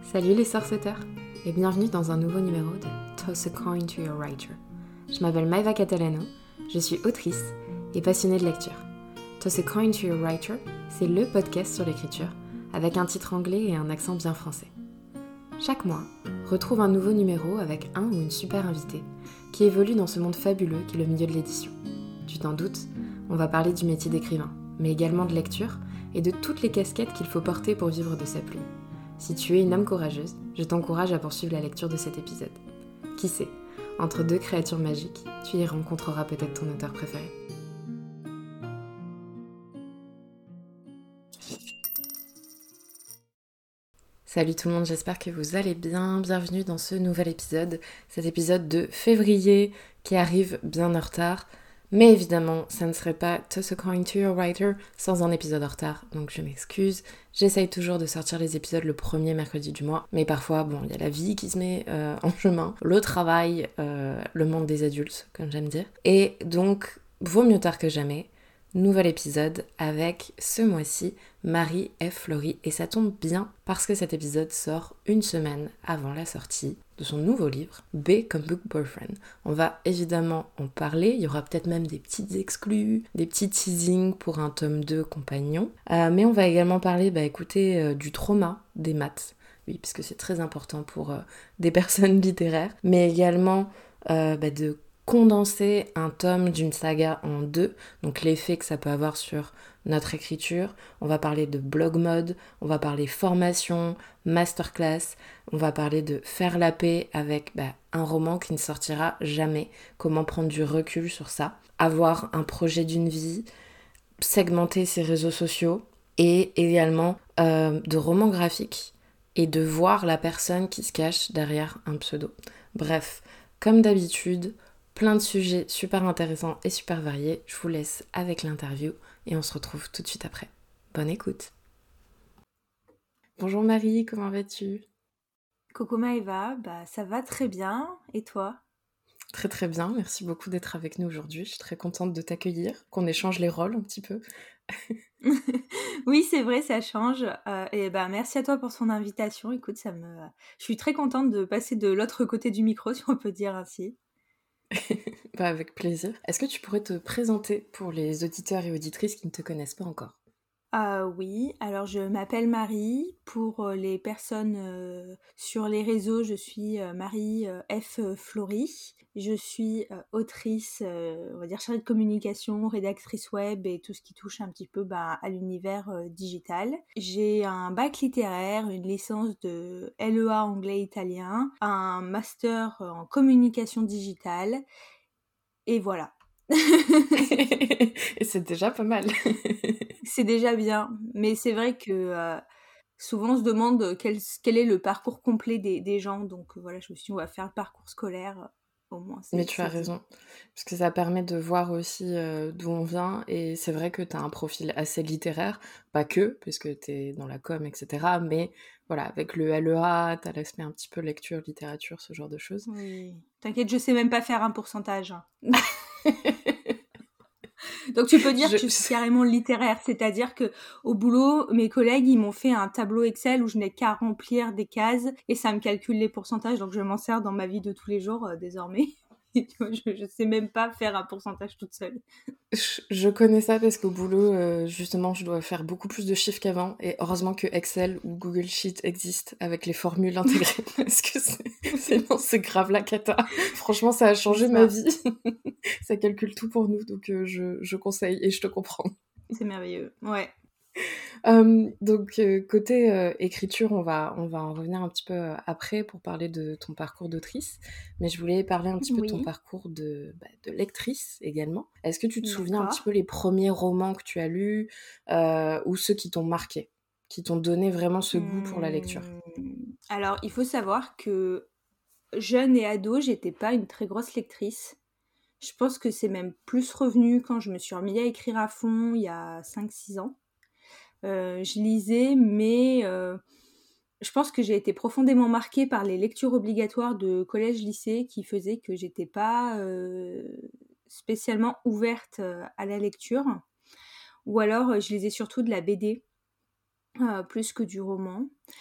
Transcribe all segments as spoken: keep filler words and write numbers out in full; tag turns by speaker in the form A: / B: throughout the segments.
A: Salut les sorceteurs et bienvenue dans un nouveau numéro de Toss a Coin to Your Writer. Je m'appelle Maeva Catalano, je suis autrice et passionnée de lecture. Toss a Coin to Your Writer, c'est le podcast sur l'écriture avec un titre anglais et un accent bien français. Chaque mois, retrouve un nouveau numéro avec un ou une super invitée qui évolue dans ce monde fabuleux qu'est le milieu de l'édition. Tu t'en doutes, on va parler du métier d'écrivain, mais également de lecture et de toutes les casquettes qu'il faut porter pour vivre de sa plume. Si tu es une âme courageuse, je t'encourage à poursuivre la lecture de cet épisode. Qui sait, entre deux créatures magiques, tu y rencontreras peut-être ton auteur préféré. Salut tout le monde, j'espère que vous allez bien. Bienvenue dans ce nouvel épisode, cet épisode de février qui arrive bien en retard. Mais évidemment, ça ne serait pas Toss a Coin to Your Writer sans un épisode en retard, donc je m'excuse. J'essaye toujours de sortir les épisodes le premier mercredi du mois, mais parfois, bon, il y a la vie qui se met euh, en chemin, le travail, euh, le monde des adultes, comme j'aime dire. Et donc, vaut mieux tard que jamais, nouvel épisode avec, ce mois-ci, Marie F. Fleury. Et ça tombe bien, parce que cet épisode sort une semaine avant la sortie de son nouveau livre, B comme Book Boyfriend. On va évidemment en parler, il y aura peut-être même des petites exclus, des petits teasings pour un tome deux compagnon. Euh, mais on va également parler, bah écoutez, euh, du trauma des maths. Oui, parce que c'est très important pour euh, des personnes littéraires. Mais également euh, bah, de condenser un tome d'une saga en deux, donc l'effet que ça peut avoir sur notre écriture. On va parler de blog mode, on va parler formation, masterclass, on va parler de faire la paix avec bah, un roman qui ne sortira jamais, comment prendre du recul sur ça, avoir un projet d'une vie, segmenter ses réseaux sociaux et également euh, de romans graphiques et de voir la personne qui se cache derrière un pseudo. Bref, comme d'habitude, plein de sujets super intéressants et super variés. Je vous laisse avec l'interview et on se retrouve tout de suite après. Bonne écoute. Bonjour Marie, comment vas-tu ?
B: Coucou Maëva, bah ça va très bien, et toi ?
A: Très très bien, merci beaucoup d'être avec nous aujourd'hui. Je suis très contente de t'accueillir, qu'on échange les rôles un petit peu.
B: Oui, c'est vrai, ça change. Euh, et bah merci à toi pour ton invitation. Écoute, ça me, je suis très contente de passer de l'autre côté du micro, si on peut dire ainsi.
A: Bah, avec plaisir. Est-ce que tu pourrais te présenter pour les auditeurs et auditrices qui ne te connaissent pas encore ?
B: Euh, oui, alors je m'appelle Marie. Pour euh, les personnes euh, sur les réseaux, je suis euh, Marie euh, F. Fleury. Je suis euh, autrice, euh, on va dire chargée de communication, rédactrice web et tout ce qui touche un petit peu bah, à l'univers euh, digital. J'ai un bac littéraire, une licence de L E A anglais-italien, un master en communication digitale et voilà.
A: Et c'est déjà pas mal.
B: C'est déjà bien, mais c'est vrai que euh, souvent on se demande quel, quel est le parcours complet des, des gens, donc euh, voilà, je me suis dit on va faire le parcours scolaire, euh, au moins
A: Mais
B: c'est,
A: tu as
B: c'est dit.
A: raison, parce que ça permet de voir aussi euh, d'où on vient, et c'est vrai que tu as un profil assez littéraire, pas que, puisque tu es dans la com, et cetera, mais voilà, avec le L E A, tu as l'aspect un petit peu lecture, littérature, ce genre de choses.
B: Oui, t'inquiète, je sais même pas faire un pourcentage. Donc tu peux dire
A: Je...
B: que je suis carrément littéraire, c'est-à-dire que au boulot, mes collègues, ils m'ont fait un tableau Excel où je n'ai qu'à remplir des cases et ça me calcule les pourcentages, donc je m'en sers dans ma vie de tous les jours euh, désormais. Et tu vois, je, je sais même pas faire un pourcentage toute seule.
A: Je, je connais ça parce qu'au boulot, euh, justement, je dois faire beaucoup plus de chiffres qu'avant, et heureusement que Excel ou Google Sheet existent avec les formules intégrées, parce que c'est... sinon c'est grave la cata. Franchement, ça a
B: C'est
A: changé ma
B: ça.
A: vie. Ça calcule tout pour nous, donc euh, je, je conseille et je te comprends.
B: C'est merveilleux. Ouais.
A: Euh, donc euh, côté euh, écriture, on va, on va en revenir un petit peu euh, après pour parler de ton parcours d'autrice, mais je voulais parler un petit peu de ton
B: Oui.
A: parcours de, bah, de lectrice également. Est-ce que tu te souviens un petit
B: D'accord.
A: peu les premiers romans que tu as lus euh, ou ceux qui t'ont marqué, qui t'ont donné vraiment ce goût pour la lecture ?
B: Hum, Alors, il faut savoir que jeune et ado, j'étais pas une très grosse lectrice. Je pense que c'est même plus revenu quand je me suis remis à écrire à fond il y a cinq six ans. Euh, je lisais, mais euh, je pense que j'ai été profondément marquée par les lectures obligatoires de collège-lycée qui faisaient que j'étais pas euh, spécialement ouverte euh, à la lecture. Ou alors, euh, je lisais surtout de la B D, euh, plus que du roman.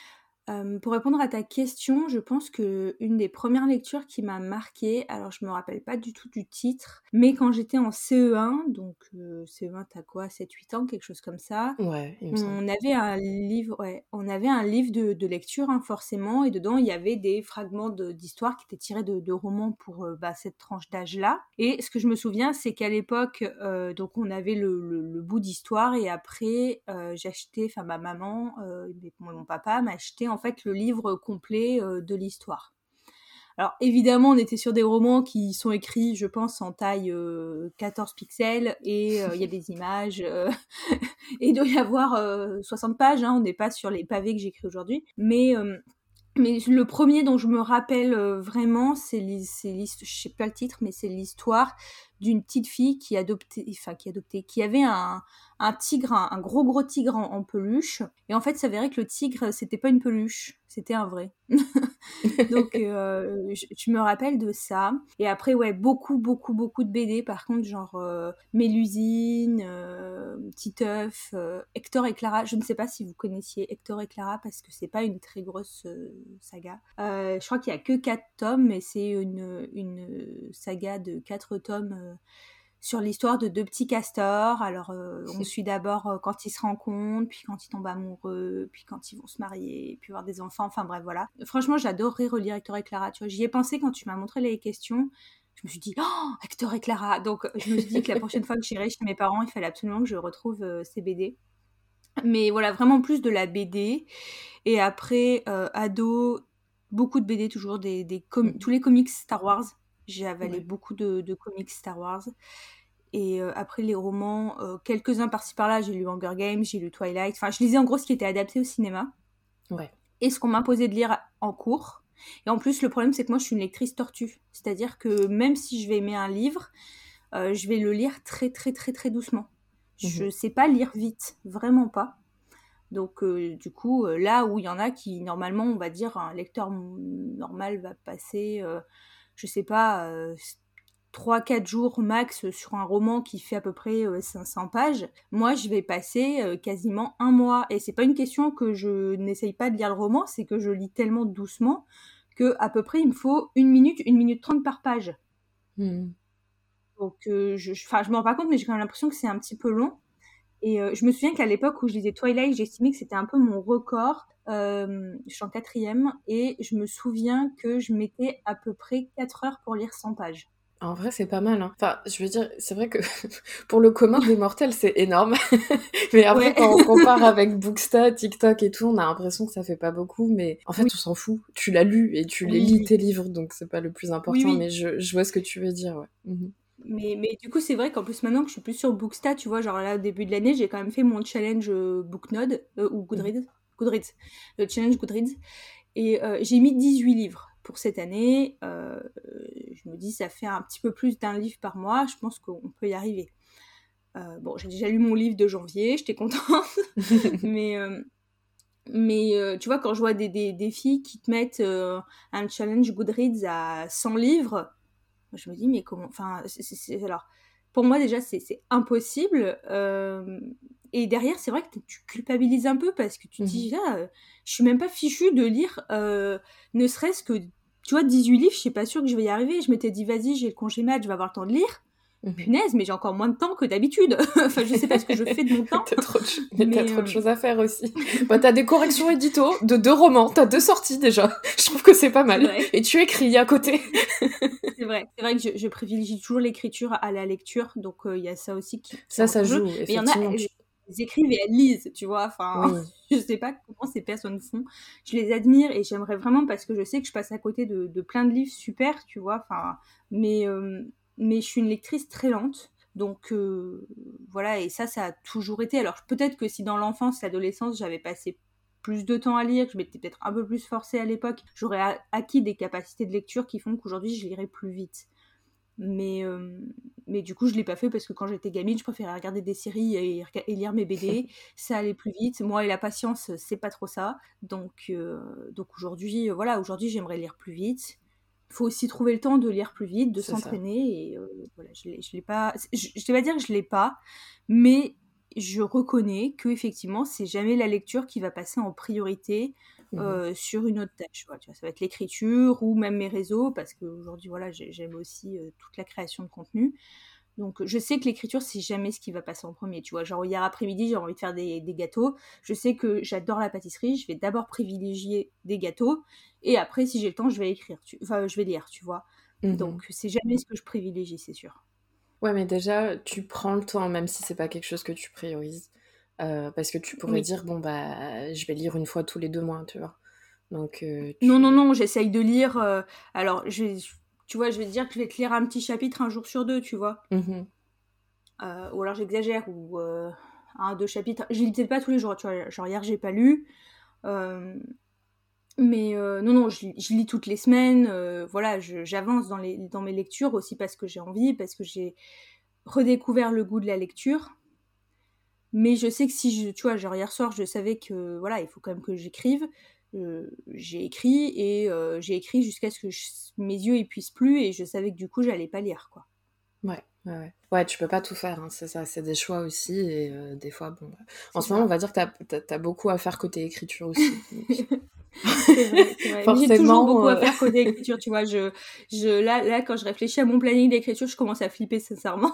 B: Hem, pour répondre à ta question, je pense qu'une des premières lectures qui m'a marquée, alors je me rappelle pas du tout du titre, mais quand j'étais en C E un, donc heu, C E un, tu as quoi? sept huit ans, quelque chose comme ça.
A: Ouais, il me semble.
B: On avait un livre ouais, on avait un livre de de lecture, hein, forcément, et dedans, il y avait des fragments de d'histoires qui étaient tirés de de romans pour, heu, bah, cette tranche d'âge-là. Et ce que je me souviens, c'est qu'à l'époque, heu, donc on avait le le le bout d'histoire et après, heu, j'achetais enfin ma maman, heu, et mon mon papa m'achetaient en fait le livre complet, heu, de l'histoire. Alors évidemment, on était sur des romans qui sont écrits, je pense, en taille euh, quatorze pixels et euh, il y a des images euh, et il doit y avoir euh, soixante pages, hein, on n'est pas sur les pavés que j'écris aujourd'hui. Mais, euh, mais le premier dont je me rappelle euh, vraiment, c'est, l'hi- c'est l'hist- je sais pas le titre, mais c'est l'histoire d'une petite fille qui adoptait, enfin qui adoptait, qui avait un, un tigre, un, un gros gros tigre en, en peluche. Et en fait, ça s'avérait que le tigre, c'était pas une peluche, c'était un vrai. Donc euh, je, je me rappelle de ça. Et après, ouais, beaucoup, beaucoup, beaucoup de B D. Par contre, genre euh, Mélusine, euh, Titeuf, euh, Hector et Clara. Je ne sais pas si vous connaissiez Hector et Clara parce que c'est pas une très grosse euh, saga. Euh, je crois qu'il y a que quatre tomes, mais c'est une, une saga de quatre tomes. Euh, sur l'histoire de deux petits castors. Alors, euh, on suit d'abord euh, quand ils se rencontrent, puis quand ils tombent amoureux, puis quand ils vont se marier, puis avoir des enfants. Enfin bref, voilà. Franchement, j'adorerais relire Hector et Clara. Tu vois, j'y ai pensé quand tu m'as montré les questions. Je me suis dit, oh, Hector et Clara. Donc, je me suis dit que la prochaine fois que j'irai chez mes parents, il fallait absolument que je retrouve euh, ces B D. Mais voilà, vraiment plus de la B D. Et après, euh, ado, beaucoup de B D, toujours des, des com- tous les comics Star Wars. J'ai avalé
A: Ouais.
B: beaucoup de, de comics Star Wars. Et euh, après les romans, euh, quelques-uns par-ci par-là, j'ai lu Hunger Games, j'ai lu Twilight. Enfin, je lisais en gros ce qui était adapté au cinéma
A: Ouais.
B: et ce qu'on m'imposait de lire en cours. Et en plus, le problème, c'est que moi, je suis une lectrice tortue. C'est-à-dire que même si je vais aimer un livre, euh, je vais le lire très, très, très, très doucement. Je
A: Mhm.
B: sais pas lire vite, vraiment pas. Donc, euh, du coup, euh, là où il y en a qui, normalement, on va dire, un lecteur m- normal va passer, euh, je sais pas, euh, trois quatre jours max sur un roman qui fait à peu près euh, cinq cents pages, moi je vais passer euh, quasiment un mois. Et c'est pas une question que je n'essaye pas de lire le roman, c'est que je lis tellement doucement que à peu près il me faut une minute, une minute trente par page.
A: Mhm.
B: Donc euh, je, je, je me rends pas compte, mais j'ai quand même l'impression que c'est un petit peu long. Et euh, je me souviens qu'à l'époque où je lisais Twilight, j'estimais que c'était un peu mon record. Euh, je suis en quatrième et je me souviens que je mettais à peu près quatre heures pour lire cent pages.
A: En vrai, c'est pas mal, hein. Enfin, je veux dire, c'est vrai que pour le commun des mortels, c'est énorme. Mais après,
B: Ouais,
A: quand on compare avec Booksta, TikTok et tout, on a l'impression que ça fait pas beaucoup. Mais en fait,
B: oui,
A: on s'en fout. Tu l'as lu et tu les lis
B: oui,
A: tes livres, donc c'est pas le plus
B: oui,
A: important.
B: oui.
A: Mais je, je vois ce que tu veux dire, ouais. Mhm.
B: Mais, mais du coup, c'est vrai qu'en plus, maintenant que je suis plus sur Booksta, tu vois, genre là, au début de l'année, j'ai quand même fait mon challenge euh, Booknode, euh, ou
A: Mhm.
B: Goodreads, Goodreads, le challenge Goodreads. Et euh, j'ai mis dix-huit livres pour cette année. Euh, je me dis, ça fait un petit peu plus d'un livre par mois. Je pense qu'on peut y arriver. Euh, bon, j'ai déjà lu mon livre de janvier, j'étais contente. mais euh, mais euh, tu vois, quand je vois des, des, des filles qui te mettent euh, un challenge Goodreads à cent livres, je me dis, mais comment. Enfin, c'est, c'est, c'est- alors, pour moi, déjà, c'est, c'est impossible. Euh, et derrière, c'est vrai que tu culpabilises un peu parce que tu te
A: Mhm.
B: dis, ah, euh, je suis même pas fichue de lire, euh, ne serait-ce que, tu vois, dix-huit livres, je suis pas sûre que je vais y arriver. Je m'étais dit, vas-y, j'ai le congé mat, je vais avoir le temps de lire.
A: Mhm.
B: Punaise, mais j'ai encore moins de temps que d'habitude. Enfin, je sais pas ce que je fais de mon temps,
A: T'as trop de... ch- Mais t'as
B: mais
A: trop de
B: euh,
A: choses à faire aussi. Bah, t'as des corrections édito de deux romans, t'as deux sorties déjà. Je trouve que c'est pas
B: c'est
A: mal.
B: vrai.
A: Et tu écris à côté.
B: C'est vrai, c'est vrai que je, je privilégie toujours l'écriture à la lecture, donc il euh, y a ça aussi qui, qui
A: Ça,
B: rentre
A: ça
B: en jeu.
A: joue,
B: Mais il y en a,
A: effectivement.
B: elles,
A: Tu...
B: elles écrivent et elles lisent, tu vois. Enfin,
A: Oui.
B: je sais pas comment ces personnes font. Je les admire et j'aimerais vraiment parce que je sais que je passe à côté de, de plein de livres super, tu vois. Enfin, mais euh, mais je suis une lectrice très lente. Donc euh, voilà, et ça, ça a toujours été. Alors peut-être que si dans l'enfance, l'adolescence, j'avais passé plus de temps à lire, que je m'étais peut-être un peu plus forcée à l'époque, j'aurais a- acquis des capacités de lecture qui font qu'aujourd'hui, je lirai plus vite. Mais, euh, mais du coup, je l'ai pas fait parce que quand j'étais gamine, je préférais regarder des séries et, et lire mes B D. Ça allait plus vite. Moi et la patience, c'est pas trop ça. Donc, euh, donc aujourd'hui, euh, voilà, aujourd'hui, j'aimerais lire plus vite. Il faut aussi trouver le temps de lire plus vite, de
A: C'est ça.
B: s'entraîner. Et euh, voilà, je l'ai, je l'ai pas. Je, je vais pas dire que je l'ai pas, mais je reconnais que effectivement, c'est jamais la lecture qui va passer en priorité euh, mmh. sur une autre tâche. Voilà, tu vois, ça va être l'écriture ou même mes réseaux, parce qu'aujourd'hui, voilà, j'aime aussi euh, toute la création de contenu. Donc, je sais que l'écriture, c'est jamais ce qui va passer en premier. Tu vois, genre hier après-midi, j'ai envie de faire des, des gâteaux. Je sais que j'adore la pâtisserie. Je vais d'abord privilégier des gâteaux. Et après, si j'ai le temps, je vais écrire. Tu... Enfin, je vais lire, tu vois. Mmh. Donc, c'est jamais ce que je privilégie, c'est sûr.
A: Ouais, mais déjà, tu prends le temps, même si c'est pas quelque chose que tu priorises. Euh, parce que tu pourrais oui. dire, bon, bah, je vais lire une fois tous les deux mois, tu vois. Donc, euh, tu...
B: Non, non, non, j'essaye de lire. Euh... Alors, je vais... tu vois, je vais te dire que je vais te lire un petit chapitre un jour sur deux, tu vois. Mmh. Euh, ou alors j'exagère, ou euh, un, deux chapitres. Je lis peut-être pas tous les jours, tu vois. Genre hier, j'ai pas lu. Euh... Mais euh, non, non, je, je lis toutes les semaines. Euh, voilà, je, j'avance dans, les, dans mes lectures aussi parce que j'ai envie, parce que j'ai redécouvert le goût de la lecture. Mais je sais que si je, tu vois, genre hier soir, je savais que voilà, il faut quand même que j'écrive. Euh, j'ai écrit et euh, j'ai écrit jusqu'à ce que je, mes yeux ils puissent plus, et je savais que du coup j'allais pas lire, quoi.
A: Ouais, ouais, ouais. Ouais, tu peux pas tout faire, hein, c'est ça, c'est des choix aussi, et euh, des fois, bon. En ce
B: ça.
A: moment, on va dire que t'as, t'as, t'as beaucoup à faire côté écriture aussi.
B: C'est vrai, c'est vrai. J'ai toujours beaucoup à faire côté écriture, tu vois. Je, je, là, là, quand je réfléchis à mon planning d'écriture, je commence à flipper, sincèrement.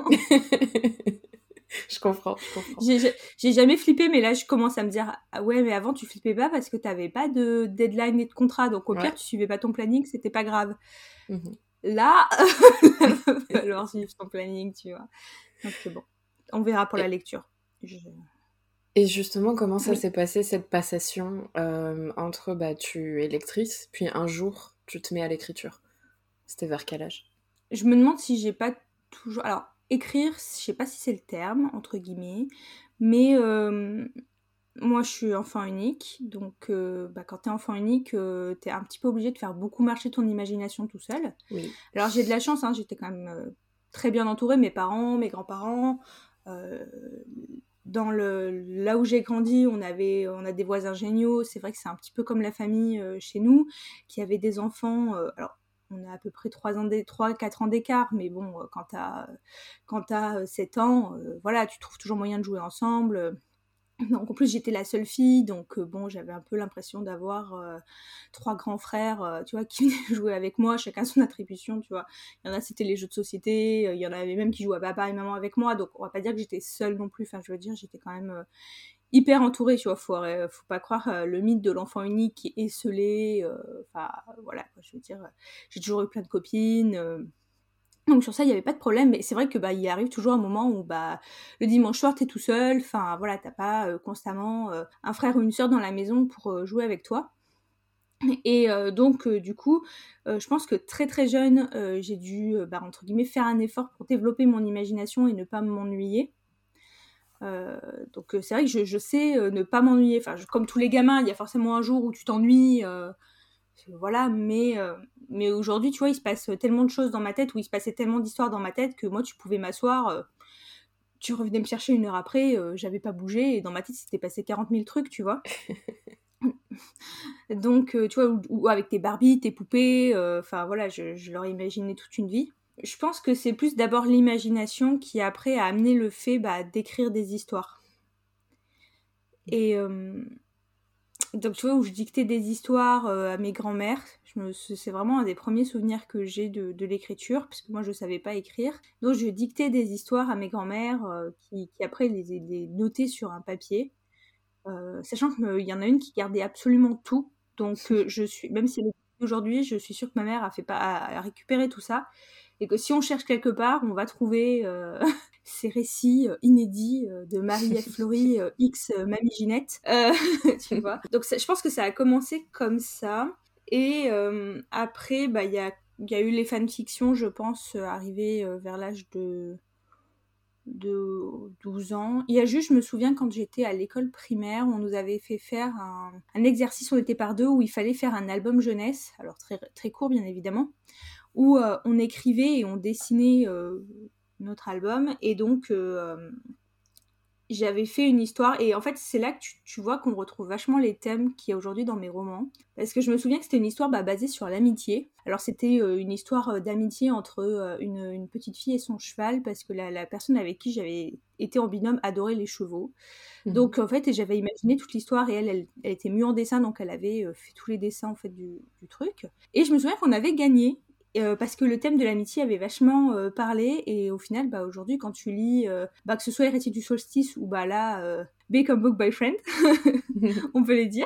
A: Je comprends, je comprends.
B: J'ai, j'ai jamais flippé, mais là, je commence à me dire, ah ouais, mais avant, tu flippais pas parce que t'avais pas de deadline et de contrat. Donc, au ouais. pire, tu suivais pas ton planning, c'était pas grave. Mm-hmm. Là, il va falloir suivre ton planning, tu vois. Donc, bon, on verra pour et, la lecture. Je...
A: Et justement, comment ça oui. s'est passé, cette passation euh, entre, bah, tu es lectrice, puis un jour, tu te mets à l'écriture? C'était vers quel âge?
B: Je me demande si j'ai pas toujours... Alors, écrire, je sais pas si c'est le terme, entre guillemets, mais euh, moi, je suis enfant unique, donc euh, bah, quand t'es enfant unique, euh, t'es un petit peu obligé de faire beaucoup marcher ton imagination tout seul. Oui. Alors, j'ai de la chance, hein, j'étais quand même euh, très bien entourée, mes parents, mes grands-parents... Euh, dans le là où j'ai grandi, on avait on a des voisins géniaux. C'est vrai que c'est un petit peu comme la famille euh, chez nous, qui avait des enfants. Euh, alors on a à peu près trois ans trois quatre ans d'écart, mais bon, euh, quand t'as quand t'as sept ans, euh, voilà, tu trouves toujours moyen de jouer ensemble. Donc en plus j'étais la seule fille, donc euh, bon, j'avais un peu l'impression d'avoir euh, trois grands frères, euh, tu vois, qui venaient jouer avec moi, chacun son attribution, tu vois. Il y en a c'était les jeux de société, euh, il y en avait même qui jouaient à papa et maman avec moi, donc on va pas dire que j'étais seule non plus. Enfin, je veux dire, j'étais quand même euh, hyper entourée, tu vois. Faut, euh, faut pas croire euh, le mythe de l'enfant unique qui est esseulé. Enfin euh, voilà, quoi, je veux dire, euh, j'ai toujours eu plein de copines. Euh, Donc sur ça, il n'y avait pas de problème, mais c'est vrai que bah il arrive toujours un moment où bah le dimanche soir t'es tout seul, enfin voilà, t'as pas euh, constamment euh, un frère ou une sœur dans la maison pour euh, jouer avec toi. Et euh, donc euh, du coup, euh, je pense que très très jeune, euh, j'ai dû euh, bah, entre guillemets faire un effort pour développer mon imagination et ne pas m'ennuyer. Euh, donc euh, c'est vrai que je, je sais euh, ne pas m'ennuyer. Enfin, je, comme tous les gamins, il y a forcément un jour où tu t'ennuies. Euh, Voilà, mais, euh, mais aujourd'hui, tu vois, il se passe tellement de choses dans ma tête, ou il se passait tellement d'histoires dans ma tête que moi, tu pouvais m'asseoir, euh, tu revenais me chercher une heure après, euh, j'avais pas bougé, et dans ma tête, il s'était passé quarante mille trucs, tu vois. Donc, euh, tu vois, ou, ou avec tes Barbies, tes poupées, enfin euh, voilà, je, je leur imaginais toute une vie. Je pense que c'est plus d'abord l'imagination qui, après, a amené le fait bah, d'écrire des histoires. Et... Euh, Donc tu vois, où je dictais des histoires euh, à mes grands-mères, je me, c'est vraiment un des premiers souvenirs que j'ai de, de l'écriture, parce que moi je savais pas écrire. Donc je dictais des histoires à mes grands-mères euh, qui, qui après les, les notaient sur un papier, euh, sachant qu'il y en a une qui gardait absolument tout. Donc euh, je suis, même si elle est aujourd'hui, je suis sûre que ma mère a fait pas a, a récupéré tout ça, et que si on cherche quelque part, on va trouver euh, ces récits euh, inédits euh, de Marie F. Fleury, euh, X euh, Mamie Ginette, euh, tu vois. Donc ça, je pense que ça a commencé comme ça, et euh, après, bah il y a il y a eu les fanfictions, je pense, euh, arrivées euh, vers l'âge de de douze ans. Il y a juste, je me souviens, quand j'étais à l'école primaire, on nous avait fait faire un, un exercice, on était par deux, où il fallait faire un album jeunesse, alors très, très court bien évidemment, où euh, on écrivait et on dessinait euh, notre album, et donc euh, j'avais fait une histoire, et en fait c'est là que tu, tu vois qu'on retrouve vachement les thèmes qu'il y a aujourd'hui dans mes romans, parce que je me souviens que c'était une histoire bah, basée sur l'amitié. Alors c'était euh, une histoire euh, d'amitié entre euh, une, une petite fille et son cheval, parce que la, la personne avec qui j'avais été en binôme adorait les chevaux.
A: Mhm.
B: Donc en fait, j'avais imaginé toute l'histoire, et elle, elle, elle était mue en dessin, donc elle avait euh, fait tous les dessins en fait du, du truc. Et je me souviens qu'on avait gagné. Euh, parce que le thème de l'amitié avait vachement euh, parlé, et au final bah, aujourd'hui quand tu lis euh, bah, que ce soit Héritier du solstice ou bah là euh, Become Book by Friend on peut les dire,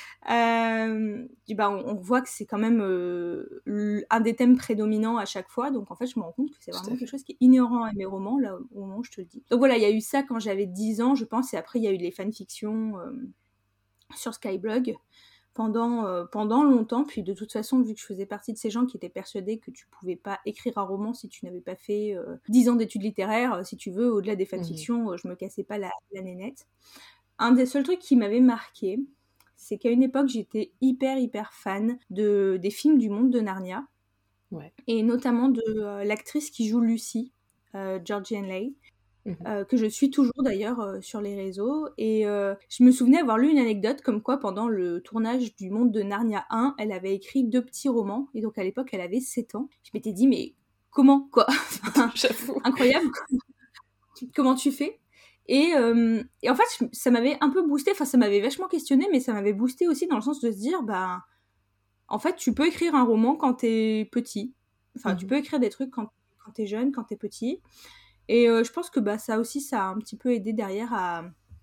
B: euh, bah, on, on voit que c'est quand même euh, un des thèmes prédominants à chaque fois, donc en fait je me rends compte que c'est
A: Tout
B: vraiment
A: à
B: quelque
A: fait.
B: chose qui est inhérent à mes romans là au moment où je te le dis. Donc voilà, il y a eu ça quand j'avais dix ans je pense, et après il y a eu les fanfictions euh, sur Skyblog pendant, euh, pendant longtemps. Puis de toute façon, vu que je faisais partie de ces gens qui étaient persuadés que tu pouvais pas écrire un roman si tu n'avais pas fait euh, dix ans d'études littéraires, euh, si tu veux, au-delà des
A: Mhm.
B: fanfictions, euh, je me cassais pas la, la nénette. Un des seuls trucs qui m'avait marqué, c'est qu'à une époque, j'étais hyper hyper fan de, des films du monde de Narnia,
A: Ouais.
B: et notamment de euh, l'actrice qui joue Lucy, euh, Georgian Leigh.
A: Mhm.
B: Euh, que je suis toujours d'ailleurs euh, sur les réseaux. Et euh, je me souvenais avoir lu une anecdote comme quoi pendant le tournage du Monde de Narnia un, elle avait écrit deux petits romans, et donc à l'époque elle avait sept ans. Je m'étais dit mais comment quoi Enfin,
A: J'avoue.
B: incroyable, comment tu fais et, euh, et en fait ça m'avait un peu boosté, enfin ça m'avait vachement questionné, mais ça m'avait boosté aussi dans le sens de se dire bah en fait tu peux écrire un roman quand t'es petit, enfin tu
A: Mhm.
B: peux écrire des trucs quand, quand t'es jeune, quand t'es petit. Et euh, je pense que bah, ça aussi, ça a un petit peu aidé derrière à,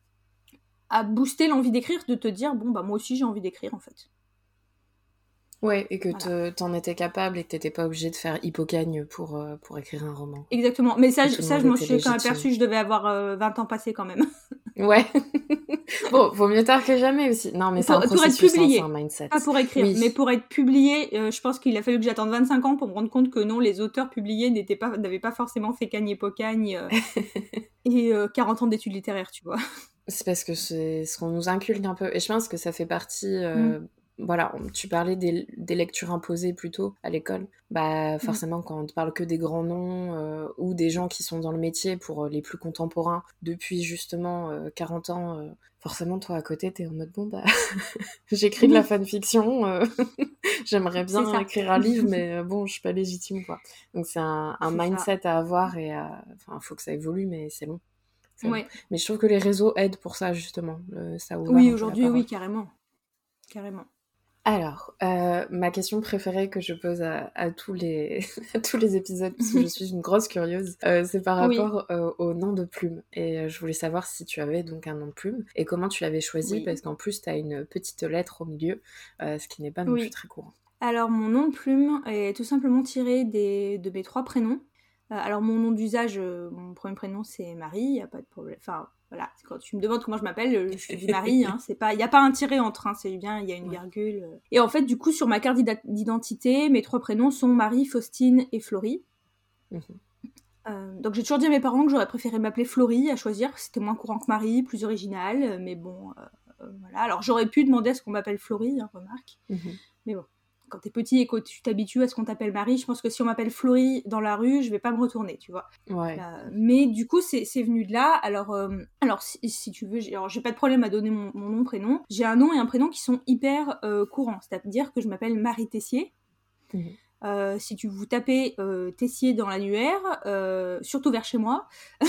B: à booster l'envie d'écrire, de te dire, bon, bah moi aussi j'ai envie d'écrire en fait.
A: Ouais, et que
B: Voilà.
A: te- t'en étais capable et que t'étais pas obligé de faire hypocagne pour, euh, pour écrire un roman, quoi.
B: Exactement. Mais ça,
A: Que
B: je-
A: tout le
B: ça
A: monde
B: je m'en
A: était
B: suis quand même
A: légitime.
B: aperçue, je devais avoir euh, vingt ans passés quand même.
A: Ouais. Bon, vaut mieux tard que jamais aussi. Non, mais c'est un
B: pour, pour être
A: processus, hein, c'est un
B: publié.
A: mindset.
B: Pas pour écrire, mais
A: Oui.
B: pour être publié, euh, je pense qu'il a fallu que j'attende vingt-cinq ans pour me rendre compte que non, les auteurs publiés n'étaient pas, n'avaient pas forcément fait cagne-pocagne euh, et euh, quarante ans d'études littéraires, tu vois.
A: C'est parce que c'est ce qu'on nous inculque un peu. Et je pense que ça fait partie.
B: Mm,
A: euh, Voilà, on- tu parlais des, des lectures imposées plutôt à l'école. Bah,
B: mm.
A: forcément, quand on te parle que des grands noms euh, ou des gens qui sont dans le métier pour euh, les plus contemporains depuis justement euh, quarante ans, euh, forcément, toi à côté, t'es en mode bon, bah, j'écris de la fanfiction, euh, j'aimerais
B: C'est
A: bien
B: ça.
A: écrire un livre, mais euh, bon, je suis pas légitime, quoi. Donc, c'est un, un
B: C'est ça.
A: mindset à avoir et à. Enfin, faut que ça évolue, mais c'est long. C'est long.
B: Ouais.
A: Mais je trouve que les réseaux aident pour ça, justement. Euh, ça a ouvert
B: Oui,
A: un peu la
B: aujourd'hui,
A: parole.
B: oui, carrément. Carrément.
A: Alors, euh, ma question préférée que je pose à, à tous les, à tous les épisodes, parce que je suis une grosse curieuse, euh, c'est par
B: Oui,
A: rapport euh, au nom de plume. Et euh, je voulais savoir si tu avais donc un nom de plume et comment tu l'avais choisi,
B: oui,
A: parce qu'en plus, tu as une petite lettre au milieu, euh, ce qui n'est pas non plus
B: oui.
A: très courant.
B: Alors, mon nom de plume est tout simplement tiré des, de mes trois prénoms. Euh, alors, mon nom d'usage, euh, mon premier prénom, c'est Marie, il n'y a pas de problème. Enfin, voilà, quand tu me demandes comment je m'appelle, euh, je te dis Marie, hein, c'est pas, il n'y a pas un tiré entre, hein, c'est bien, il y a une
A: Ouais.
B: virgule. euh. Et en fait, du coup, sur ma carte d'ida- d'identité, mes trois prénoms sont Marie, Faustine et Florie.
A: Mhm.
B: Euh, donc, j'ai toujours dit à mes parents que j'aurais préféré m'appeler Florie à choisir, c'était moins courant que Marie, plus original, euh, mais bon, euh, euh, voilà. Alors, j'aurais pu demander à ce qu'on m'appelle Florie, hein, remarque.
A: Mhm.
B: Mais bon, quand t'es petit et que tu t'habitues à ce qu'on t'appelle Marie, je pense que si on m'appelle Florie dans la rue, je vais pas me retourner, tu vois.
A: Ouais.
B: Euh, mais du coup, c'est, c'est venu de là. Alors, euh, alors si, si tu veux, j'ai, alors, j'ai pas de problème à donner mon, mon nom, prénom. J'ai un nom et un prénom qui sont hyper euh, courants. C'est-à-dire que je m'appelle Marie Tessier.
A: Mhm.
B: Euh, si tu vous tapez euh, Tessier dans l'annuaire, euh, surtout vers chez moi,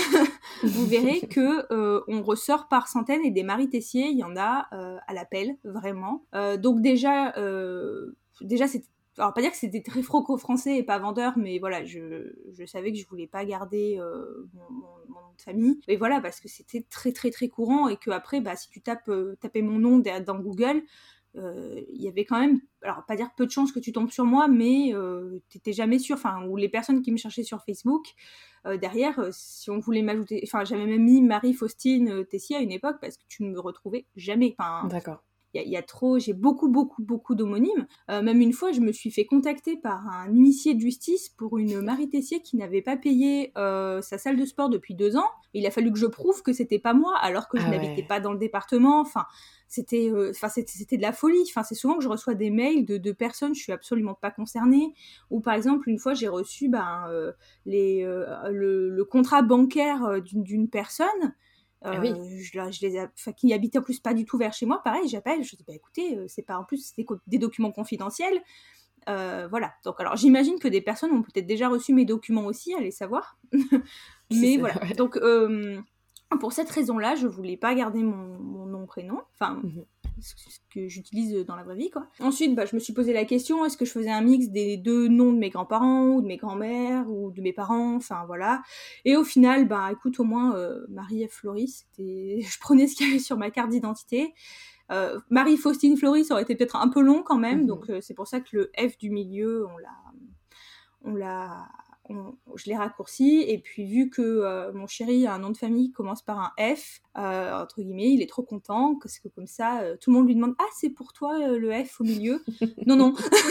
B: vous verrez que euh, on ressort par centaines, et des Marie Tessier, il y en a euh, à l'appel, vraiment. Euh, donc déjà, euh, déjà c'est, alors pas dire que c'était très franco-français et pas vendeur, mais voilà, je, je savais que je voulais pas garder euh, mon, mon, mon nom de famille. Et voilà, parce que c'était très très très courant, et que après, bah, si tu tapes, euh, tapais mon nom dans Google, il euh, y avait quand même, alors pas dire peu de chances que tu tombes sur moi, mais euh, t'étais jamais sûr, enfin, ou les personnes qui me cherchaient sur Facebook, euh, derrière, euh, si on voulait m'ajouter, enfin, j'avais même mis Marie Faustine euh, Tessier à une époque, parce que tu ne me retrouvais jamais, enfin,
A: D'accord.
B: il y, y a trop, j'ai beaucoup, beaucoup, beaucoup d'homonymes. Euh, même une fois, je me suis fait contacter par un huissier de justice pour une Marie Tessier qui n'avait pas payé euh, sa salle de sport depuis deux ans. Il a fallu que je prouve que c'était pas moi, alors que je
A: Ah
B: n'habitais
A: ouais.
B: pas dans le département. Enfin, c'était, euh, enfin, c'était, c'était de la folie. Enfin, c'est souvent que je reçois des mails de, de personnes, je suis absolument pas concernée. Ou par exemple, une fois, j'ai reçu ben, euh, les, euh, le, le contrat bancaire d'une, d'une personne. Euh,
A: Ah oui.
B: je, là, je les a... enfin, qui habitaient en plus pas du tout vers chez moi, pareil, j'appelle, je dis bah écoutez, euh, c'est pas en plus c'est des, co- des documents confidentiels, euh, voilà. Donc alors j'imagine que des personnes ont peut-être déjà reçu mes documents aussi, allez savoir,
A: Qui
B: mais
A: sait,
B: voilà.
A: ouais.
B: Donc euh, pour cette raison-là, je voulais pas garder mon, mon nom prénom, enfin
A: Mhm.
B: ce que j'utilise dans la vraie vie, quoi. Ensuite, bah, je me suis posé la question, est-ce que je faisais un mix des deux noms de mes grands-parents, ou de mes grands-mères, ou de mes parents, enfin voilà. Et au final, bah écoute, au moins, euh, Marie F. Floris, c'était... je prenais ce qu'il y avait sur ma carte d'identité. Euh, Marie-Faustine Floris, ça aurait été peut-être un peu long quand même,
A: Mhm.
B: donc euh, c'est pour ça que le F du milieu, on l'a... On l'a on- je l'ai raccourci, et puis vu que euh, mon chéri a un nom de famille qui commence par un F, euh, entre guillemets, il est trop content, parce que comme ça, euh, tout le monde lui demande « Ah, c'est pour toi euh, le F au milieu ?» Non, non,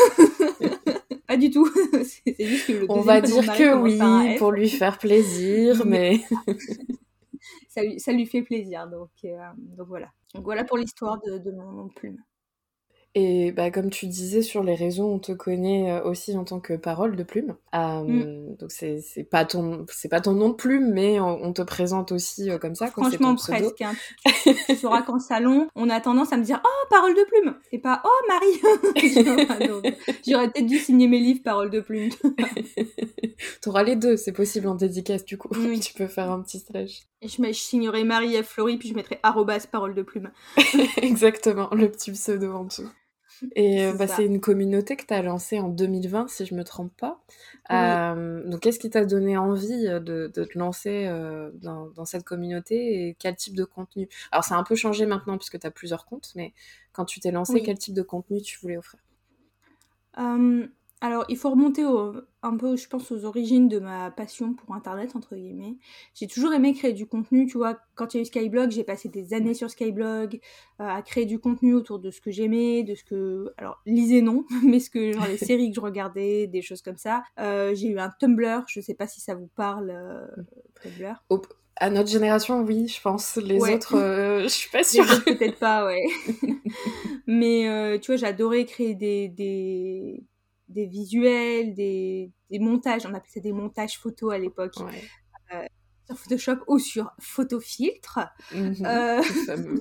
B: pas du tout. c'est, c'est juste que le
A: On
B: deuxième
A: va
B: prénom de
A: dire
B: Marie
A: que
B: commence par
A: oui,
B: un F,
A: pour lui faire plaisir,
B: mais
A: mais...
B: ça lui, ça lui fait plaisir, donc, euh, donc voilà. Donc voilà pour l'histoire de, de mon nom de plume.
A: Et bah, comme tu disais, sur les réseaux, on te connaît euh, aussi en tant que Parole de Plume.
B: Mm.
A: Euh, donc c'est c'est pas ton c'est pas ton nom de plume, mais on, on te présente aussi euh, comme ça, quoi. C'est ton
B: Franchement,
A: pseudo.
B: presque. Hein. Tu, tu, tu, tu sauras qu'en salon, on a tendance à me dire « Oh, Parole de plume !» et pas « Oh, Marie !» Donc, j'aurais peut-être dû signer mes livres Parole de plume.
A: T'auras les deux, c'est possible en dédicace du coup.
B: Oui.
A: Tu peux faire un petit slash.
B: Et je, je signerai Marie F. Flory, puis je mettrai arrobas Parole de plume.
A: Exactement, le petit pseudo en dessous. Et euh,
B: C'est
A: bah,
B: ça.
A: c'est une communauté que tu as lancée en deux mille vingt, si je me trompe pas.
B: Oui.
A: Euh, donc, qu'est-ce qui t'a donné envie de, de te lancer euh, dans, dans cette communauté et quel type de contenu? Alors, ça a un peu changé maintenant puisque tu as plusieurs comptes, mais quand tu t'es lancé,
B: Oui.
A: quel type de contenu tu voulais offrir?
B: Euh, alors, il faut remonter au, un peu, je pense, aux origines de ma passion pour Internet, entre guillemets. J'ai toujours aimé créer du contenu, tu vois. Quand il y a eu Skyblog, j'ai passé des années sur Skyblog euh, à créer du contenu autour de ce que j'aimais, de ce que... Alors, lisez non, mais ce que, genre les séries que je regardais, des choses comme ça. Euh, j'ai eu un Tumblr, je sais pas si ça vous parle, euh, Tumblr.
A: Au- À notre génération, oui, je pense. Les
B: Ouais.
A: autres, euh, je suis pas
B: Les
A: sûre.
B: autres, peut-être pas, ouais. Mais euh, tu vois, j'adorais créer des, des, des visuels, des, des montages. On appelait ça des montages photos à l'époque.
A: Ouais.
B: Euh, sur Photoshop ou sur Photofiltre.
A: Mhm,
B: Euh...
A: le fameux.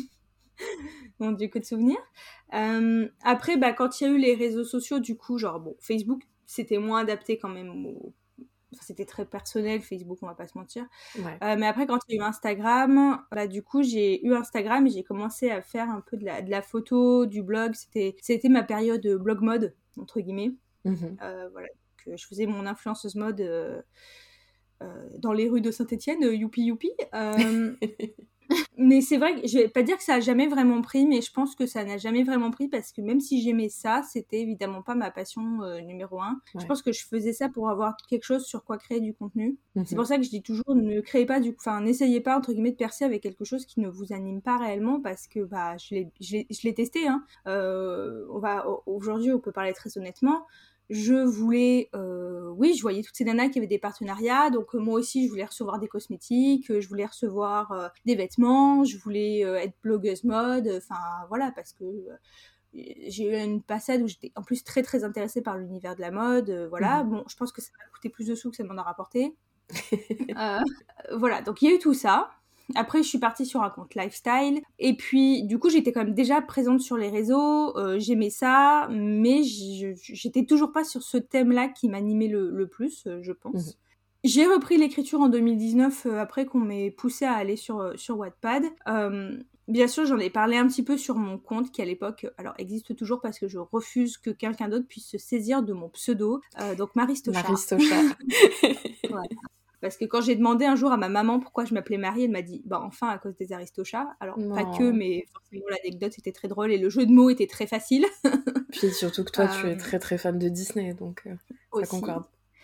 B: Mon Dieu, que de souvenirs. Euh, après, bah, quand il y a eu les réseaux sociaux, du coup, genre, bon, Facebook, c'était moins adapté quand même au... Enfin, c'était très personnel, Facebook, on va pas se mentir.
A: Ouais.
B: Euh, mais après, quand il y a eu Instagram, bah, du coup, j'ai eu Instagram et j'ai commencé à faire un peu de la, de la photo, du blog. C'était, c'était ma période blog mode, entre guillemets.
A: Mhm.
B: Euh, voilà. Donc, je faisais mon influenceuse mode euh, euh, dans les rues de Saint-Étienne, youpi youpi. Euh, mais c'est vrai que je vais pas dire que ça a jamais vraiment pris, mais je pense que ça n'a jamais vraiment pris parce que même si j'aimais ça, c'était évidemment pas ma passion euh, numéro un.
A: Ouais.
B: Je pense que je faisais ça pour avoir quelque chose sur quoi créer du contenu.
A: Mhm.
B: C'est pour ça que je dis toujours ne créez pas du, enfin n'essayez pas entre guillemets de percer avec quelque chose qui ne vous anime pas réellement parce que bah je l'ai, je l'ai, je l'ai testé. Hein. Euh, on va aujourd'hui on peut parler très honnêtement. Je voulais, euh, oui, je voyais toutes ces nanas qui avaient des partenariats, donc euh, moi aussi je voulais recevoir des cosmétiques, euh, je voulais recevoir euh, des vêtements, je voulais euh, être blogueuse mode, enfin voilà, parce que euh, j'ai eu une passade où j'étais en plus très très intéressée par l'univers de la mode, euh, voilà,
A: Mhm.
B: bon, je pense que ça m'a coûté plus de sous que ça m'en a rapporté. euh, voilà, donc il y a eu tout ça. Après, je suis partie sur un compte lifestyle. Et puis, du coup, j'étais quand même déjà présente sur les réseaux. Euh, j'aimais ça, mais je, j'étais toujours pas sur ce thème-là qui m'animait le, le plus, euh, je pense.
A: Mhm.
B: J'ai repris l'écriture en deux mille dix-neuf, euh, après qu'on m'ait poussée à aller sur, euh, sur Wattpad. Euh, bien sûr, j'en ai parlé un petit peu sur mon compte, qui à l'époque, alors existe toujours parce que je refuse que quelqu'un d'autre puisse se saisir de mon pseudo. Euh, donc, Marie Stocha.
A: Marie Stocha.
B: Ouais. Parce que quand j'ai demandé un jour à ma maman pourquoi je m'appelais Marie, elle m'a dit bah enfin à cause des Aristochats. Alors
A: Non.
B: pas que, mais forcément l'anecdote était très drôle et le jeu de mots était très facile.
A: Puis surtout que toi, tu es
B: Euh,
A: très très fan de Disney, donc euh, ça
B: aussi.
A: concorde.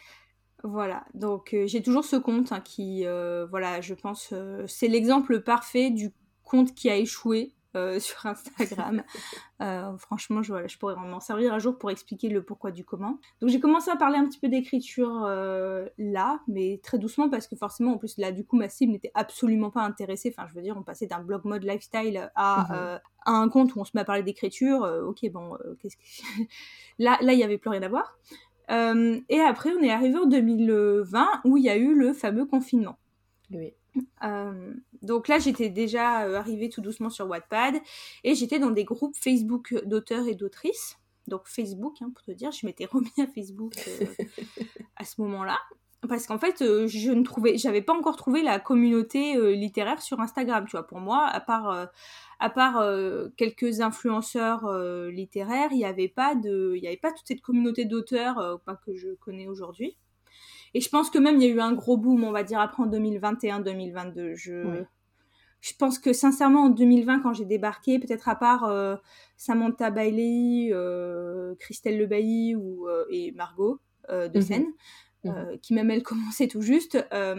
B: Voilà, donc euh, j'ai toujours ce compte hein, qui, euh, voilà, je pense, euh, c'est l'exemple parfait du compte qui a échoué euh, sur Instagram. euh, franchement, je, voilà, je pourrais m'en servir un jour pour expliquer le pourquoi du comment. Donc j'ai commencé à parler un petit peu d'écriture euh, là, mais très doucement parce que forcément, en plus là, du coup, ma cible n'était absolument pas intéressée. Enfin, je veux dire, on passait d'un blog mode lifestyle à,
A: Mhm.
B: euh, à un compte où on se met à parler d'écriture. Euh, ok, bon, euh, qu'est-ce que... là, là, il y avait plus rien à voir. Euh, et après, on est arrivé en deux mille vingt où il y a eu le fameux confinement.
A: Oui.
B: Euh, donc là, j'étais déjà euh, arrivée tout doucement sur Wattpad et j'étais dans des groupes Facebook d'auteurs et d'autrices. Donc Facebook, hein, pour te dire, je m'étais remis à Facebook euh, à ce moment-là. Parce qu'en fait, euh, je ne trouvais, j'avais pas encore trouvé la communauté euh, littéraire sur Instagram, tu vois. Pour moi, à part, euh, à part euh, quelques influenceurs euh, littéraires, il n'y avait pas de, il y avait pas toute cette communauté d'auteurs euh, bah, que je connais aujourd'hui. Et je pense que même il y a eu un gros boom, on va dire, après en deux mille vingt et un deux mille vingt-deux. Je,
A: Ouais.
B: je pense que sincèrement, en deux mille vingt, quand j'ai débarqué, peut-être à part euh, Samantha Bailey, euh, Christelle Lebailly ou, euh, et Margot euh, de Seine,
A: Mmh.
B: euh, qui même elle commençait tout juste, euh,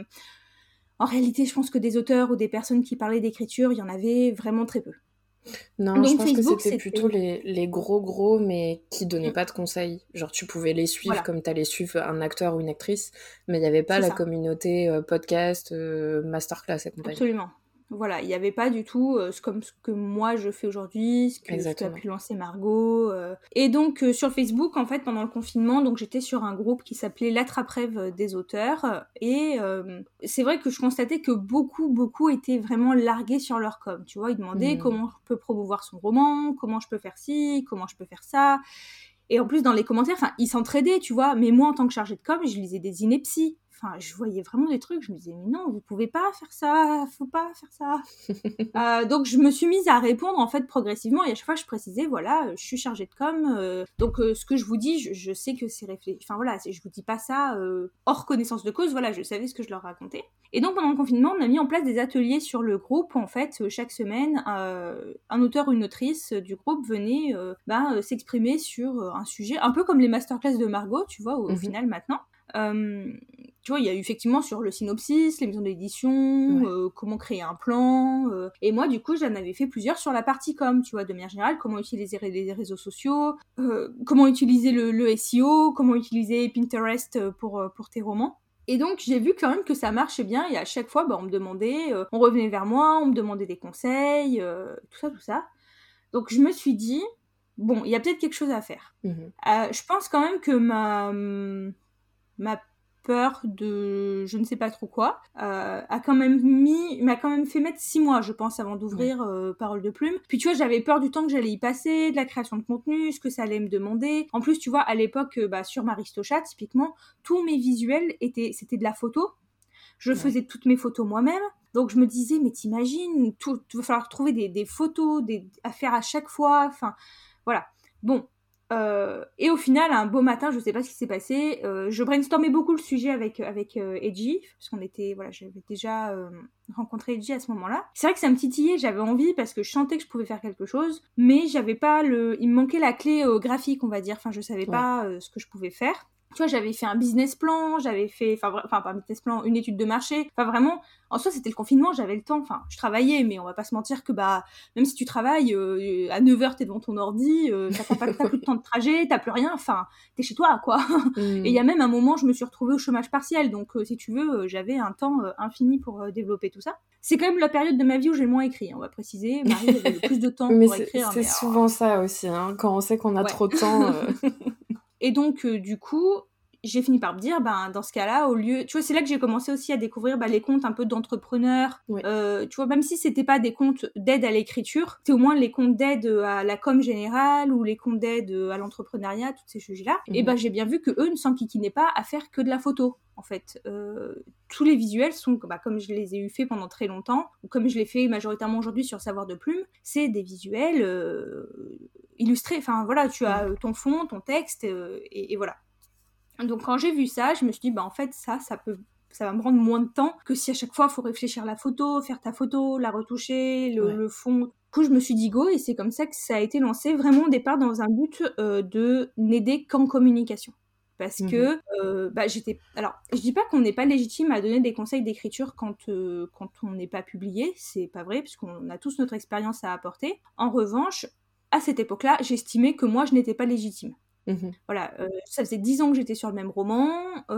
B: en réalité, je pense que des auteurs ou des personnes qui parlaient d'écriture, il y en avait vraiment très peu.
A: Non, je
B: Donc
A: pense que
B: Facebook,
A: c'était
B: c'était...
A: plutôt les, les gros gros, mais qui donnaient
B: Mm.
A: pas de conseils. Genre, tu pouvais les suivre
B: Voilà,
A: comme t'allais suivre un acteur ou une actrice, mais il n'y avait pas
B: c'est
A: la
B: ça.
A: communauté euh, podcast, euh, masterclass et compagnie.
B: Absolument. Voilà, il n'y avait pas du tout euh, ce- comme ce que moi je fais aujourd'hui, ce que, ce qu'a
A: Exactement.
B: pu lancer Margot. euh. Et donc euh, sur Facebook, en fait, pendant le confinement, donc j'étais sur un groupe qui s'appelait l'Attrape-Rêve des auteurs. Et euh, c'est vrai que je constatais que beaucoup, beaucoup étaient vraiment largués sur leur com. Tu vois, ils demandaient
A: Mm.
B: comment je peux promouvoir son roman, comment je peux faire ci, comment je peux faire ça. Et en plus, dans les commentaires, enfin, ils s'entraidaient, tu vois. Mais moi, en tant que chargée de com, je lisais des inepties. Enfin, je voyais vraiment des trucs. Je me disais, mais non, vous pouvez pas faire ça. Faut pas faire ça. Euh, donc, je me suis mise à répondre, en fait, progressivement. Et à chaque fois, je précisais, voilà, euh, je suis chargée de com. euh, donc, euh, ce que je vous dis, je, je sais que c'est réfléchi. Enfin, voilà, c'est- je vous dis pas ça euh, hors connaissance de cause. Voilà, je savais ce que je leur racontais. Et donc, pendant le confinement, on a mis en place des ateliers sur le groupe. En fait, euh, chaque semaine, euh, un auteur ou une autrice du groupe venait euh, bah, euh, s'exprimer sur euh, un sujet, un peu comme les masterclass de Margot, tu vois, au, au
A: Mhm.
B: final, maintenant. Euh, tu vois, il y a eu effectivement sur le synopsis, les maisons d'édition,
A: Ouais.
B: euh, comment créer un plan. euh, et moi, du coup, j'en avais fait plusieurs sur la partie com, tu vois, de manière générale, comment utiliser les réseaux sociaux, euh, comment utiliser le, le S E O, comment utiliser Pinterest pour, euh, pour tes romans. Et donc, j'ai vu quand même que ça marchait bien, et à chaque fois, bah, on me demandait, euh, on revenait vers moi, on me demandait des conseils, euh, tout ça, tout ça. Donc, je me suis dit, bon, il y a peut-être quelque chose à faire.
A: Mhm.
B: Euh, je pense quand même que ma, ma peur de je ne sais pas trop quoi euh, a quand même mis m'a quand même fait mettre six mois, je pense, avant d'ouvrir
A: Ouais.
B: euh, Parole de Plume. Puis tu vois, j'avais peur du temps que j'allais y passer, de la création de contenu, ce que ça allait me demander. En plus, tu vois, à l'époque, euh, bah, sur Maristochat, typiquement, tous mes visuels étaient c'était de la photo. Je
A: Ouais.
B: faisais toutes mes photos moi-même. Donc je me disais, mais t'imagines, tout, il va falloir trouver des, des photos des, à faire à chaque fois. Enfin, voilà. Bon. Euh, et au final, un beau matin, je sais pas ce qui s'est passé, euh, je brainstormais beaucoup le sujet avec, avec euh, Edgy, parce qu'on était, voilà, j'avais déjà euh, rencontré Edgy à ce moment-là. C'est vrai que ça me titillait, j'avais envie parce que je sentais que je pouvais faire quelque chose, mais j'avais pas le, il me manquait la clé euh, graphique, on va dire. Enfin, je savais
A: Ouais.
B: pas euh, ce que je pouvais faire. Tu vois, j'avais fait un business plan, j'avais fait, enfin, enfin, pas un business plan, une étude de marché. Enfin, vraiment, en soi, c'était le confinement, j'avais le temps. Enfin, je travaillais, mais on va pas se mentir que, bah, même si tu travailles, euh, à neuf heures, t'es devant ton ordi, euh, t'as pas, t'as plus de temps de trajet, t'as plus rien, enfin, t'es chez toi, quoi.
A: Mm.
B: Et il y a même un moment, je me suis retrouvée au chômage partiel. Donc, euh, si tu veux, euh, j'avais un temps euh, infini pour euh, développer tout ça. C'est quand même la période de ma vie où j'ai le moins écrit, on va préciser. Marie avait le plus de temps
A: Mais
B: pour
A: c'est
B: écrire,
A: c'est
B: mais
A: souvent ça aussi, hein, quand on sait qu'on a
B: ouais.
A: trop de temps. euh,
B: Et donc, euh, du coup, j'ai fini par me dire, ben, dans ce cas-là, au lieu... Tu vois, c'est là que j'ai commencé aussi à découvrir bah, les comptes un peu d'entrepreneurs.
A: Ouais.
B: Euh, tu vois, même si c'était pas des comptes d'aide à l'écriture, c'est au moins les comptes d'aide à la com générale ou les comptes d'aide à l'entrepreneuriat, tous ces sujets-là.
A: Mhm.
B: Et ben, j'ai bien vu que eux ne s'enquiquinaient pas à faire que de la photo. En fait, euh, tous les visuels sont, bah, comme je les ai eu fait pendant très longtemps, ou comme je les fais majoritairement aujourd'hui sur Savoir de Plume, c'est des visuels euh, illustrés. Enfin voilà, tu as
A: Ouais.
B: ton fond, ton texte, euh, et, et voilà. Donc quand j'ai vu ça, je me suis dit, bah en fait, ça, ça peut, ça va me prendre moins de temps que si à chaque fois, il faut réfléchir à la photo, faire ta photo, la retoucher, le,
A: Ouais.
B: le fond. Du coup, je me suis dit go, et c'est comme ça que ça a été lancé, vraiment au départ dans un but euh, de n'aider qu'en communication. Parce
A: Mhm.
B: que euh, bah, j'étais... Alors, je dis pas qu'on n'est pas légitime à donner des conseils d'écriture quand, euh, quand on n'est pas publié, c'est pas vrai, puisqu'on a tous notre expérience à apporter. En revanche, à cette époque-là, j'estimais que moi, je n'étais pas légitime.
A: Mhm.
B: Voilà, euh, ça faisait dix ans que j'étais sur le même roman,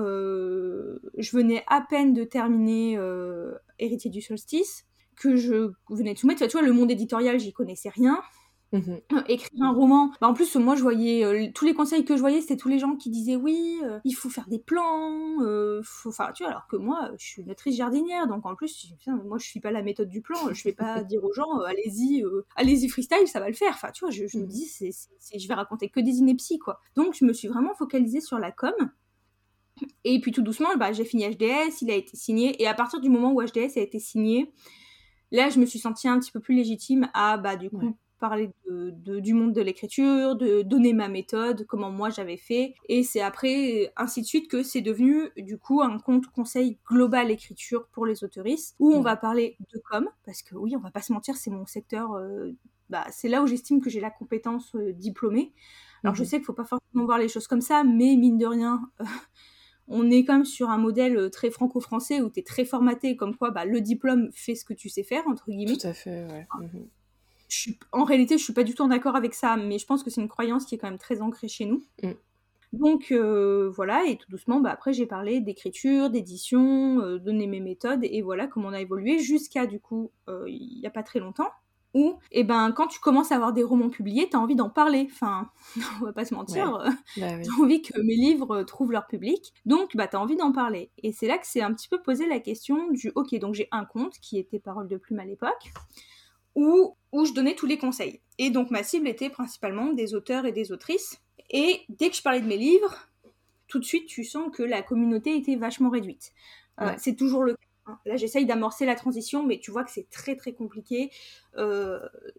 B: euh, je venais à peine de terminer euh, Héritier du solstice, que je venais de soumettre, tu vois, le monde éditorial, j'y connaissais rien,
A: Mhm.
B: Euh, écrire un roman. Bah, en plus, moi, je voyais euh, tous les conseils que je voyais, c'était tous les gens qui disaient oui, euh, il faut faire des plans, euh, faut, enfin, tu vois, alors que moi, je suis une autrice jardinière, donc en plus, je dis, putain, moi, je suis pas la méthode du plan, je vais pas dire aux gens, euh, allez-y, euh, allez-y freestyle, ça va le faire. Enfin, tu vois, je, je me
A: Mhm.
B: dis, c'est, c'est, c'est- je vais raconter que des inepties, quoi. Donc, je me suis vraiment focalisée sur la com. Et puis tout doucement, bah, j'ai fini H D S, il a été signé, et à partir du moment où H D S a été signé, là, je me suis sentie un petit peu plus légitime à, bah, du coup,
A: Ouais.
B: parler de, de- du monde de l'écriture, de donner ma méthode, comment moi j'avais fait. Et c'est après, ainsi de suite, que c'est devenu, du coup, un compte conseil global écriture pour les autoristes, où on
A: Ouais.
B: va parler de com, parce que oui, on va pas se mentir, c'est mon secteur, euh, bah, c'est là où j'estime que j'ai la compétence euh, diplômée. Alors, je
A: Mhm.
B: sais qu'il faut pas forcément voir les choses comme ça, mais mine de rien, on est quand même sur un modèle très franco-français où tu es très formaté, comme quoi bah, le diplôme fait ce que tu sais faire, entre
A: Tout
B: guillemets.
A: à fait, ouais. Mhm.
B: Je suis, en réalité, je suis pas du tout en accord avec ça, mais je pense que c'est une croyance qui est quand même très ancrée chez nous.
A: Mm.
B: Donc euh, voilà, et tout doucement, bah, après j'ai parlé d'écriture, d'édition, euh, donné mes méthodes, et voilà comment on a évolué jusqu'à du coup, euh, il y a pas très longtemps, où, et ben, quand tu commences à avoir des romans publiés, t'as envie d'en parler. Enfin, on va pas se mentir,
A: Ouais.
B: euh,
A: Bah
B: t'as
A: oui.
B: envie que mes livres euh, trouvent leur public, donc bah t'as envie d'en parler. Et c'est là que c'est un petit peu posé la question du, ok, donc j'ai un compte qui était Parole de Plume à l'époque, où, où je donnais tous les conseils. Et donc ma cible était principalement des auteurs et des autrices. Et dès que je parlais de mes livres, tout de suite tu sens que la communauté était vachement réduite. Euh,
A: Ouais.
B: c'est toujours le cas. Hein. Là j'essaye d'amorcer la transition, mais tu vois que c'est très très compliqué. Euh,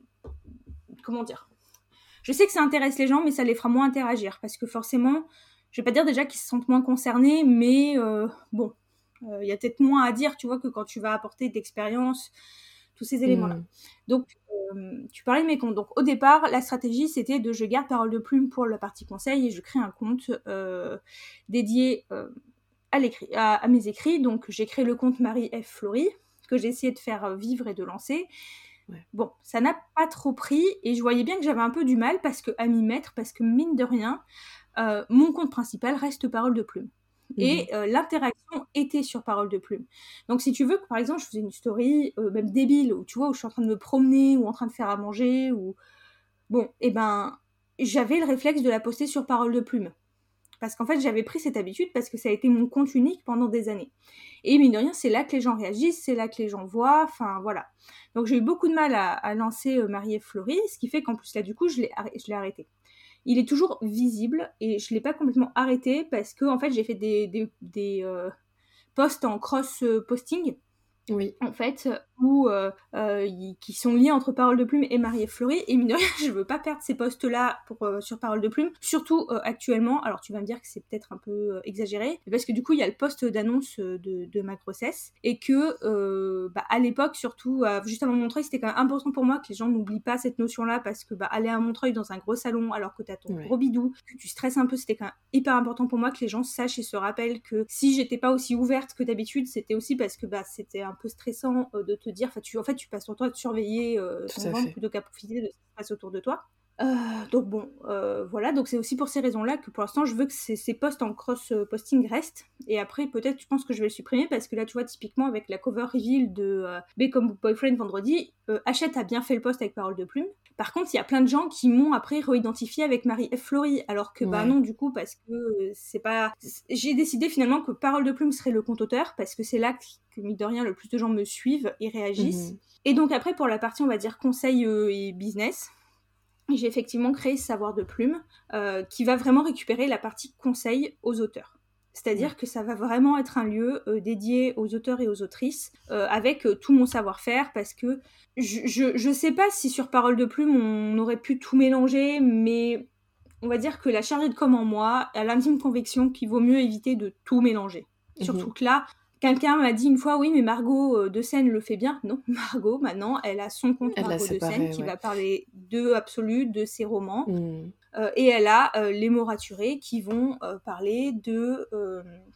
B: comment dire, je sais que ça intéresse les gens, mais ça les fera moins interagir, parce que forcément, je vais pas dire déjà qu'ils se sentent moins concernés, mais euh, bon, il euh, y a peut-être moins à dire, tu vois, que quand tu vas apporter d'expérience, tous ces éléments-là.
A: Mm.
B: Donc, euh, tu parlais de mes comptes. Donc, au départ, la stratégie, c'était de je garde Parole de Plume pour la partie conseil et je crée un compte euh, dédié euh, à, l'écrit, à, à mes écrits. Donc, j'ai créé le compte Marie F. Flory, que j'ai essayé de faire vivre et de lancer.
A: Ouais.
B: Bon, ça n'a pas trop pris et je voyais bien que j'avais un peu du mal parce que, à m'y mettre, parce que mine de rien, euh, mon compte principal reste Parole de Plume.
A: Mhm.
B: Et euh, l'interaction était sur Parole de Plume. Donc si tu veux que par exemple je faisais une story, euh, même débile, où tu vois, où je suis en train de me promener, ou en train de faire à manger, ou... Bon, et ben, j'avais le réflexe de la poster sur Parole de Plume. Parce qu'en fait, j'avais pris cette habitude parce que ça a été mon compte unique pendant des années. Et mine de rien, c'est là que les gens réagissent, c'est là que les gens voient, enfin voilà. Donc j'ai eu beaucoup de mal à, à lancer euh, Marie et Flory, ce qui fait qu'en plus là, du coup, je l'ai, je l'ai arrêté. Il est toujours visible et je l'ai pas complètement arrêté parce que en fait, j'ai fait des, des, des euh, posts en cross-posting.
A: Oui.
B: En fait, où, euh, euh, qui sont liés entre Parole de Plume et Marie et Flory, et mine de rien, je veux pas perdre ces postes-là pour, euh, sur Parole de Plume, surtout euh, actuellement, alors tu vas me dire que c'est peut-être un peu euh, exagéré, parce que du coup, il y a le poste d'annonce de, de ma grossesse, et que, euh, bah, à l'époque, surtout, euh, juste avant Montreuil, c'était quand même important pour moi que les gens n'oublient pas cette notion-là, parce que, bah, aller à Montreuil dans un gros salon, alors que t'as ton
A: Ouais.
B: gros bidou, que tu stresses un peu, c'était quand même hyper important pour moi que les gens sachent et se rappellent que si j'étais pas aussi ouverte que d'habitude, c'était aussi parce que, bah, c'était un peu stressant de te dire, tu, en fait tu passes ton temps à te surveiller euh, ton ventre plutôt qu'à profiter de ce qui se passe autour de toi. Euh, donc bon, euh, voilà, donc c'est aussi pour ces raisons-là que pour l'instant je veux que ces, ces posts en cross-posting restent, et après peut-être je pense que je vais le supprimer, parce que là tu vois typiquement avec la cover reveal de euh, B comme Boyfriend vendredi, euh, Hachette a bien fait le post avec Parole de Plume. Par contre, il y a plein de gens qui m'ont après réidentifié avec Marie F. Flory, alors que bah
A: Ouais.
B: non, du coup, parce que euh, c'est pas... J'ai décidé finalement que Parole de Plume serait le compte auteur, parce que c'est là que, mine de rien, le plus de gens me suivent et réagissent.
A: Mhm.
B: Et donc après, pour la partie, on va dire, conseil euh, et business, j'ai effectivement créé Savoir de Plume, euh, qui va vraiment récupérer la partie conseil aux auteurs. C'est-à-dire
A: Ouais.
B: que ça va vraiment être un lieu euh, dédié aux auteurs et aux autrices, euh, avec euh, tout mon savoir-faire, parce que je, je, je sais pas si sur Parole de Plume on aurait pu tout mélanger, mais on va dire que la chargée de com en moi a l'intime conviction qu'il vaut mieux éviter de tout mélanger.
A: Mhm.
B: Surtout que là, quelqu'un m'a dit une fois, oui, mais Margot euh, de Seine le fait bien. Non, Margot, maintenant, elle a son compte
A: Elle l'a
B: Margot de Seine
A: séparé,
B: qui
A: ouais.
B: va parler de Absolu, de ses romans.
A: Mm.
B: Euh, et elle a euh, les mots raturés qui vont euh, parler de, euh,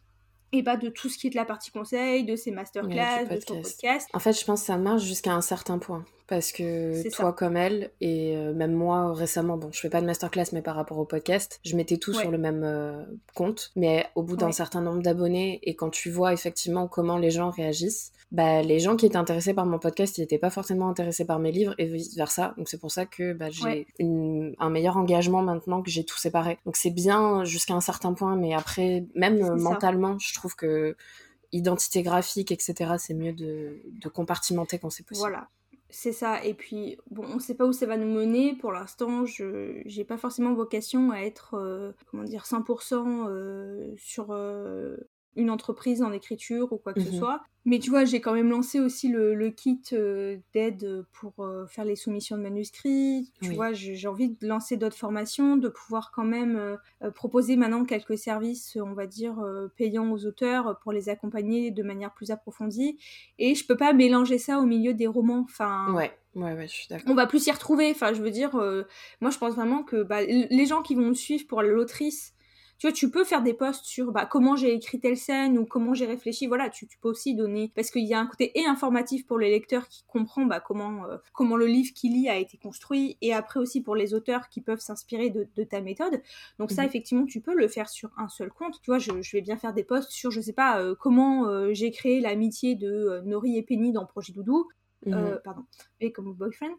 B: et pas de tout ce qui est de la partie conseil, de ses masterclass,
A: Ouais,
B: de son
A: podcast.
B: podcast.
A: En fait, je pense que ça marche jusqu'à un certain point. Parce que
B: C'est
A: toi
B: ça.
A: comme elle, et euh, même moi récemment, bon, je fais pas de masterclass, mais par rapport au podcast, je mettais tout
B: Ouais.
A: sur le même euh, compte. Mais au bout d'un
B: Ouais.
A: certain nombre d'abonnés, et quand tu vois effectivement comment les gens réagissent, bah, les gens qui étaient intéressés par mon podcast, ils étaient pas forcément intéressés par mes livres, et vice versa. Donc c'est pour ça que bah, j'ai
B: Ouais.
A: une, un meilleur engagement maintenant que j'ai tout séparé. Donc c'est bien jusqu'à un certain point, mais après, même
B: C'est
A: euh,
B: ça.
A: mentalement, je trouve que identité graphique, et cetera, c'est mieux de, de compartimenter quand c'est possible.
B: Voilà, c'est ça. Et puis, bon, on sait pas où ça va nous mener. Pour l'instant, je j'ai pas forcément vocation à être, euh, comment dire, cent pour cent euh, sur euh, une entreprise en écriture ou quoi que ce
A: Mhm.
B: soit. Mais tu vois, j'ai quand même lancé aussi le, le kit euh, d'aide pour euh, faire les soumissions de manuscrits. Tu
A: Oui.
B: vois, j'ai j'ai envie de lancer d'autres formations, de pouvoir quand même euh, euh, proposer maintenant quelques services, on va dire, euh, payants aux auteurs pour les accompagner de manière plus approfondie. Et je peux pas mélanger ça au milieu des romans. Enfin,
A: Ouais, ouais, ouais, je suis d'accord.
B: on va plus s'y retrouver. Enfin, je veux dire, euh, moi, je pense vraiment que bah, les gens qui vont me suivre pour l'autrice, tu vois, tu peux faire des posts sur bah, comment j'ai écrit telle scène ou comment j'ai réfléchi. Voilà, tu, tu peux aussi donner, parce qu'il y a un côté et informatif pour les lecteurs qui comprend bah, comment euh, comment le livre qu'il lit a été construit, et après aussi pour les auteurs qui peuvent s'inspirer de, de ta méthode. Donc ça,
A: Mhm.
B: effectivement, tu peux le faire sur un seul compte. Tu vois, je, je vais bien faire des posts sur, je sais pas, euh, comment euh, j'ai créé l'amitié de euh, Nori et Penny dans Projet Doudou. Euh,
A: Mhm.
B: pardon, et comme boyfriend.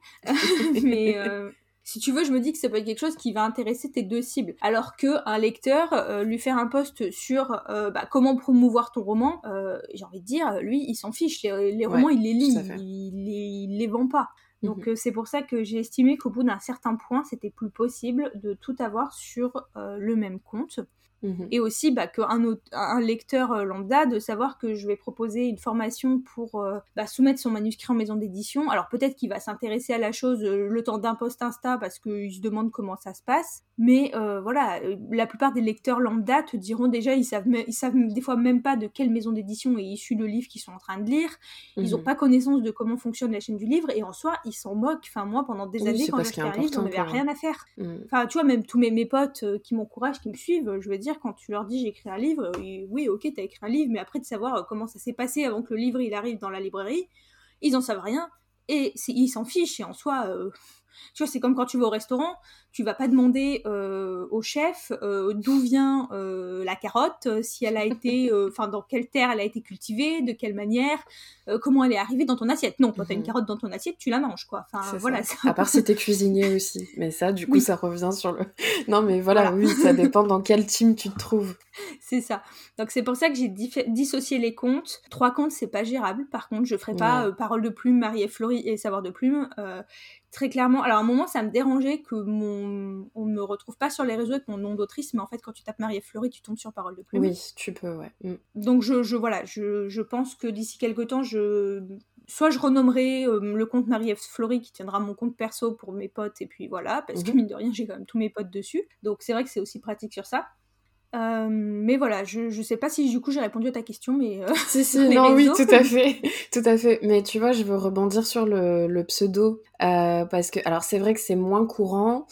B: Mais euh, si tu veux, je me dis que ça peut être quelque chose qui va intéresser tes deux cibles. Alors que un lecteur, euh, lui faire un post sur euh, bah, comment promouvoir ton roman, euh, j'ai envie de dire, lui, il s'en fiche. Les, les romans,
A: Ouais,
B: il les
A: tout
B: lit,
A: à fait.
B: il, il, les, il les vend pas. Donc
A: Mhm.
B: euh, c'est pour ça que j'ai estimé qu'au bout d'un certain point, c'était plus possible de tout avoir sur euh, le même compte.
A: Mhm.
B: Et aussi bah, qu'un autre- un lecteur euh, lambda, de savoir que je vais proposer une formation pour euh, bah, soumettre son manuscrit en maison d'édition. Alors peut-être qu'il va s'intéresser à la chose euh, le temps d'un post Insta parce qu'il se demande comment ça se passe. Mais euh, voilà, euh, la plupart des lecteurs lambda te diront déjà, ils savent, me- ils savent des fois même pas de quelle maison d'édition est issu le livre qu'ils sont en train de lire. Ils ont
A: Mhm.
B: pas connaissance de comment fonctionne la chaîne du livre, et en soi, ils s'en moquent. Enfin, moi, pendant des
A: Oui,
B: années,
A: c'est
B: quand
A: pas ce qui est
B: j'achetais un livre, j'en
A: important
B: avais
A: pour eux.
B: rien à faire.
A: Mhm.
B: Enfin, tu vois, même tous mes, mes potes euh, qui m'encouragent, qui me suivent, je veux dire, quand tu leur dis j'ai écrit un livre, et, oui, ok, t'as écrit un livre, mais après de savoir euh, comment ça s'est passé avant que le livre il arrive dans la librairie, ils en savent rien, et c'est- ils s'en fichent, et en soi, euh, tu vois, c'est comme quand tu vas au restaurant, tu vas pas demander euh, au chef euh, d'où vient euh, la carotte, euh, si elle a été, enfin, dans quelle terre elle a été cultivée, de quelle manière, euh, comment elle est arrivée dans ton assiette. Non, toi, t'as une
A: Mhm.
B: carotte dans ton assiette, tu la manges, quoi. Enfin,
A: C'est
B: voilà,
A: ça.
B: c'est un
A: À
B: peu...
A: part si t'es cuisinier aussi. Mais ça, du coup,
B: Oui,
A: ça revient sur le... Non, mais voilà,
B: voilà.
A: oui, ça dépend dans quel team tu te trouves.
B: C'est ça. Donc c'est pour ça que j'ai dif- dissocié les comptes. Trois comptes, c'est pas gérable. Par contre, je ferai pas
A: Ouais.
B: euh, Parole de Plume, Marie et Florie et Savoir de Plume. Euh, très clairement. Alors à un moment, ça me dérangeait que mon on me retrouve pas sur les réseaux avec mon nom d'autrice, mais en fait, quand tu tapes Marie et Florie, tu tombes sur Parole de Plume.
A: Oui, tu peux, ouais. Mm.
B: Donc je, je voilà, je, je pense que d'ici quelques temps, je soit je renommerai euh, le compte Marie F. Flory qui tiendra mon compte perso pour mes potes, et puis voilà, parce que
A: Mhm.
B: mine de rien, j'ai quand même tous mes potes dessus. Donc c'est vrai que c'est aussi pratique sur ça. Euh, mais voilà, je, je sais pas si du coup j'ai répondu à ta question, mais euh,
A: Si,
B: sur
A: si,
B: les
A: non, oui,
B: réseaux.
A: tout à fait. Tout à fait. Mais tu vois, je veux rebondir sur le, le pseudo. euh, parce que, alors, c'est vrai que c'est moins courant.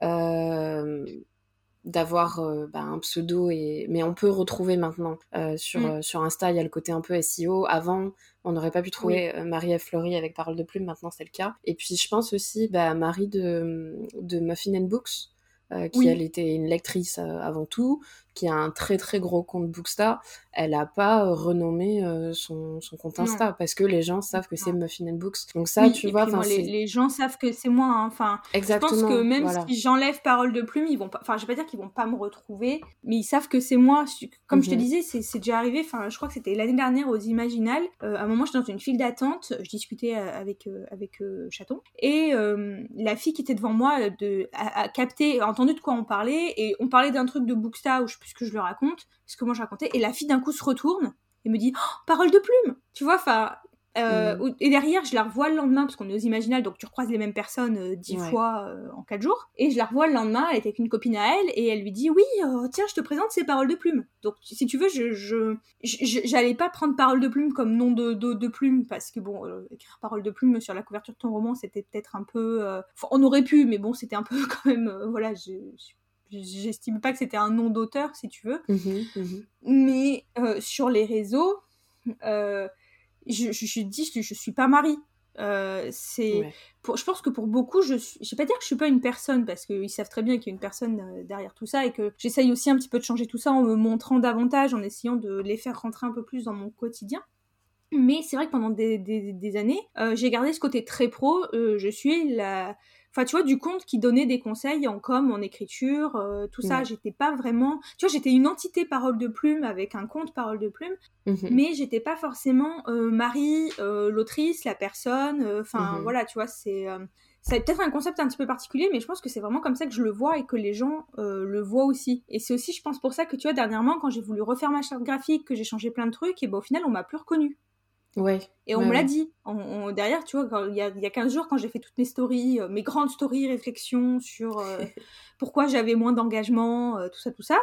A: Euh, d'avoir euh, bah, un pseudo, et mais on peut retrouver maintenant euh, sur,
B: Mm,
A: euh, sur Insta, il y a le côté un peu S E O. Avant, on n'aurait pas pu
B: oui,
A: trouver euh, Marie-Ève Flory avec Parole de Plume, maintenant c'est le cas. Et puis je pense aussi bah, Marie de, de Muffin and Books, euh, qui elle
B: oui,
A: était une lectrice euh, avant tout, qui a un très très gros compte Booksta. Elle a pas euh, renommé euh, son, son compte
B: non.
A: Insta parce que les gens savent que c'est
B: Non.
A: Muffin and Books. Donc ça,
B: Oui,
A: tu
B: et
A: vois,
B: puis
A: enfin
B: moi, les,
A: c'est
B: les gens savent que c'est moi, hein. Enfin, je pense que
A: exactement,
B: même
A: voilà.
B: si j'enlève Parole de Plume, ils vont pas... Enfin, je vais pas dire qu'ils vont pas me retrouver, mais ils savent que c'est moi. Comme je te
A: Mhm.
B: disais, c'est, c'est déjà arrivé, enfin, je crois que c'était l'année dernière aux Imaginales. Euh, à un moment, j'étais dans une file d'attente, je discutais euh, avec, euh, avec euh, Chaton, et euh, la fille qui était devant moi euh, de, a, a capté, a entendu de quoi on parlait, et on parlait d'un truc de Booksta, ou je sais plus ce que je le raconte, ce que moi je racontais, et la fille d'un coup se retourne, et me dit oh, Parole de Plume, tu vois, enfin... Euh,
A: Mhm.
B: et derrière, je la revois le lendemain, parce qu'on est aux Imaginales, donc tu recroises les mêmes personnes euh, dix
A: Ouais.
B: fois euh, en quatre jours. Et je la revois le lendemain, elle était avec une copine à elle, et elle lui dit oui, euh, tiens, je te présente ces Paroles de Plume. Donc si tu veux, je, je, je- j'allais pas prendre Parole de Plume comme nom de, de, de plume, parce que bon, euh, écrire Parole de Plume sur la couverture de ton roman, c'était peut-être un peu... euh, enfin, on aurait pu, mais bon, c'était un peu quand même... euh, voilà, je, je j'estime pas que c'était un nom d'auteur, si tu veux.
A: Mmh, mmh.
B: Mais euh, sur les réseaux, euh, je, je, je dis je, je suis pas Marie. Euh, c'est
A: Ouais.
B: pour, je pense que pour beaucoup, je suis, je vais pas dire que je suis pas une personne parce qu'ils savent très bien qu'il y a une personne euh, derrière tout ça et que j'essaye aussi un petit peu de changer tout ça en me montrant davantage, en essayant de les faire rentrer un peu plus dans mon quotidien. Mais c'est vrai que pendant des, des, des années, euh, j'ai gardé ce côté très pro. Euh, je suis la... Enfin, tu vois, du compte qui donnait des conseils en com, en écriture, euh, tout ça.
A: Ouais.
B: J'étais pas vraiment... Tu vois, j'étais une entité parole de plume avec un compte parole de plume.
A: Mmh.
B: Mais j'étais pas forcément euh, Marie, euh, l'autrice, la personne. Enfin, euh,
A: Mmh.
B: voilà, tu vois, c'est... Euh, c'est peut-être un concept un petit peu particulier, mais je pense que c'est vraiment comme ça que je le vois et que les gens euh, le voient aussi. Et c'est aussi, je pense, pour ça que, tu vois, dernièrement, quand j'ai voulu refaire ma charte graphique, que j'ai changé plein de trucs, et ben au final, on m'a plus reconnue.
A: Ouais.
B: Et on
A: Ouais,
B: me l'a
A: ouais.
B: dit. On, on- derrière, tu vois, quand- il y a, il y a quinze jours, quand j'ai fait toutes mes stories, euh, mes grandes stories, réflexions sur euh, pourquoi j'avais moins d'engagement, euh, tout ça, tout ça,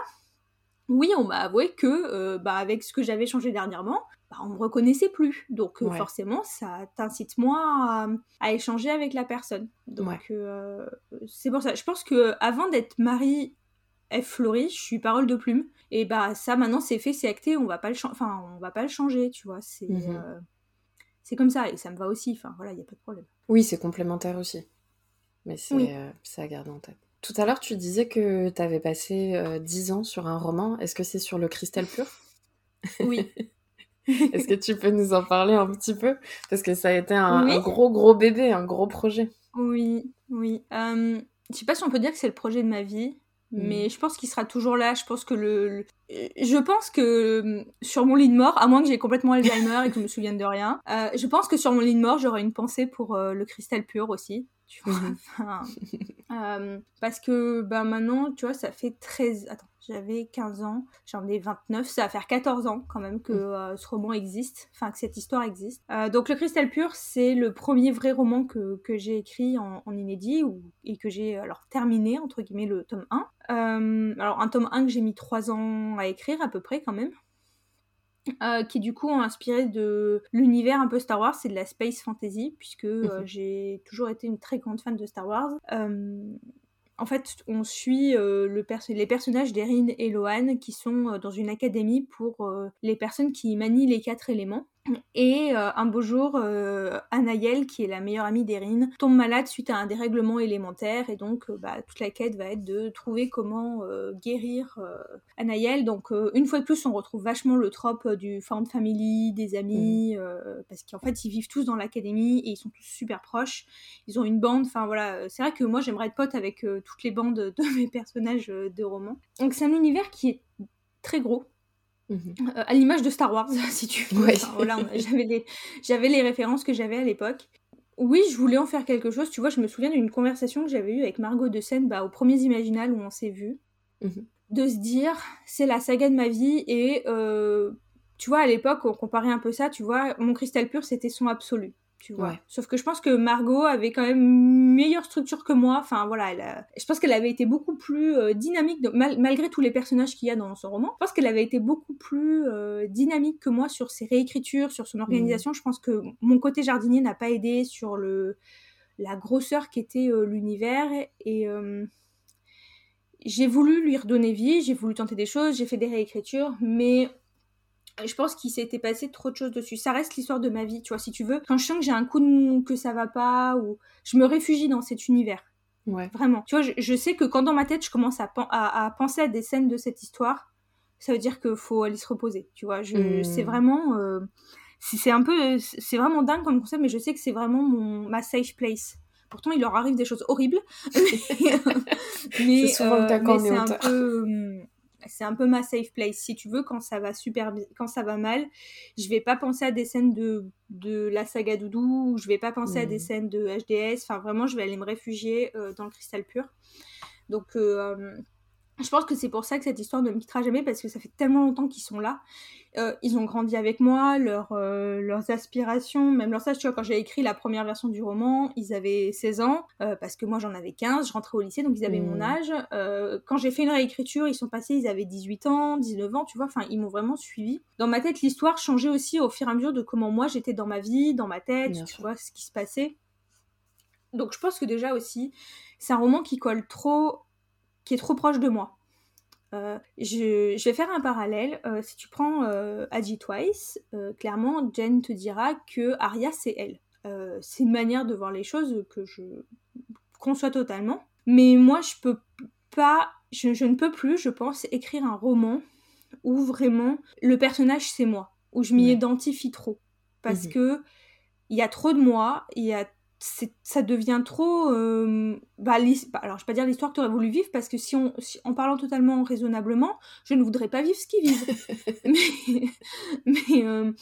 B: oui, on m'a avoué que, euh, bah, avec ce que j'avais changé dernièrement, bah, on me reconnaissait plus. Donc, euh,
A: Ouais.
B: forcément, ça t'incite moins à, à échanger avec la personne.
A: Ouais.
B: Donc, euh, c'est pour ça. Je pense que avant d'être Marie F. Fleury, je suis parole de plume. Et bah, ça, maintenant, c'est fait, c'est acté, on va pas le, cha- enfin, on va pas le changer, tu vois. C'est.
A: Mmh.
B: euh, c'est comme ça, et ça me va aussi, enfin voilà, il n'y a pas de problème.
A: Oui, c'est complémentaire aussi, mais c'est,
B: Oui,
A: heu, c'est à garder en tête. Tout à l'heure, tu disais que tu avais passé, heu, dix ans sur un roman. Est-ce que c'est sur Le Cristal Pur?
B: oui.
A: Est-ce que tu peux nous en parler un petit peu? Parce que ça a été un
B: Oui,
A: un gros, gros bébé, un gros projet.
B: oui, oui. Euh, je sais pas si on peut dire que c'est le projet de ma vie,
A: Mmh.
B: mais je pense qu'il sera toujours là. Je pense que le, le- je pense que euh, sur mon lit de mort, à moins que j'ai complètement Alzheimer et que je me souvienne de rien, euh, je pense que sur mon lit de mort, j'aurai une pensée pour euh, le cristal pur aussi. Tu vois.
A: Mmh.
B: Enfin, Euh, parce que bah, maintenant, tu vois, ça fait treize... Attends, j'avais quinze ans, j'en ai vingt-neuf, ça va faire quatorze ans quand même que
A: Mmh.
B: euh, ce roman existe, enfin que cette histoire existe. Euh, donc Le Cristal Pur, c'est le premier vrai roman que, que j'ai écrit en, en inédit ou, et que j'ai alors terminé, entre guillemets, le tome un. Euh, alors un tome un que j'ai mis trois ans à écrire à peu près quand même. Euh, qui du coup ont inspiré de l'univers un peu Star Wars, c'est de la space fantasy, puisque euh,
A: Mmh.
B: j'ai toujours été une très grande fan de Star Wars. Euh, en fait, on suit euh, le perso- les personnages d'Erin et Lohan qui sont euh, dans une académie pour euh, les personnes qui manient les quatre éléments. Et euh, un beau jour, euh, Anaël, qui est la meilleure amie d'Erin, tombe malade suite à un dérèglement élémentaire et donc euh, bah, toute la quête va être de trouver comment euh, guérir euh, Anaël. Donc euh, une fois de plus, on retrouve vachement le trope euh, du found family, des
A: Mmh.
B: amis, euh, parce qu'en fait ils vivent tous dans l'académie et ils sont tous super proches. Ils ont une bande, enfin voilà, c'est vrai que moi j'aimerais être pote avec euh, toutes les bandes de mes personnages euh, de romans. Donc c'est un univers qui est très gros,
A: Mmh.
B: euh, à l'image de Star Wars, si tu veux.
A: Ouais.
B: Enfin, voilà, on a- j'avais, les, j'avais les références que j'avais à l'époque. Oui, je voulais en faire quelque chose. Tu vois, je me souviens d'une conversation que j'avais eue avec Margot de Seine bah, aux premiers Imaginales où on s'est vus.
A: Mmh.
B: De se dire, c'est la saga de ma vie et euh, tu vois, à l'époque, on comparait un peu ça, tu vois, mon cristal pur, c'était son absolu. Tu vois.
A: Ouais.
B: Sauf que je pense que Margot avait quand même une meilleure structure que moi. Enfin voilà, elle a... je pense qu'elle avait été beaucoup plus euh, dynamique, de... Mal... malgré tous les personnages qu'il y a dans son roman. Je pense qu'elle avait été beaucoup plus euh, dynamique que moi sur ses réécritures, sur son
A: Mmh.
B: organisation. Je pense que mon côté jardinier n'a pas aidé sur le la grosseur qu'était euh, l'univers. Et euh, j'ai voulu lui redonner vie, j'ai voulu tenter des choses, j'ai fait des réécritures, mais je pense qu'il s'était passé trop de choses dessus. Ça reste l'histoire de ma vie, tu vois, si tu veux. Quand je sens que j'ai un coup de mou, que ça va pas, ou je me réfugie dans cet univers.
A: Ouais.
B: Vraiment. Tu vois, je, je sais que quand dans ma tête, je commence à, pen- à, à penser à des scènes de cette histoire, ça veut dire qu'il faut aller se reposer, tu vois. Je, c'est
A: Mmh.
B: vraiment... euh, c'est c'est un peu... C'est vraiment dingue comme concept, mais je sais que c'est vraiment mon, ma safe place. Pourtant, il leur arrive des choses horribles, mais,
A: C'est
B: mais,
A: souvent le
B: euh,
A: cas quand
B: mais
A: on est
B: c'est un
A: auteur.
B: peu... hum, c'est un peu ma safe place. Si tu veux, quand ça va super bien, quand ça va mal, je vais pas penser à des scènes de, de la saga Doudou, ou je vais pas penser à des
A: Mmh.
B: scènes de H D S. Enfin, vraiment, je vais aller me réfugier euh, dans le cristal pur. Donc, euh, je pense que c'est pour ça que cette histoire ne me quittera jamais, parce que ça fait tellement longtemps qu'ils sont là. Euh, ils ont grandi avec moi, leur, euh, leurs aspirations, même leur sage, tu vois, quand j'ai écrit la première version du roman, ils avaient seize ans, euh, parce que moi j'en avais quinze, je rentrais au lycée, donc ils avaient mon
A: Mmh.
B: âge. Euh, quand j'ai fait une réécriture, ils sont passés, ils avaient dix-huit ans, dix-neuf ans, tu vois, enfin, ils m'ont vraiment suivi. Dans ma tête, l'histoire changeait aussi au fur et à mesure de comment moi j'étais dans ma vie, dans ma tête,
A: Bien
B: tu
A: sûr.
B: vois, ce qui se passait. Donc je pense que déjà aussi, c'est un roman qui colle trop qui est trop proche de moi. Euh, je, je vais faire un parallèle. Euh, si tu prends euh, Agi Twice, euh, clairement, Jen te dira que Arya, c'est elle. Euh, c'est une manière de voir les choses que je conçois totalement. Mais moi, je peux pas, je, je ne peux plus, je pense, écrire un roman où vraiment le personnage, c'est moi, où je m'y
A: Ouais.
B: identifie trop. Parce
A: Mhm.
B: que il y a trop de moi, il y a c'est, ça devient trop euh, bah, bah, alors je vais pas dire l'histoire que tu aurais voulu vivre parce que si on si, en parlant totalement raisonnablement je ne voudrais pas vivre ce qu'ils vivent mais mais, euh,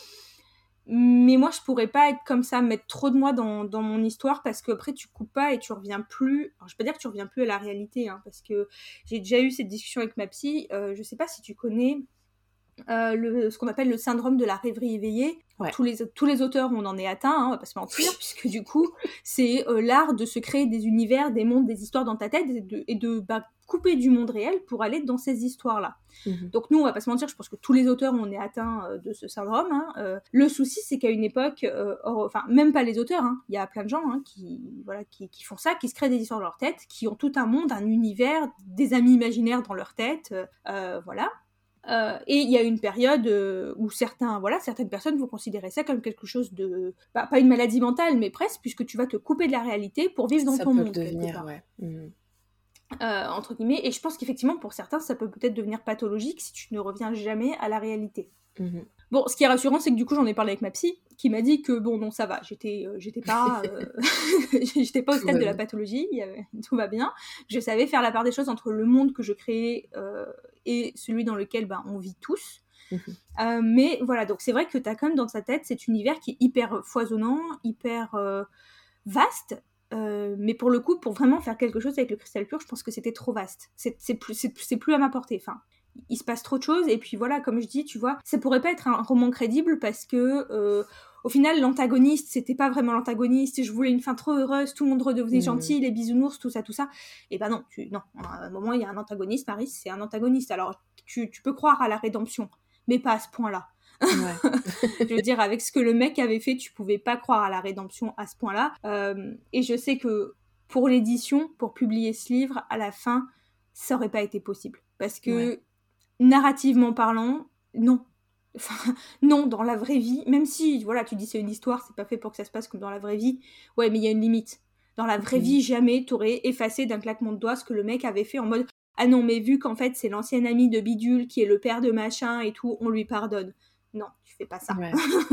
B: mais moi je pourrais pas être comme ça, mettre trop de moi dans, dans mon histoire parce que après tu coupes pas et tu reviens plus, alors je vais pas dire que tu reviens plus à la réalité hein, parce que j'ai déjà eu cette discussion avec ma psy. Euh, je sais pas si tu connais Euh, le, ce qu'on appelle le syndrome de la rêverie éveillée.
A: Ouais.
B: Tous les, tous les auteurs, on en est atteint, hein, on va pas se mentir, puisque du coup, c'est euh, l'art de se créer des univers, des mondes, des histoires dans ta tête et de, et de bah, couper du monde réel pour aller dans ces histoires-là.
A: Mhm.
B: Donc nous, on va pas se mentir, je pense que tous les auteurs, on est atteints euh, de ce syndrome. Hein. Euh, le souci, c'est qu'à une époque, euh, or, enfin, même pas les auteurs, hein, il y a plein de gens hein, qui, voilà, qui, qui font ça, qui se créent des histoires dans leur tête, qui ont tout un monde, un univers, des amis imaginaires dans leur tête, euh, voilà. Euh, et il y a une période euh, où certains, voilà, certaines personnes vont considérer ça comme quelque chose de... Bah, pas une maladie mentale, mais presque, puisque tu vas te couper de la réalité pour vivre dans
A: Ça
B: ton
A: peut le
B: monde, quelque
A: devenir,
B: part.
A: ouais. Mhm.
B: Euh, entre guillemets. Et je pense qu'effectivement, pour certains, ça peut peut-être devenir pathologique si tu ne reviens jamais à la réalité.
A: Mhm.
B: Bon, ce qui est rassurant, c'est que du coup, j'en ai parlé avec ma psy, qui m'a dit que bon, non, ça va, j'étais, euh, j'étais pas, euh, j'étais pas au
A: Tout
B: stade
A: va
B: de la
A: bien.
B: pathologie, il y avait- tout va bien. Je savais faire la part des choses entre le monde que je créais euh, et celui dans lequel ben, on vit tous.
A: Mhm.
B: Euh, mais voilà, donc c'est vrai que t'as quand même dans ta tête cet univers qui est hyper foisonnant, hyper euh, vaste. Euh, mais pour le coup, pour vraiment faire quelque chose avec le cristal pur, je pense que c'était trop vaste. C'est, c'est, plus, c'est, c'est plus à ma portée. Enfin, il se passe trop de choses. Et puis voilà, comme je dis, tu vois, ça pourrait pas être un roman crédible parce que, euh, au final, l'antagoniste, c'était pas vraiment l'antagoniste. Je voulais une fin trop heureuse, tout le monde redevenait
A: Mhm.
B: gentil, les bisounours, tout ça, tout ça. Et ben non, tu, non. À un moment, il y a un antagoniste, Marie, c'est un antagoniste. Alors, tu, tu peux croire à la rédemption, mais pas à ce point-là.
A: Ouais.
B: Je veux dire, avec ce que le mec avait fait, tu pouvais pas croire à la rédemption à ce point-là. Euh, et je sais que pour l'édition, pour publier ce livre, à la fin, ça aurait pas été possible. Parce que,
A: Ouais.
B: narrativement parlant, non. Enfin, non, dans la vraie vie, même si, voilà, tu dis c'est une histoire, c'est pas fait pour que ça se passe comme dans la vraie vie, ouais, mais il y a une limite. Dans la vraie
A: Mhm.
B: vie, jamais t'aurais effacé d'un claquement de doigts ce que le mec avait fait en mode « Ah non, mais vu qu'en fait, c'est l'ancien ami de Bidule qui est le père de machin et tout, on lui pardonne. » Non, tu fais pas ça.
A: Ouais.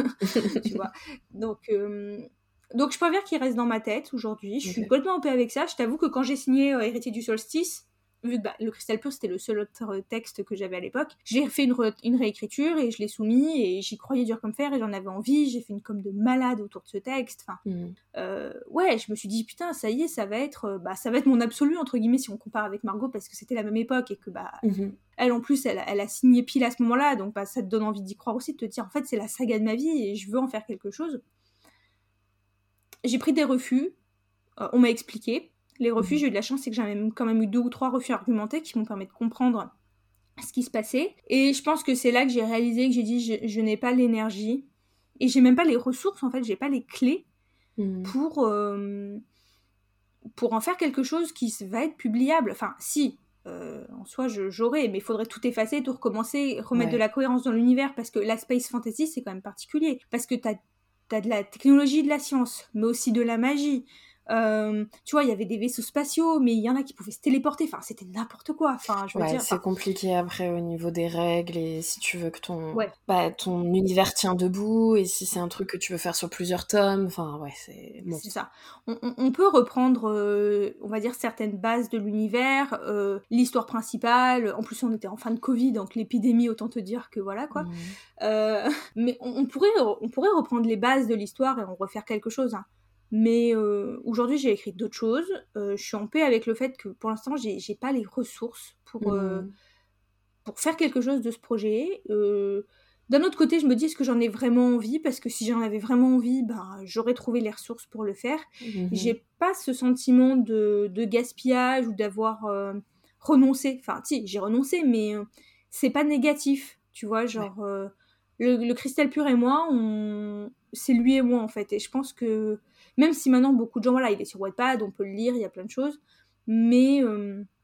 B: Tu vois. Donc, euh, donc je préfère qu'il reste dans ma tête aujourd'hui. Je suis
A: Ok.
B: complètement en paix avec ça. Je t'avoue que quand j'ai signé euh, Héritier du Solstice, vu que bah, le Cristal Pur c'était le seul autre texte que j'avais à l'époque, j'ai fait une, re- une réécriture et je l'ai soumis et j'y croyais dur comme fer et j'en avais envie. J'ai fait une com de malade autour de ce texte. Enfin,
A: Mhm.
B: euh, ouais, je me suis dit putain, ça y est, ça va être, euh, bah, ça va être mon absolu entre guillemets si on compare avec Margot parce que c'était la même époque et que bah
A: Mhm.
B: elle en plus elle, elle a signé pile à ce moment-là, donc bah, ça te donne envie d'y croire aussi, de te dire en fait c'est la saga de ma vie et je veux en faire quelque chose. J'ai pris des refus, euh, on m'a expliqué. Les refus,
A: Mhm.
B: j'ai eu de la chance, c'est que j'avais quand même eu deux ou trois refus argumentés qui m'ont permis de comprendre ce qui se passait. Et je pense que c'est là que j'ai réalisé que j'ai dit je, je n'ai pas l'énergie et j'ai même pas les ressources en fait, j'ai pas les clés
A: Mhm.
B: pour euh, pour en faire quelque chose qui va être publiable. Enfin, si, euh, en soi, je, j'aurais, mais il faudrait tout effacer, tout recommencer, remettre de
A: Ouais.
B: la cohérence dans l'univers, parce que la space fantasy, c'est quand même particulier. Parce que t'as, t'as de la technologie, de la science, mais aussi de la magie. Euh, tu vois, il y avait des vaisseaux spatiaux, mais il y en a qui pouvaient se téléporter. Enfin, c'était n'importe quoi. Enfin, je veux
A: Ouais,
B: dire...
A: c'est
B: Enfin,
A: compliqué après au niveau des règles et si tu veux que ton,
B: ouais.
A: bah, ton univers tient debout et si c'est un truc que tu veux faire sur plusieurs tomes, enfin ouais, c'est
B: C'est
A: monstre.
B: ça. On, on- on peut reprendre, euh, on va dire, certaines bases de l'univers, euh, l'histoire principale. En plus, on était en fin de Covid, donc l'épidémie, autant te dire que voilà, quoi.
A: Mhm.
B: Euh, mais on, on pourrait, on pourrait reprendre les bases de l'histoire et en refaire quelque chose. Hein. Mais euh, aujourd'hui, j'ai écrit d'autres choses. Euh, je suis en paix avec le fait que, pour l'instant, j'ai, j'ai pas les ressources pour, euh,
A: Mhm.
B: pour faire quelque chose de ce projet. Euh, d'un autre côté, je me dis, est-ce que j'en ai vraiment envie? Parce que si j'en avais vraiment envie, ben, j'aurais trouvé les ressources pour le faire.
A: Mhm.
B: J'ai pas ce sentiment de, de gaspillage ou d'avoir euh, renoncé. Enfin, si, j'ai renoncé, mais euh, c'est pas négatif. Tu vois,
A: Ouais.
B: genre, euh, le, le cristal pur et moi, on... c'est lui et moi, en fait. Et je pense que, même si maintenant beaucoup de gens, voilà, il est sur Wattpad, on peut le lire, il y a plein de choses, mais... euh,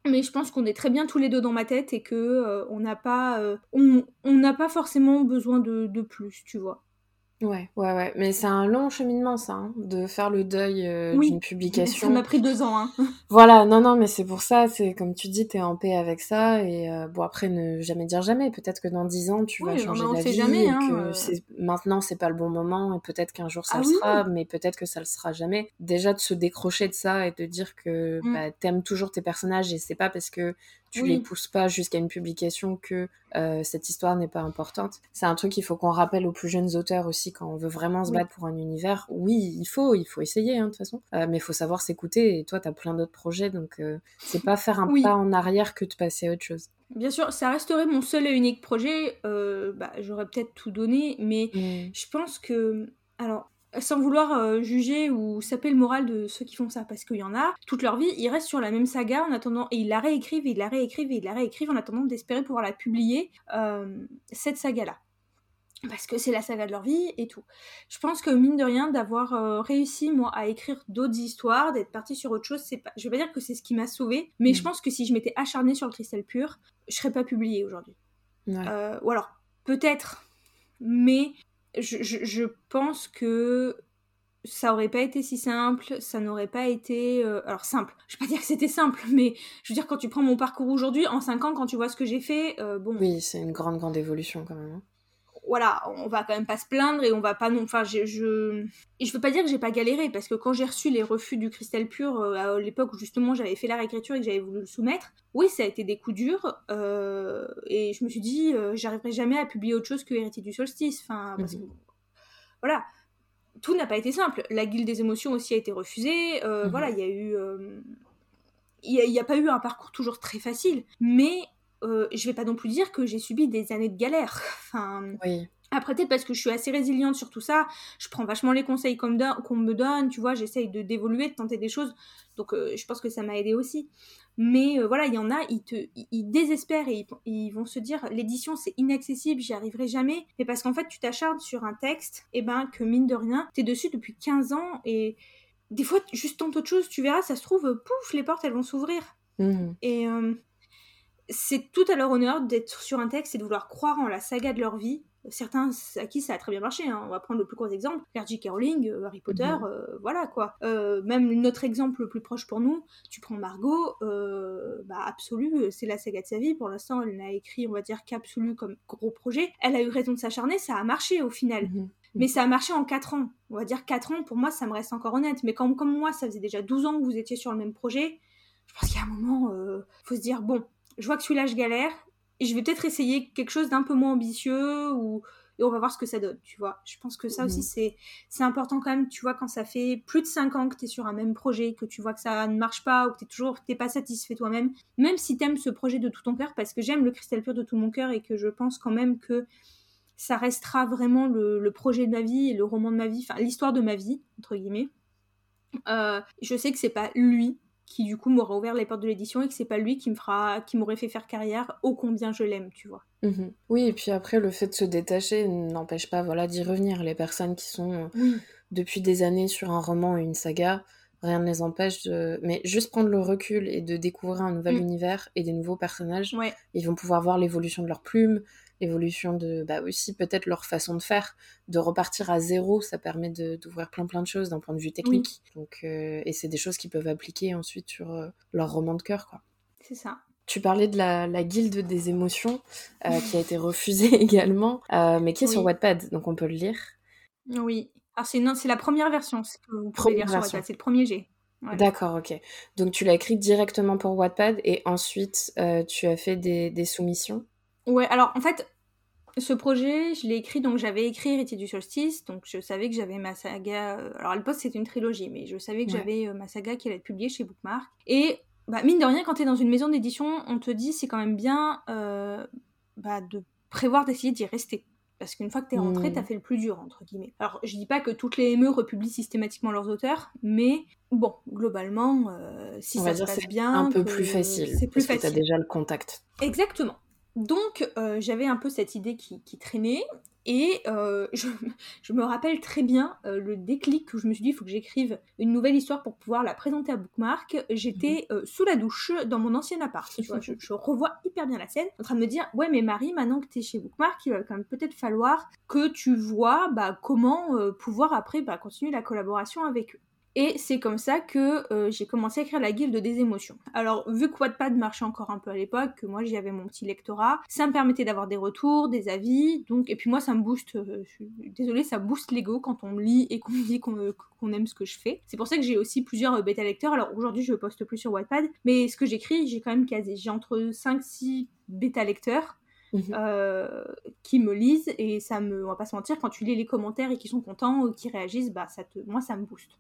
B: Mais je pense qu'on est très bien tous les deux dans ma tête et que euh, on n'a pas, euh, on, on n'a pas forcément besoin de, de plus, tu vois.
A: Ouais, ouais, ouais. Mais c'est un long cheminement, ça, hein, de faire le deuil euh, d'une
B: Oui, ça
A: publication.
B: m'a pris deux ans, hein.
A: Voilà, non, non, mais c'est pour ça, c'est comme tu dis, t'es en paix avec ça, et euh, bon, après, ne jamais dire jamais. Peut-être que dans dix ans, tu vas
B: Oui, non, mais
A: changer
B: on sait
A: d'avis,
B: jamais,
A: et
B: hein.
A: que
B: euh.
A: c'est maintenant, c'est pas le bon moment, et peut-être qu'un jour ça
B: Ah
A: le
B: oui,
A: sera,
B: oui.
A: mais peut-être que ça le sera jamais. Déjà, de se décrocher de ça et de dire que
B: Mm,
A: bah, t'aimes toujours tes personnages, et c'est pas parce que tu les
B: oui,
A: pousses pas jusqu'à une publication que euh, cette histoire n'est pas importante. C'est un truc qu'il faut qu'on rappelle aux plus jeunes auteurs aussi quand on veut vraiment se
B: oui,
A: battre pour un univers. Oui, il faut, il faut essayer, hein, de toute façon, euh, mais il faut savoir s'écouter, et toi, t'as plein d'autres projets, donc euh, c'est pas faire un pas
B: oui.
A: en arrière que de passer à autre chose.
B: Bien sûr, ça resterait mon seul et unique projet. Euh, bah, j'aurais peut-être tout donné, mais
A: Mm.
B: je pense que, alors, sans vouloir euh, juger ou saper le moral de ceux qui font ça, parce qu'il y en a, toute leur vie, ils restent sur la même saga en attendant, et ils la réécrivent, et ils la réécrivent, et ils la réécrivent en attendant d'espérer pouvoir la publier, euh, cette saga-là. Parce que c'est la saga de leur vie et tout. Je pense que mine de rien, d'avoir euh, réussi moi à écrire d'autres histoires, d'être partie sur autre chose, c'est pas, je vais pas dire que c'est ce qui m'a sauvée, mais je
A: Mm.
B: pense que si je m'étais acharnée sur le cristal pur, je serais pas publiée aujourd'hui.
A: Ouais.
B: Euh, ou alors peut-être, mais je, je, je pense que ça aurait pas été si simple, ça n'aurait pas été euh, alors simple. Je vais pas dire que c'était simple, mais je veux dire quand tu prends mon parcours aujourd'hui, en cinq ans, quand tu vois ce que j'ai fait, euh, bon.
A: Oui, c'est une grande, grande évolution quand même, hein.
B: Voilà, on va quand même pas se plaindre et on va pas non. Enfin, je, je... Et je veux pas dire que j'ai pas galéré parce que quand j'ai reçu les refus du Cristal Pur euh, à l'époque où justement j'avais fait la réécriture et que j'avais voulu le soumettre, oui, ça a été des coups durs euh, et je me suis dit, euh, j'arriverai jamais à publier autre chose que Héritier du Solstice. Enfin, parce que
A: Mhm.
B: voilà, tout n'a pas été simple. La Guilde des émotions aussi a été refusée. Euh, voilà,
A: Mhm.
B: il y a eu. euh, Il n'y a, a pas eu un parcours toujours très facile, mais euh, je vais pas non plus dire que j'ai subi des années de galère. Enfin,
A: Oui.
B: après, peut-être parce que je suis assez résiliente sur tout ça, je prends vachement les conseils qu'on me, don- qu'on me donne, tu vois, j'essaye de d'évoluer, de tenter des choses, donc euh, je pense que ça m'a aidé aussi. Mais euh, voilà, il y en a, ils, te, ils, ils désespèrent et ils, ils vont se dire l'édition c'est inaccessible, j'y arriverai jamais. Mais parce qu'en fait, tu t'acharnes sur un texte, et ben que mine de rien, t'es dessus depuis quinze ans et des fois, juste tente autre chose, tu verras, ça se trouve, pouf, les portes elles vont s'ouvrir.
A: Mhm.
B: Et euh, c'est tout à leur honneur d'être sur un texte et de vouloir croire en la saga de leur vie. Certains à qui ça a très bien marché, hein. On va prendre le plus gros exemple, R J. Rowling, euh, Harry Potter,
A: Mhm.
B: euh, voilà quoi. Euh, même notre exemple le plus proche pour nous, tu prends Margot, euh, bah Absolu, c'est la saga de sa vie. Pour l'instant, elle n'a écrit, on va dire, qu'Absolu comme gros projet. Elle a eu raison de s'acharner, ça a marché au final.
A: Mhm.
B: Mais
A: Mhm.
B: ça a marché en quatre ans. On va dire quatre ans, pour moi, ça me reste encore honnête. Mais comme, comme moi, ça faisait déjà douze ans que vous étiez sur le même projet, je pense qu'il y a un moment, euh, faut se dire, bon, je vois que celui-là, je galère, et je vais peut-être essayer quelque chose d'un peu moins ambitieux, ou... et on va voir ce que ça donne, tu vois. Je pense que ça aussi,
A: Mhm.
B: c'est, c'est important quand même, tu vois, quand ça fait plus de cinq ans que t'es sur un même projet, que tu vois que ça ne marche pas, ou que t'es toujours, t'es pas satisfait toi-même, même si t'aimes ce projet de tout ton cœur, parce que j'aime le Cristal Pur de tout mon cœur, et que je pense quand même que ça restera vraiment le, le projet de ma vie, et le roman de ma vie, enfin, l'histoire de ma vie, entre guillemets. Euh, je sais que c'est pas lui qui du coup m'aura ouvert les portes de l'édition et que c'est pas lui qui me fera, qui m'aurait fait faire carrière ô combien je l'aime, tu vois.
A: Mhm. Oui, et puis après, le fait de se détacher n'empêche pas, voilà, d'y revenir. Les personnes qui sont euh,
B: Oui,
A: depuis des années sur un roman ou une saga, rien ne les empêche de... Mais juste prendre le recul et de découvrir un nouvel
B: mm.
A: univers et des nouveaux personnages,
B: Ouais,
A: ils vont pouvoir voir l'évolution de leurs plumes, l'évolution de... Bah aussi, peut-être leur façon de faire, de repartir à zéro, ça permet de- d'ouvrir plein plein de choses d'un point de vue
B: oui,
A: technique. Donc, euh, et c'est des choses qu'ils peuvent appliquer ensuite sur euh, leur roman de cœur, quoi.
B: c'est ça.
A: Tu parlais de la, la guilde des émotions, euh, qui a été refusée également, euh, mais qui est sur
B: Oui,
A: Wattpad, donc on peut le lire.
B: oui. Alors c'est, non, c'est la première version, c'est que vous pouvez
A: Première
B: lire sur
A: version.
B: Wattpad, c'est le premier G. Ouais.
A: D'accord, ok. Donc tu l'as écrit directement pour Wattpad et ensuite euh, tu as fait des, des soumissions.
B: Ouais, alors en fait, ce projet, je l'ai écrit, donc j'avais écrit Héritier du Solstice, donc je savais que j'avais ma saga. euh, Alors à l'époque, c'était une trilogie, mais je savais que
A: Ouais.
B: j'avais euh, ma saga qui allait être publiée chez Bookmark. Et bah, mine de rien, quand t'es dans une maison d'édition, on te dit c'est quand même bien euh, bah, de prévoir d'essayer d'y rester. Parce qu'une fois que t'es rentré, t'as
A: Hmm.
B: fait le plus dur, entre guillemets. Alors, je dis pas que toutes les M E republient systématiquement leurs auteurs, mais bon, globalement, euh, si
A: On va
B: ça se
A: dire
B: passe
A: c'est un
B: bien,
A: peu plus
B: que
A: facile
B: c'est plus
A: parce que tu as
B: facile.
A: déjà le contact.
B: Exactement. Donc, euh, j'avais un peu cette idée qui, qui traînait, et euh, je, je me rappelle très bien euh, le déclic où je me suis dit, il faut que j'écrive une nouvelle histoire pour pouvoir la présenter à Bookmark. J'étais euh, sous la douche dans mon ancien appart, tu vois, je, je revois hyper bien la scène, en train de me dire, ouais mais Marie, maintenant que t'es chez Bookmark, il va quand même peut-être falloir que tu vois bah, comment euh, pouvoir après bah, continuer la collaboration avec eux. Et c'est comme ça que euh, j'ai commencé à écrire la guilde des émotions. Alors, vu que Wattpad marchait encore un peu à l'époque, que moi j'y avais mon petit lectorat, ça me permettait d'avoir des retours, des avis, donc et puis moi ça me booste, euh, je suis désolée, ça booste l'ego quand on me lit et qu'on me dit qu'on, euh, qu'on aime ce que je fais. C'est pour ça que j'ai aussi plusieurs euh, bêta lecteurs. Alors aujourd'hui je poste plus sur Wattpad, mais ce que j'écris, j'ai quand même quasi, j'ai entre cinq six bêta lecteurs. Mmh. Euh, qui me lisent, et ça me, on va pas se mentir, quand tu lis les commentaires et qu'ils sont contents ou qu'ils réagissent, bah ça te, moi ça me booste.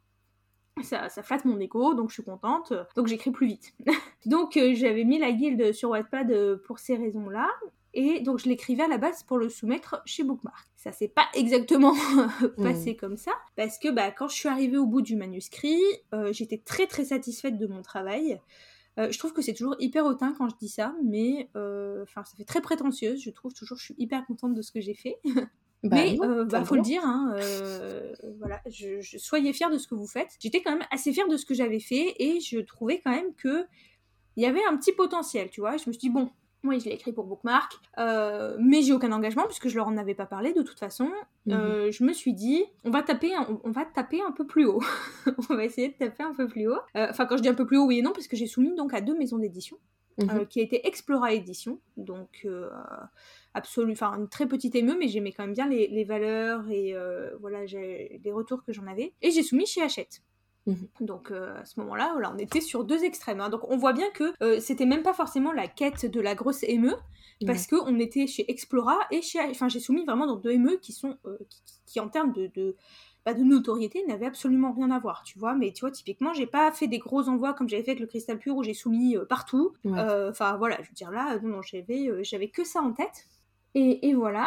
B: Ça, ça flatte mon ego, donc je suis contente, donc j'écris plus vite. Donc euh, j'avais mis la guilde sur Wattpad euh, pour ces raisons-là, et donc je l'écrivais à la base pour le soumettre chez Bookmark. Ça s'est pas exactement passé mmh. comme ça, parce que bah, quand je suis arrivée au bout du manuscrit, euh, j'étais très très satisfaite de mon travail. Euh, je trouve que c'est toujours hyper hautain quand je dis ça, mais euh, ça fait très prétentieuse, je trouve toujours, je suis hyper contente de ce que j'ai fait. Bah mais il euh, bah, faut le dire, hein, euh, voilà, je, je, soyez fiers de ce que vous faites. J'étais quand même assez fière de ce que j'avais fait, et je trouvais quand même que il y avait un petit potentiel, tu vois. Je me suis dit, bon, oui, je l'ai écrit pour Bookmark, euh, mais j'ai aucun engagement puisque je leur en avais pas parlé de toute façon. Mm-hmm. Euh, je me suis dit, on va taper, un, on va taper un peu plus haut. On va essayer de taper un peu plus haut. Enfin, euh, quand je dis un peu plus haut, oui et non, parce que j'ai soumis donc à deux maisons d'édition. Mmh. Euh, qui a été Explora Édition, donc euh, absolu, enfin une très petite émeu, mais j'aimais quand même bien les, les valeurs et euh, voilà, j'ai les retours que j'en avais. Et j'ai soumis chez Hachette. Mmh. Donc euh, à ce moment-là, voilà, on était sur deux extrêmes. Hein. Donc on voit bien que euh, c'était même pas forcément la quête de la grosse émeu, parce ouais. qu'on était chez Explora et chez, enfin j'ai soumis vraiment dans deux émeux qui sont, euh, qui, qui en termes de, de Bah de notoriété n'avait absolument rien à voir, tu vois, mais tu vois, typiquement, j'ai pas fait des gros envois comme j'avais fait avec le Cristal Pur où j'ai soumis euh, partout, enfin ouais. euh, voilà, je veux dire là, non, non, j'avais, euh, j'avais que ça en tête, et, et voilà,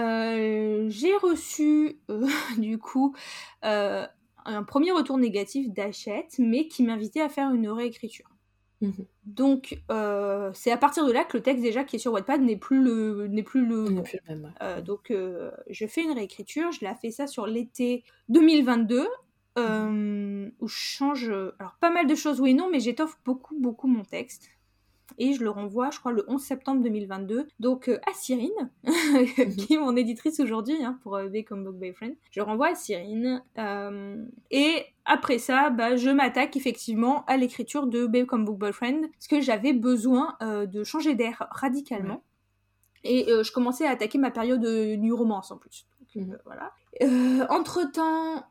B: euh, j'ai reçu, euh, du coup, euh, un premier retour négatif d'Hachette, mais qui m'invitait à faire une réécriture. Mmh. Donc euh, c'est à partir de là que le texte déjà qui est sur Wattpad n'est plus le n'est plus le,
A: n'est plus le même. Ouais.
B: Euh, donc euh, je fais une réécriture, je l'ai fait ça sur l'été deux mille vingt-deux euh, mmh. où je change alors pas mal de choses oui et non, mais j'étoffe beaucoup beaucoup mon texte. Et je le renvoie, je crois, le onze septembre deux mille vingt-deux, donc euh, à Cyrine, mm-hmm. qui est mon éditrice aujourd'hui, hein, pour euh, Become Book Boyfriend. Je le renvoie à Cyrine. Euh, et après ça, bah, je m'attaque effectivement à l'écriture de Become Book Boyfriend, parce que j'avais besoin euh, de changer d'air radicalement. Ouais. Et euh, je commençais à attaquer ma période de new romance en plus. Donc, mmh. euh, voilà. Euh, entre-temps,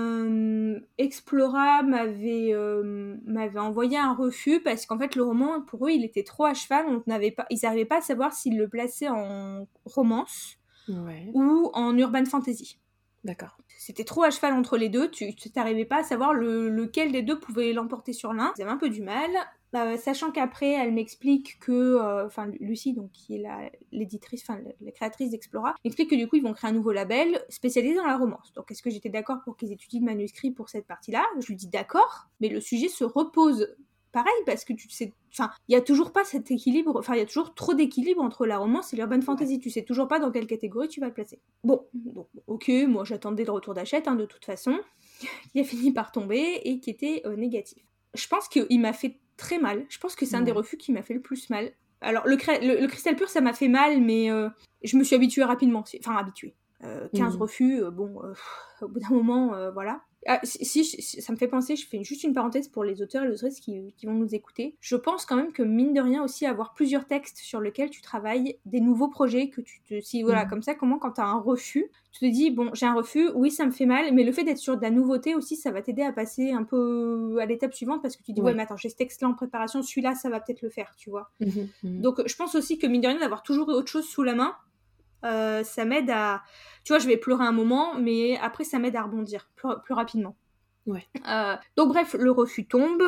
B: euh, Explora m'avait, euh, m'avait envoyé un refus parce qu'en fait le roman, pour eux, il était trop à cheval. On n'avait pas, ils n'arrivaient pas à savoir s'ils le plaçaient en romance ouais. ou en urban fantasy.
A: D'accord.
B: C'était trop à cheval entre les deux, tu n'arrivais pas à savoir le, lequel des deux pouvait l'emporter sur l'un. Ils avaient un peu du mal. Euh, sachant qu'après, elle m'explique que, enfin, euh, Lucie, donc qui est la, l'éditrice, enfin, la, la créatrice d'Explora, m'explique que du coup, ils vont créer un nouveau label spécialisé dans la romance. Donc, est-ce que j'étais d'accord pour qu'ils étudient le manuscrit pour cette partie-là ? Je lui dis d'accord, mais le sujet se repose pareil, parce que tu sais, enfin, il y a toujours pas cet équilibre, enfin, il y a toujours trop d'équilibre entre la romance et l'urban fantasy. Ouais. Tu sais toujours pas dans quelle catégorie tu vas le placer. Bon, donc, ok, moi j'attendais le retour d'Hachette, hein, de toute façon, qui a fini par tomber et qui était euh, négatif. Je pense qu'il m'a fait très mal. Je pense que c'est un ouais. des refus qui m'a fait le plus mal. Alors, le, le, le Cristal Pur, ça m'a fait mal, mais euh, je me suis habituée rapidement. Enfin, habituée. Euh, quinze mmh. refus, euh, bon, euh, au bout d'un moment, euh, voilà. Ah, si, si, si, ça me fait penser, je fais juste une parenthèse pour les auteurs et les autrices qui, qui vont nous écouter. Je pense quand même que, mine de rien, aussi avoir plusieurs textes sur lesquels tu travailles, des nouveaux projets que tu te... Si, voilà, mmh. comme ça, comment, quand tu as un refus, tu te dis, bon, j'ai un refus, oui, ça me fait mal, mais le fait d'être sur de la nouveauté aussi, ça va t'aider à passer un peu à l'étape suivante, parce que tu dis, ouais, ouais mais attends, j'ai ce texte-là en préparation, celui-là, ça va peut-être le faire, tu vois. Mmh. Mmh. Donc, je pense aussi que, mine de rien, d'avoir toujours autre chose sous la main, Euh, ça m'aide à... Tu vois, je vais pleurer un moment, mais après, ça m'aide à rebondir plus, plus rapidement.
A: Ouais.
B: Euh, donc bref, le refus tombe.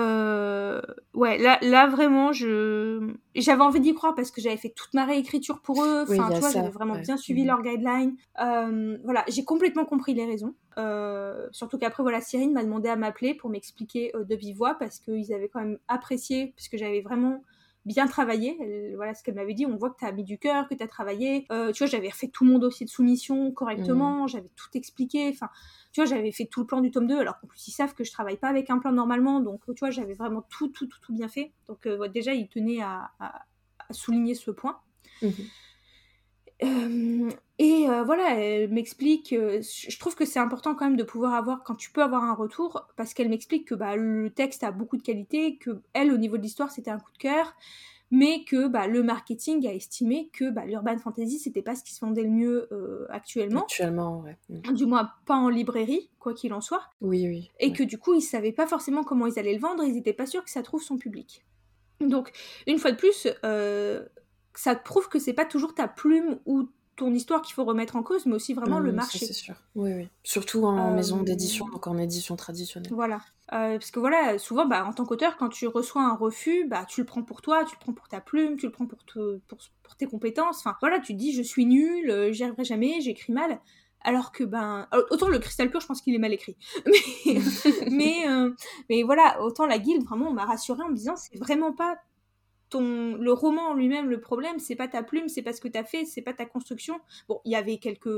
B: Euh, ouais, là, là vraiment, je... j'avais envie d'y croire parce que j'avais fait toute ma réécriture pour eux. Enfin, oui, tu vois, ça. J'avais vraiment ouais. bien suivi mmh. leurs guidelines. Euh, voilà, j'ai complètement compris les raisons. Euh, surtout qu'après, voilà, Cyrine m'a demandé à m'appeler pour m'expliquer euh, de vive voix parce qu'ils avaient quand même apprécié, parce que j'avais vraiment bien travaillé. Elle, voilà ce qu'elle m'avait dit, on voit que tu as mis du cœur, que tu as travaillé. Euh, tu vois, j'avais refait tout mon dossier de soumission correctement, mmh. j'avais tout expliqué. Enfin, tu vois, j'avais fait tout le plan du tome deux, alors qu'en plus, ils savent que je travaille pas avec un plan normalement. Donc, tu vois, j'avais vraiment tout, tout, tout, tout bien fait. Donc, euh, déjà, ils tenaient à, à, à souligner ce point. Mmh. Euh, et euh, voilà, elle m'explique, euh, je trouve que c'est important quand même de pouvoir avoir, quand tu peux avoir un retour, parce qu'elle m'explique que bah, le texte a beaucoup de qualité, que elle, au niveau de l'histoire, c'était un coup de cœur, mais que bah, le marketing a estimé que bah, l'urban fantasy, c'était pas ce qui se vendait le mieux euh, actuellement.
A: Actuellement, ouais. Mmh.
B: Du moins, pas en librairie, quoi qu'il en soit.
A: Oui, oui.
B: Et
A: ouais.
B: que du coup, ils savaient pas forcément comment ils allaient le vendre, ils étaient pas sûrs que ça trouve son public. Donc, une fois de plus, euh, ça te prouve que c'est pas toujours ta plume ou ton histoire qu'il faut remettre en cause, mais aussi vraiment mmh, le marché.
A: Ça, c'est sûr. Oui, oui. Surtout en euh... maison d'édition, donc en édition traditionnelle.
B: Voilà. Euh, parce que voilà, souvent, bah, en tant qu'auteur, quand tu reçois un refus, bah, tu le prends pour toi, tu le prends pour ta plume, tu le prends pour, te, pour, pour tes compétences. Enfin, voilà, tu te dis, je suis nulle, euh, j'y arriverai jamais, j'écris mal. Alors que, ben... Autant le Cristal Pur, je pense qu'il est mal écrit. mais, mais, euh, mais voilà, autant la Guilde, vraiment, on m'a rassurée en me disant, c'est vraiment pas ton... le roman en lui-même le problème, c'est pas ta plume, c'est pas ce que t'as fait, c'est pas ta construction. Bon, il y avait quelques...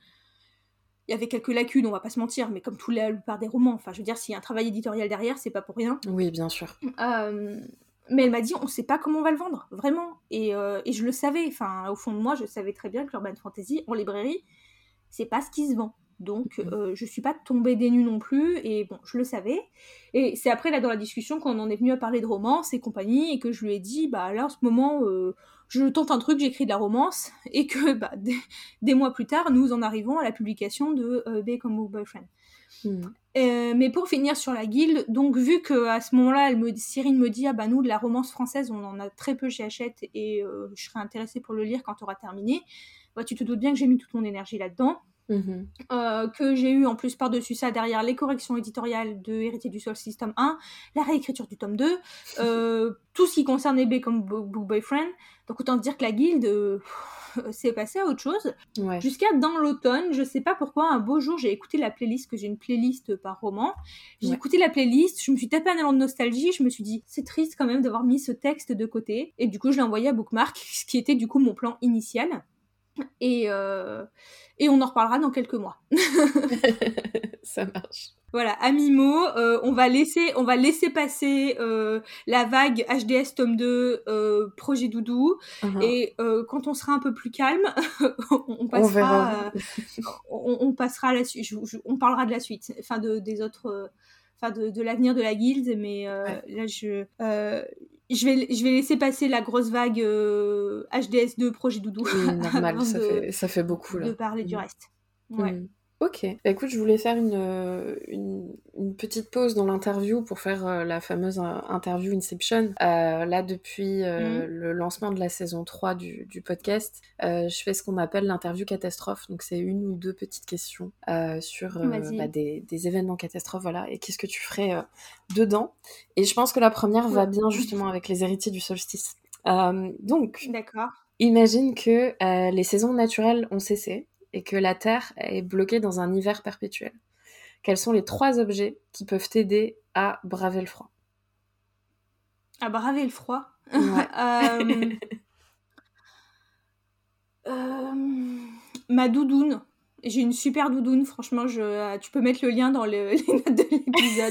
B: Il y avait quelques lacunes, on va pas se mentir, mais comme toute la plupart des romans, enfin, je veux dire, s'il y a un travail éditorial derrière, c'est pas pour rien.
A: Oui, bien sûr.
B: Euh, mais elle m'a dit, on sait pas comment on va le vendre, vraiment. Et, euh, et je le savais, enfin, au fond de moi, je savais très bien que l'urban fantasy, en librairie, c'est pas ce qui se vend. Donc, mmh. euh, je suis pas tombée des nues non plus, et bon, je le savais. Et c'est après, là, dans la discussion, qu'on en est venu à parler de romance et compagnie, et que je lui ai dit, bah là, en ce moment, euh, je tente un truc, j'écris de la romance, et que, bah, des, des mois plus tard, nous en arrivons à la publication de euh, Be Comme Boyfriend. Mmh. Euh, mais pour finir sur la Guilde, donc vu qu'à ce moment-là, elle me, Cyrine me dit, ah bah nous, de la romance française, on en a très peu chez Hachette, et euh, je serais intéressée pour le lire quand tu auras terminé, bah, tu te doutes bien que j'ai mis toute mon énergie là-dedans. Mmh. Euh, que j'ai eu en plus par-dessus ça derrière les corrections éditoriales de Héritier du Solstice tome un, la réécriture du tome deux, euh, tout ce qui concernait B comme Book Boyfriend. Donc autant dire que la Guilde euh, s'est passée à autre chose. Ouais. Jusqu'à dans l'automne, je sais pas pourquoi, un beau jour, j'ai écouté la playlist, que j'ai une playlist par roman. J'ai ouais. écouté la playlist, je me suis tapé un élan de nostalgie, je me suis dit, c'est triste quand même d'avoir mis ce texte de côté. Et du coup, je l'ai envoyé à Bookmark, ce qui était du coup mon plan initial. Et, euh, et on en reparlera dans quelques mois.
A: Ça marche.
B: Voilà, à mi-mot, euh, on, va laisser, on va laisser passer euh, la vague H D S tome deux, euh, projet doudou, uh-huh. et euh, quand on sera un peu plus calme, on, on passera, on, euh, on, on passera à la suite, on parlera de la suite, enfin de, des autres, enfin de, de l'avenir de la guilde, mais euh, ouais. là je... Euh, Je vais, je vais laisser passer la grosse vague euh, H D S deux projet doudou.
A: Oui, normal, ça, de, fait, ça fait beaucoup là.
B: De parler mmh. du reste. Ouais.
A: Mmh. Ok. Bah, écoute, je voulais faire une, une, une petite pause dans l'interview pour faire euh, la fameuse interview Inception. Euh, là, depuis euh, mmh. le lancement de la saison trois du, du podcast, euh, je fais ce qu'on appelle l'interview catastrophe. Donc, c'est une ou deux petites questions euh, sur euh, bah, des, des événements catastrophes, voilà. Et qu'est-ce que tu ferais euh, dedans ? Et je pense que la première ouais. va bien justement avec les héritiers du solstice. Euh, donc,
B: d'accord.
A: Imagine que euh, les saisons naturelles ont cessé et que la Terre est bloquée dans un hiver perpétuel. Quels sont les trois objets qui peuvent t'aider à braver le froid ?
B: À braver le froid ?
A: Ouais.
B: euh... euh... Ma doudoune. J'ai une super doudoune, franchement, je... tu peux mettre le lien dans le... les notes de l'épisode.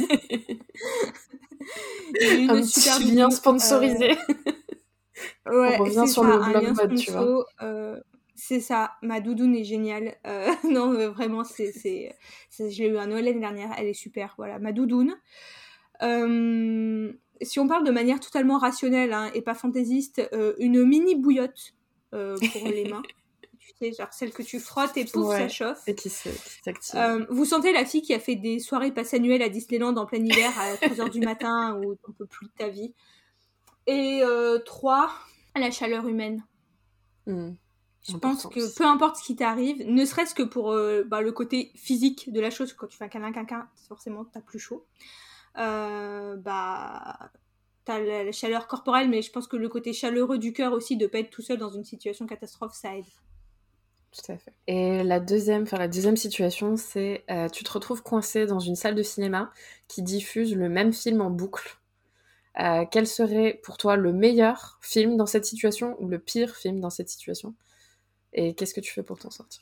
A: J'ai une un super petit lien sponsorisé.
B: Euh... Ouais,
A: on revient sur
B: ça,
A: le blog mode, tu vois.
B: Euh... C'est ça, ma doudoune est géniale. Euh, non, vraiment, c'est, c'est, c'est, je l'ai eu à Noël l'année dernière, elle est super. Voilà, ma doudoune. Euh, si on parle de manière totalement rationnelle hein, et pas fantaisiste, euh, une mini bouillotte euh, pour les mains. Tu sais, genre celle que tu frottes et pouf,
A: ouais,
B: ça chauffe.
A: Et qui, se, qui s'active.
B: Euh, vous sentez la fille qui a fait des soirées passe annuelles à Disneyland en plein hiver à trois heures du matin où t'en peux plus de ta vie. Et euh, trois, la chaleur humaine.
A: Mm.
B: Je pense que peu importe ce qui t'arrive, ne serait-ce que pour euh, bah, le côté physique de la chose, quand tu fais un câlin quelqu'un, forcément t'as plus chaud. Euh, bah, t'as la, la chaleur corporelle, mais je pense que le côté chaleureux du cœur aussi, de pas être tout seul dans une situation catastrophe, ça aide.
A: Tout à fait. Et la deuxième, enfin la deuxième situation, c'est euh, tu te retrouves coincé dans une salle de cinéma qui diffuse le même film en boucle. Euh, quel serait pour toi le meilleur film dans cette situation ou le pire film dans cette situation? Et qu'est-ce que tu fais pour t'en sortir?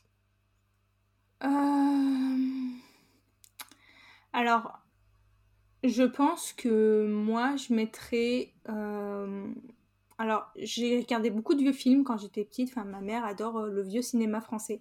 B: Euh... Alors, je pense que moi, je mettrais... euh, Alors, j'ai regardé beaucoup de vieux films quand j'étais petite. Enfin, ma mère adore euh, le vieux cinéma français.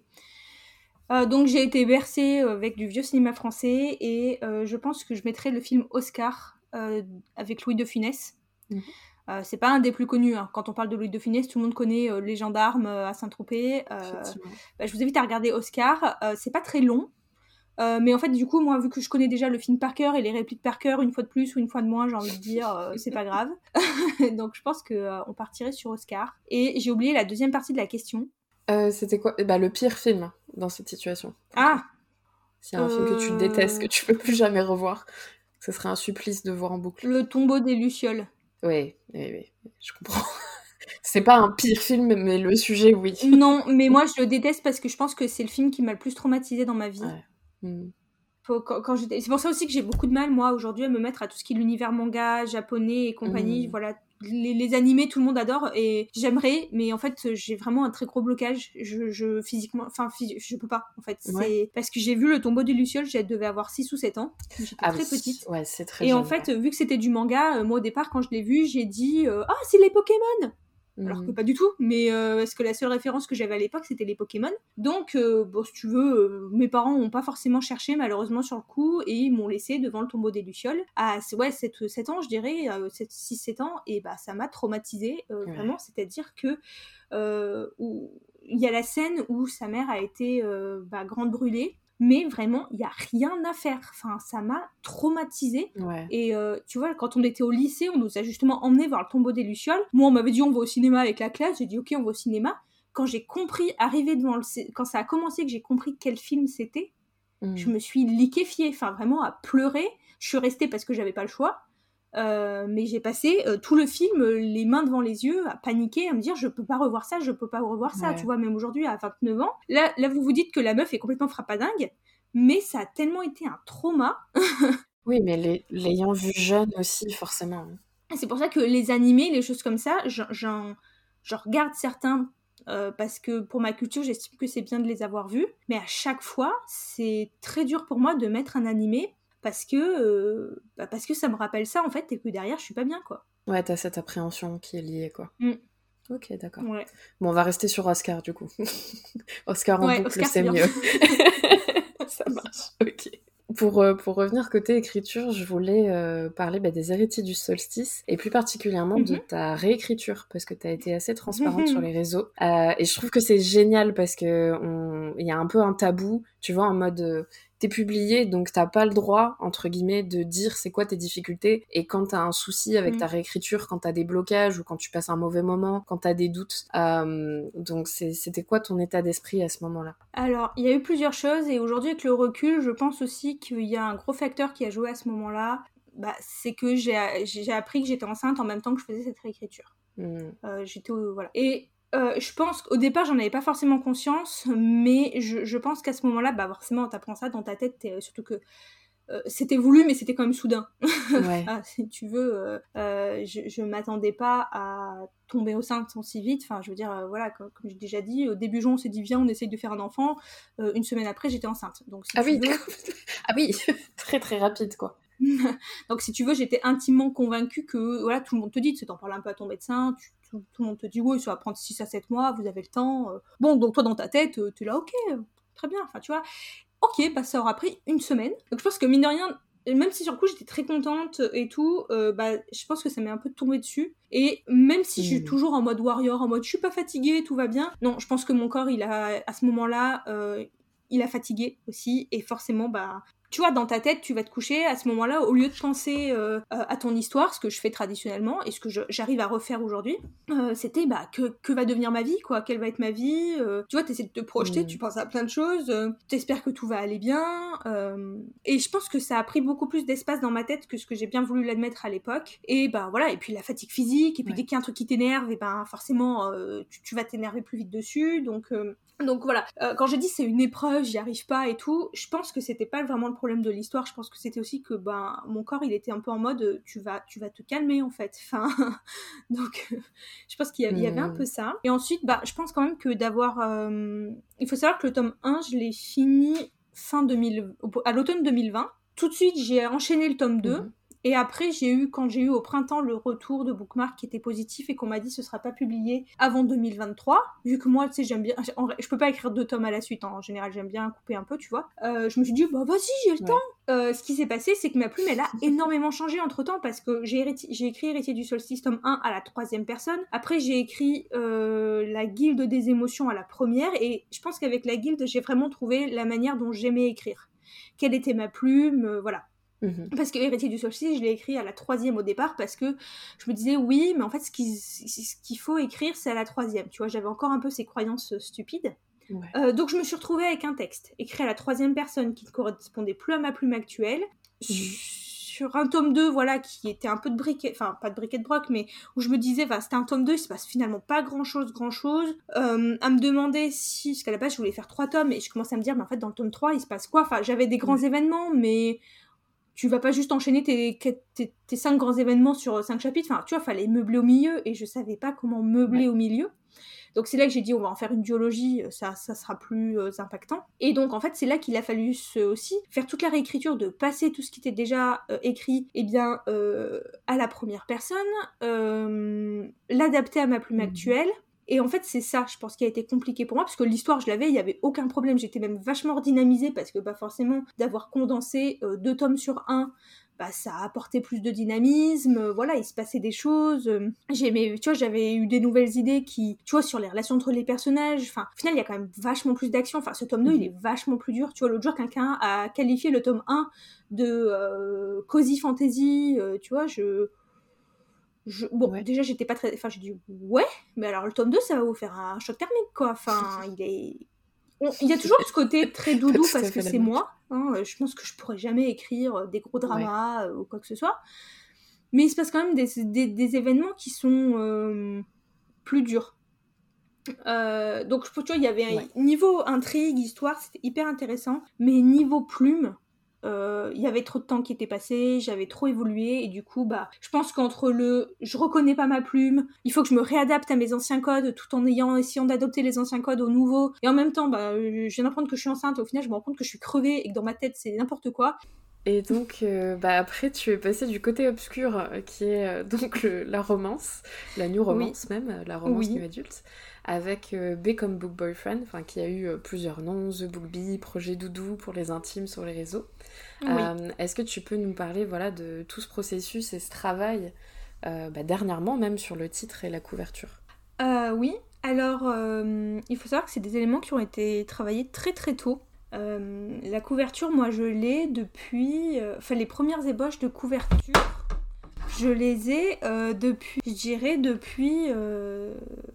B: Euh, donc, j'ai été bercée avec du vieux cinéma français. Et euh, je pense que je mettrais le film Oscar euh, avec Louis de Funès.
A: Mmh.
B: Euh, c'est pas un des plus connus, hein. Quand on parle de Louis de Funès, tout le monde connaît euh, Les Gendarmes euh, à Saint-Tropez. Euh, bah, je vous invite à regarder Oscar. Euh, c'est pas très long. Euh, mais en fait, du coup, moi, vu que je connais déjà le film par cœur et les répliques par cœur, une fois de plus ou une fois de moins, j'ai envie de dire, euh, c'est pas grave. Donc, je pense qu'on euh, partirait sur Oscar. Et j'ai oublié la deuxième partie de la question.
A: Euh, c'était quoi? Bah, le pire film dans cette situation.
B: Ah
A: S'il y a un euh... film que tu détestes, que tu peux plus jamais revoir, ce serait un supplice de voir en boucle.
B: Le tombeau des Lucioles.
A: Oui, oui, oui, je comprends. C'est pas un pire film, mais le sujet, oui.
B: Non, mais moi, je le déteste parce que je pense que c'est le film qui m'a le plus traumatisée dans ma vie.
A: Ouais. Mmh.
B: Quand, quand j'étais... C'est pour ça aussi que j'ai beaucoup de mal, moi, aujourd'hui, à me mettre à tout ce qui est l'univers manga, japonais et compagnie. Mmh. Voilà, les, les animés, tout le monde adore et j'aimerais, mais en fait, j'ai vraiment un très gros blocage. Je, je physiquement, enfin, phys- je peux pas, en fait. Ouais. C'est parce que j'ai vu le tombeau des Lucioles, je devais avoir six ou sept ans. J'étais ah, très oui. petite.
A: Ouais, c'est très
B: Et
A: jeune,
B: en fait,
A: ouais.
B: vu que c'était du manga, euh, moi, au départ, quand je l'ai vu, j'ai dit euh, « Ah, c'est les Pokémon !» Alors que pas du tout, mais euh, parce que la seule référence que j'avais à l'époque, c'était les Pokémon. Donc, euh, bon, si tu veux, euh, mes parents n'ont pas forcément cherché, malheureusement, sur le coup, et ils m'ont laissé devant le tombeau des Lucioles. À ouais, sept ans, je dirais, euh, six sept ans, et bah, ça m'a traumatisée, euh, ouais. Vraiment, c'est-à-dire que euh, où, il y a la scène où sa mère a été euh, bah, grande brûlée, mais vraiment, il n'y a rien à faire. Enfin, ça m'a traumatisée. Ouais. Et euh, tu vois, quand on était au lycée, on nous a justement emmenés voir le tombeau des Lucioles. Moi, on m'avait dit, on va au cinéma avec la classe. J'ai dit, ok, on va au cinéma. Quand j'ai compris, arrivé devant le... Quand ça a commencé, que j'ai compris quel film c'était, mmh. je me suis liquéfiée. Enfin, vraiment, à pleurer. Je suis restée parce que j'avais pas le choix. Euh, mais j'ai passé euh, tout le film euh, les mains devant les yeux à paniquer, à me dire je peux pas revoir ça, je peux pas revoir ça, ouais. Tu vois, même aujourd'hui à vingt-neuf ans, là, là vous vous dites que la meuf est complètement frappadingue, mais ça a tellement été un trauma.
A: Oui, mais les, l'ayant vu jeune aussi, forcément.
B: C'est pour ça que les animés, les choses comme ça, j'en, j'en, j'en regarde certains euh, parce que pour ma culture, j'estime que c'est bien de les avoir vus, mais à chaque fois, c'est très dur pour moi de mettre un animé parce que, euh, bah parce que ça me rappelle ça, en fait, et que derrière, je suis pas bien, quoi.
A: Ouais, t'as cette appréhension qui est liée, quoi.
B: Mm.
A: Ok, d'accord.
B: Ouais.
A: Bon, on va rester sur Oscar, du coup. Oscar en
B: ouais,
A: boucle,
B: Oscar,
A: c'est, c'est mieux. Ça marche, ok. Pour, euh, pour revenir côté écriture, je voulais euh, parler bah, des héritiers du solstice, et plus particulièrement mm-hmm. de ta réécriture, parce que tu as été assez transparente mm-hmm. sur les réseaux. Euh, et je trouve que c'est génial, parce qu'il y a un peu un tabou, tu vois, en mode... Euh, t'es publié, donc t'as pas le droit, entre guillemets, de dire c'est quoi tes difficultés, et quand t'as un souci avec mmh. ta réécriture, quand t'as des blocages, ou quand tu passes un mauvais moment, quand t'as des doutes. Euh, donc c'est, c'était quoi ton état d'esprit à ce moment-là?
B: Alors, il y a eu plusieurs choses, et aujourd'hui, avec le recul, je pense aussi qu'il y a un gros facteur qui a joué à ce moment-là, bah, c'est que j'ai, j'ai appris que j'étais enceinte en même temps que je faisais cette réécriture. Mmh. Euh, j'étais au, voilà. Et Euh, je pense qu'au départ, j'en avais pas forcément conscience, mais je, je pense qu'à ce moment-là, bah forcément, t'apprends ça dans ta tête, t'es, surtout que euh, c'était voulu, mais c'était quand même soudain. Ouais. Ah, si tu veux, euh, euh, je, je m'attendais pas à tomber enceinte si vite. Enfin, je veux dire, euh, voilà, comme, comme j'ai déjà dit, au début juin, on s'est dit, viens, on essaye de faire un enfant. Euh, une semaine après, j'étais enceinte. Donc, si
A: ah,
B: tu
A: oui.
B: veux...
A: ah oui, très très rapide, quoi.
B: Donc, si tu veux, j'étais intimement convaincue que, voilà, tout le monde te dit, tu sais, t'en parles un peu à ton médecin, tu, tout, tout le monde te dit, oui, ça va prendre six à sept mois, vous avez le temps. Euh... Bon, donc toi, dans ta tête, euh, t'es là, ok, euh, très bien, enfin, tu vois. Ok, bah, ça aura pris une semaine. Donc, je pense que, mine de rien, même si sur le coup, j'étais très contente et tout, euh, bah, je pense que ça m'est un peu tombé dessus. Et même si mmh. je suis toujours en mode warrior, en mode, je suis pas fatiguée, tout va bien. Non, je pense que mon corps, il a, à ce moment-là, euh, il a fatigué aussi, et forcément, bah... Tu vois, dans ta tête, tu vas te coucher, à ce moment-là, au lieu de penser euh, à ton histoire, ce que je fais traditionnellement, et ce que je, j'arrive à refaire aujourd'hui, euh, c'était, bah, que, que va devenir ma vie, quoi, quelle va être ma vie, euh, tu vois, t'essaies de te projeter, mmh. tu penses à plein de choses, euh, t'espères que tout va aller bien, euh, et je pense que ça a pris beaucoup plus d'espace dans ma tête que ce que j'ai bien voulu l'admettre à l'époque, et bah voilà, et puis la fatigue physique, et puis ouais. dès qu'il y a un truc qui t'énerve, et ben forcément, euh, tu, tu vas t'énerver plus vite dessus, donc... Euh, donc voilà, euh, quand j'ai dit c'est une épreuve, j'y arrive pas et tout, je pense que c'était pas vraiment le problème problème de l'histoire, je pense que c'était aussi que ben, mon corps, il était un peu en mode, tu vas, tu vas te calmer, en fait. Enfin, donc, euh, je pense qu'il y, a, il y avait un peu ça. Et ensuite, bah, je pense quand même que d'avoir... Euh... Il faut savoir que le tome un, je l'ai fini fin deux mille... à l'automne deux mille vingt. Tout de suite, j'ai enchaîné le tome deux. Mmh. Et après, j'ai eu, quand j'ai eu au printemps le retour de Bookmark qui était positif et qu'on m'a dit ce sera pas publié avant deux mille vingt-trois, vu que moi, tu sais, j'aime bien, je peux pas écrire deux tomes à la suite, hein. En général, j'aime bien couper un peu, tu vois. Euh, je me suis dit, bah vas-y, j'ai le ouais. temps. Euh, ce qui s'est passé, c'est que ma plume, elle a énormément changé entre temps parce que j'ai, hériti- j'ai écrit Héritier du Solstice tome un à la troisième personne. Après, j'ai écrit euh, La Guilde des émotions à la première et je pense qu'avec la Guilde, j'ai vraiment trouvé la manière dont j'aimais écrire. Quelle était ma plume, euh, voilà. Mmh. Parce que Héritier du Solstice, je l'ai écrit à la troisième au départ parce que je me disais oui, mais en fait ce qu'il, ce qu'il faut écrire c'est à la troisième, tu vois, j'avais encore un peu ces croyances stupides. Ouais. Euh, donc je me suis retrouvée avec un texte écrit à la troisième personne qui ne correspondait plus à ma plume actuelle, mmh. sur un tome deux, voilà, qui était un peu de briquet, enfin pas de briquet de broc, mais où je me disais, bah, c'était un tome deux, il se passe finalement pas grand chose, grand chose, euh, à me demander si, parce qu'à la base je voulais faire trois tomes et je commençais à me dire, mais en fait dans le tome trois il se passe quoi, enfin j'avais des grands ouais. événements, mais tu vas pas juste enchaîner tes, tes, tes cinq grands événements sur cinq chapitres. Enfin, tu vois, fallait meubler au milieu et je savais pas comment meubler ouais. au milieu. Donc c'est là que j'ai dit, on va en faire une duologie, ça, ça sera plus euh, impactant. Et donc en fait, c'est là qu'il a fallu ce, aussi faire toute la réécriture, de passer tout ce qui était déjà euh, écrit eh bien, euh, à la première personne, euh, l'adapter à ma plume mmh. actuelle. Et en fait, c'est ça, je pense, qui a été compliqué pour moi, parce que l'histoire, je l'avais, il n'y avait aucun problème, j'étais même vachement redynamisée, parce que bah, forcément, d'avoir condensé euh, deux tomes sur un, bah, ça a apporté plus de dynamisme, euh, voilà, il se passait des choses, euh, j'aimais, tu vois, j'avais eu des nouvelles idées qui, tu vois, sur les relations entre les personnages, enfin, au final, il y a quand même vachement plus d'action, enfin, ce tome deux, mmh. il est vachement plus dur, tu vois, l'autre jour, quelqu'un a qualifié le tome un de euh, cozy fantasy, euh, tu vois, je... Je, bon, ouais. déjà, j'étais pas très... Enfin, j'ai dit, ouais, mais alors le tome deux, ça va vous faire un choc thermique, quoi. Enfin, il est... On, il y a toujours ce côté très doudou parce que c'est moi. Hein, je pense que je pourrais jamais écrire des gros dramas ouais. ou quoi que ce soit. Mais il se passe quand même des, des, des événements qui sont euh, plus durs. Euh, donc, tu vois, il y avait un ouais. niveau intrigue, histoire, c'était hyper intéressant. Mais niveau plume... il euh, y avait trop de temps qui était passé, j'avais trop évolué et du coup bah je pense qu'entre le je reconnais pas ma plume, il faut que je me réadapte à mes anciens codes tout en ayant essayant d'adopter les anciens codes aux nouveaux et en même temps bah je viens d'apprendre que je suis enceinte et au final je me rends compte que je suis crevée et que dans ma tête c'est n'importe quoi.
A: Et donc euh, bah après tu es passée du côté obscur euh, qui est euh, donc le, la romance, la new romance oui. même, la romance oui. new adulte, avec euh, B comme Book Boyfriend, enfin qui a eu euh, plusieurs noms, The Book Bee, Projet Doudou pour les intimes sur les réseaux. Oui. Euh, est-ce que tu peux nous parler voilà de tout ce processus et ce travail euh, bah, dernièrement même sur le titre et la couverture?
B: euh, Oui, alors euh, il faut savoir que c'est des éléments qui ont été travaillés très très tôt. Euh, la couverture, moi je l'ai depuis... Enfin, euh, les premières ébauches de couverture, je les ai euh, depuis, je dirais, depuis euh,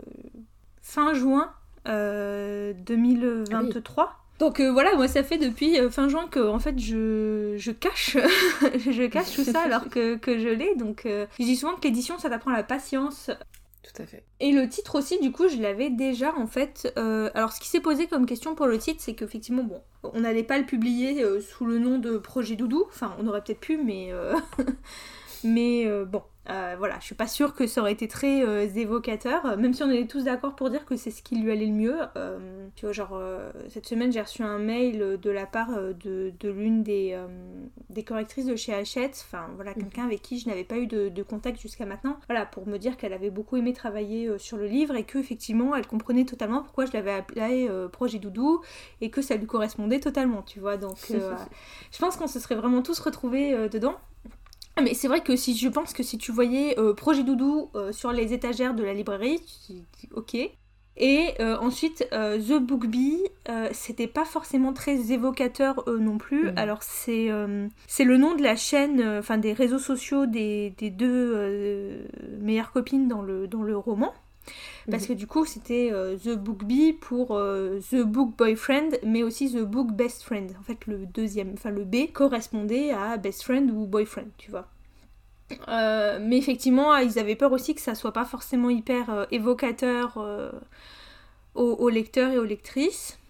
B: fin juin euh, deux mille vingt-trois. Ah oui. Donc euh, voilà, moi ça fait depuis euh, fin juin que en fait je, je cache je cache tout ça alors que, que je l'ai. Donc euh, je dis souvent que l'édition ça t'apprend la patience.
A: Tout à fait.
B: Et le titre aussi, du coup, je l'avais déjà, en fait... Euh, alors, ce qui s'est posé comme question pour le titre, c'est qu'effectivement, bon, on n'allait pas le publier euh, sous le nom de Projet Doudou. Enfin, on aurait peut-être pu, mais... Euh... mais euh, bon, euh, voilà, je suis pas sûre que ça aurait été très euh, évocateur, même si on est tous d'accord pour dire que c'est ce qui lui allait le mieux. Euh, tu vois, genre, euh, cette semaine, j'ai reçu un mail de la part de, de l'une des, euh, des correctrices de chez Hachette, enfin, voilà, quelqu'un avec qui je n'avais pas eu de, de contact jusqu'à maintenant, voilà, pour me dire qu'elle avait beaucoup aimé travailler euh, sur le livre et qu'effectivement, elle comprenait totalement pourquoi je l'avais appelé euh, Projet Doudou et que ça lui correspondait totalement, tu vois, donc euh, je pense qu'on se serait vraiment tous retrouvés euh, dedans. Mais c'est vrai que si je pense que si tu voyais euh, Projet Doudou euh, sur les étagères de la librairie, tu dis ok. Et euh, ensuite, euh, The Book Bee, euh, c'était pas forcément très évocateur euh, non plus. Mmh. Alors c'est, euh, c'est le nom de la chaîne, enfin euh, des réseaux sociaux des, des deux euh, meilleures copines dans le, dans le roman. Parce que du coup c'était euh, The Book Bee pour euh, The Book Boyfriend, mais aussi The Book Best Friend. En fait le deuxième, enfin le B correspondait à Best Friend ou Boyfriend, tu vois. Euh, mais effectivement ils avaient peur aussi que ça soit pas forcément hyper euh, évocateur euh, aux, aux lecteurs et aux lectrices.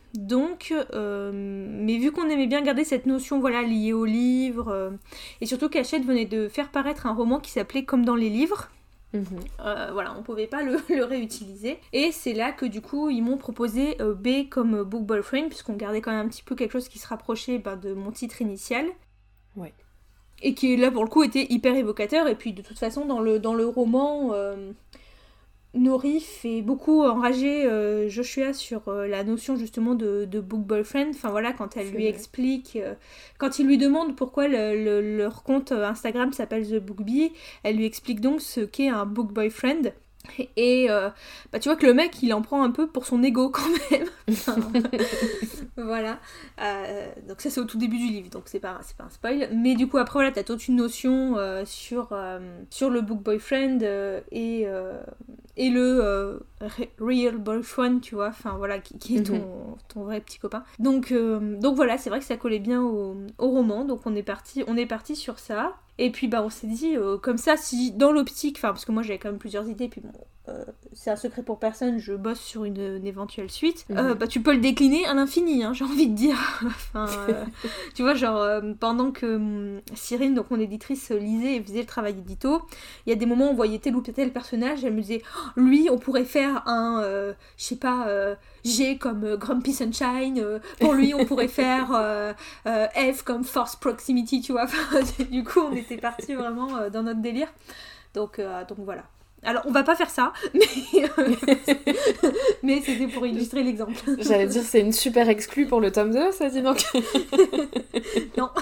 B: Donc, euh, mais vu qu'on aimait bien garder cette notion voilà, liée au livre, euh, et surtout qu'Hachette venait de faire paraître un roman qui s'appelait Comme dans les livres, mmh. euh, voilà, on pouvait pas le, le réutiliser. Et c'est là que du coup, ils m'ont proposé euh, B comme Book Boyfriend, puisqu'on gardait quand même un petit peu quelque chose qui se rapprochait bah, de mon titre initial.
A: Ouais.
B: Et qui là, pour le coup, était hyper évocateur. Et puis, de toute façon, dans le, dans le roman... Euh, Nori fait beaucoup enrager euh, Joshua sur euh, la notion justement de, de book boyfriend, enfin voilà, quand elle c'est lui vrai. explique, euh, quand il lui demande pourquoi le, le, leur compte Instagram s'appelle The Book Bee, elle lui explique donc ce qu'est un book boyfriend. Et euh, bah tu vois que le mec il en prend un peu pour son ego quand même. Enfin, voilà. Euh, donc ça c'est au tout début du livre, donc c'est pas, c'est pas un spoil. Mais du coup après voilà t'as toute une notion euh, sur, euh, sur le book boyfriend euh, et, euh, et le euh, real boyfriend, tu vois, enfin voilà, qui, qui est ton, mm-hmm. ton vrai petit copain. Donc, euh, donc voilà, c'est vrai que ça collait bien au, au roman, donc on est parti, on est parti sur ça. Et puis bah on s'est dit, euh, comme ça, si dans l'optique, enfin parce que moi j'avais quand même plusieurs idées, puis bon, euh, c'est un secret pour personne, je bosse sur une, une éventuelle suite, mmh. euh, bah tu peux le décliner à l'infini, hein, j'ai envie de dire. Enfin, euh, tu vois, genre, euh, pendant que euh, Cyrine, donc mon éditrice, lisait et faisait le travail édito, il y a des moments où on voyait tel ou tel personnage, elle me disait, oh, lui, on pourrait faire un, euh, je sais pas... Euh, G comme euh, Grumpy Sunshine, euh, pour lui on pourrait faire euh, euh, F comme Force Proximity, tu vois. Du coup on était partis vraiment euh, dans notre délire. Donc, euh, donc voilà. Alors on va pas faire ça, mais, euh, mais c'était pour illustrer l'exemple.
A: J'allais dire c'est une super exclue pour le tome deux, ça dit donc.
B: Non.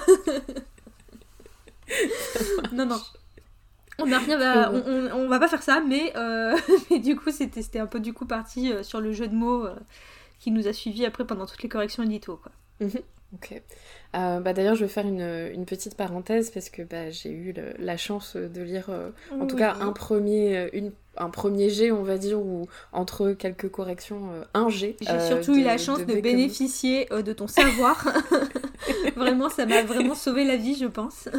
B: non, non. On a rien à, on, on, on va pas faire ça, mais, euh, mais du coup c'était, c'était un peu du coup parti euh, sur le jeu de mots euh, qui nous a suivis après pendant toutes les corrections édito, quoi.
A: Mmh. Ok. Euh, bah d'ailleurs je vais faire une, une petite parenthèse parce que bah, j'ai eu le, la chance de lire euh, en oui. tout cas un premier, une, un premier G on va dire, ou entre quelques corrections euh, un G.
B: J'ai euh, surtout de, eu la chance de, de bénéficier euh, de ton savoir. Vraiment ça m'a vraiment sauvé la vie je pense.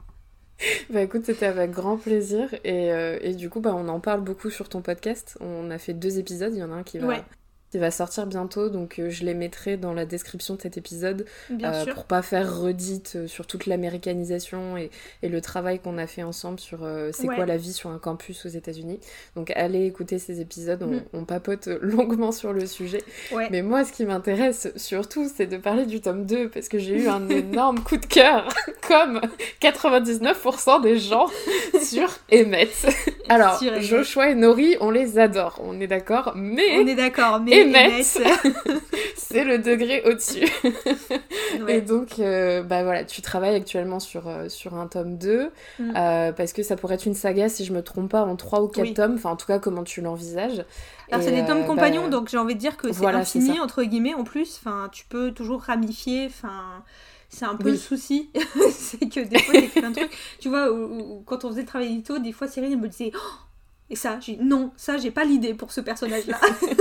A: Bah écoute, c'était avec grand plaisir et, euh, et du coup bah on en parle beaucoup sur ton podcast. On a fait deux épisodes, il y en a un qui va, ouais. qui va sortir bientôt, donc euh, je les mettrai dans la description de cet épisode euh, pour pas faire redite euh, sur toute l'américanisation et, et le travail qu'on a fait ensemble sur euh, c'est ouais. quoi la vie sur un campus aux États-Unis. Donc allez écouter ces épisodes, on, mm. on papote longuement sur le sujet. Ouais. Mais moi ce qui m'intéresse surtout c'est de parler du tome deux parce que j'ai eu un énorme coup de cœur comme quatre-vingt-dix-neuf pour cent des gens sur Emmett. Alors sur Joshua et Nori on les adore, on est d'accord, mais
B: on est d'accord, mais
A: Emmett, c'est le degré au-dessus. Ouais. Et donc, euh, bah voilà, tu travailles actuellement sur, euh, sur un tome deux, mm. euh, parce que ça pourrait être une saga, si je me trompe pas, en trois ou quatre oui. tomes, enfin en tout cas, comment tu l'envisages.
B: Alors et c'est des tomes euh, compagnons, bah, donc j'ai envie de dire que c'est voilà, infini, c'est entre guillemets, en plus, enfin tu peux toujours ramifier, enfin... C'est un peu oui. le souci, c'est que des fois t'écris un truc, tu vois, où, où, quand on faisait le travail édito, des fois Cyril me disait... Oh, et ça, j'ai dit, non, ça, j'ai pas l'idée pour ce personnage-là.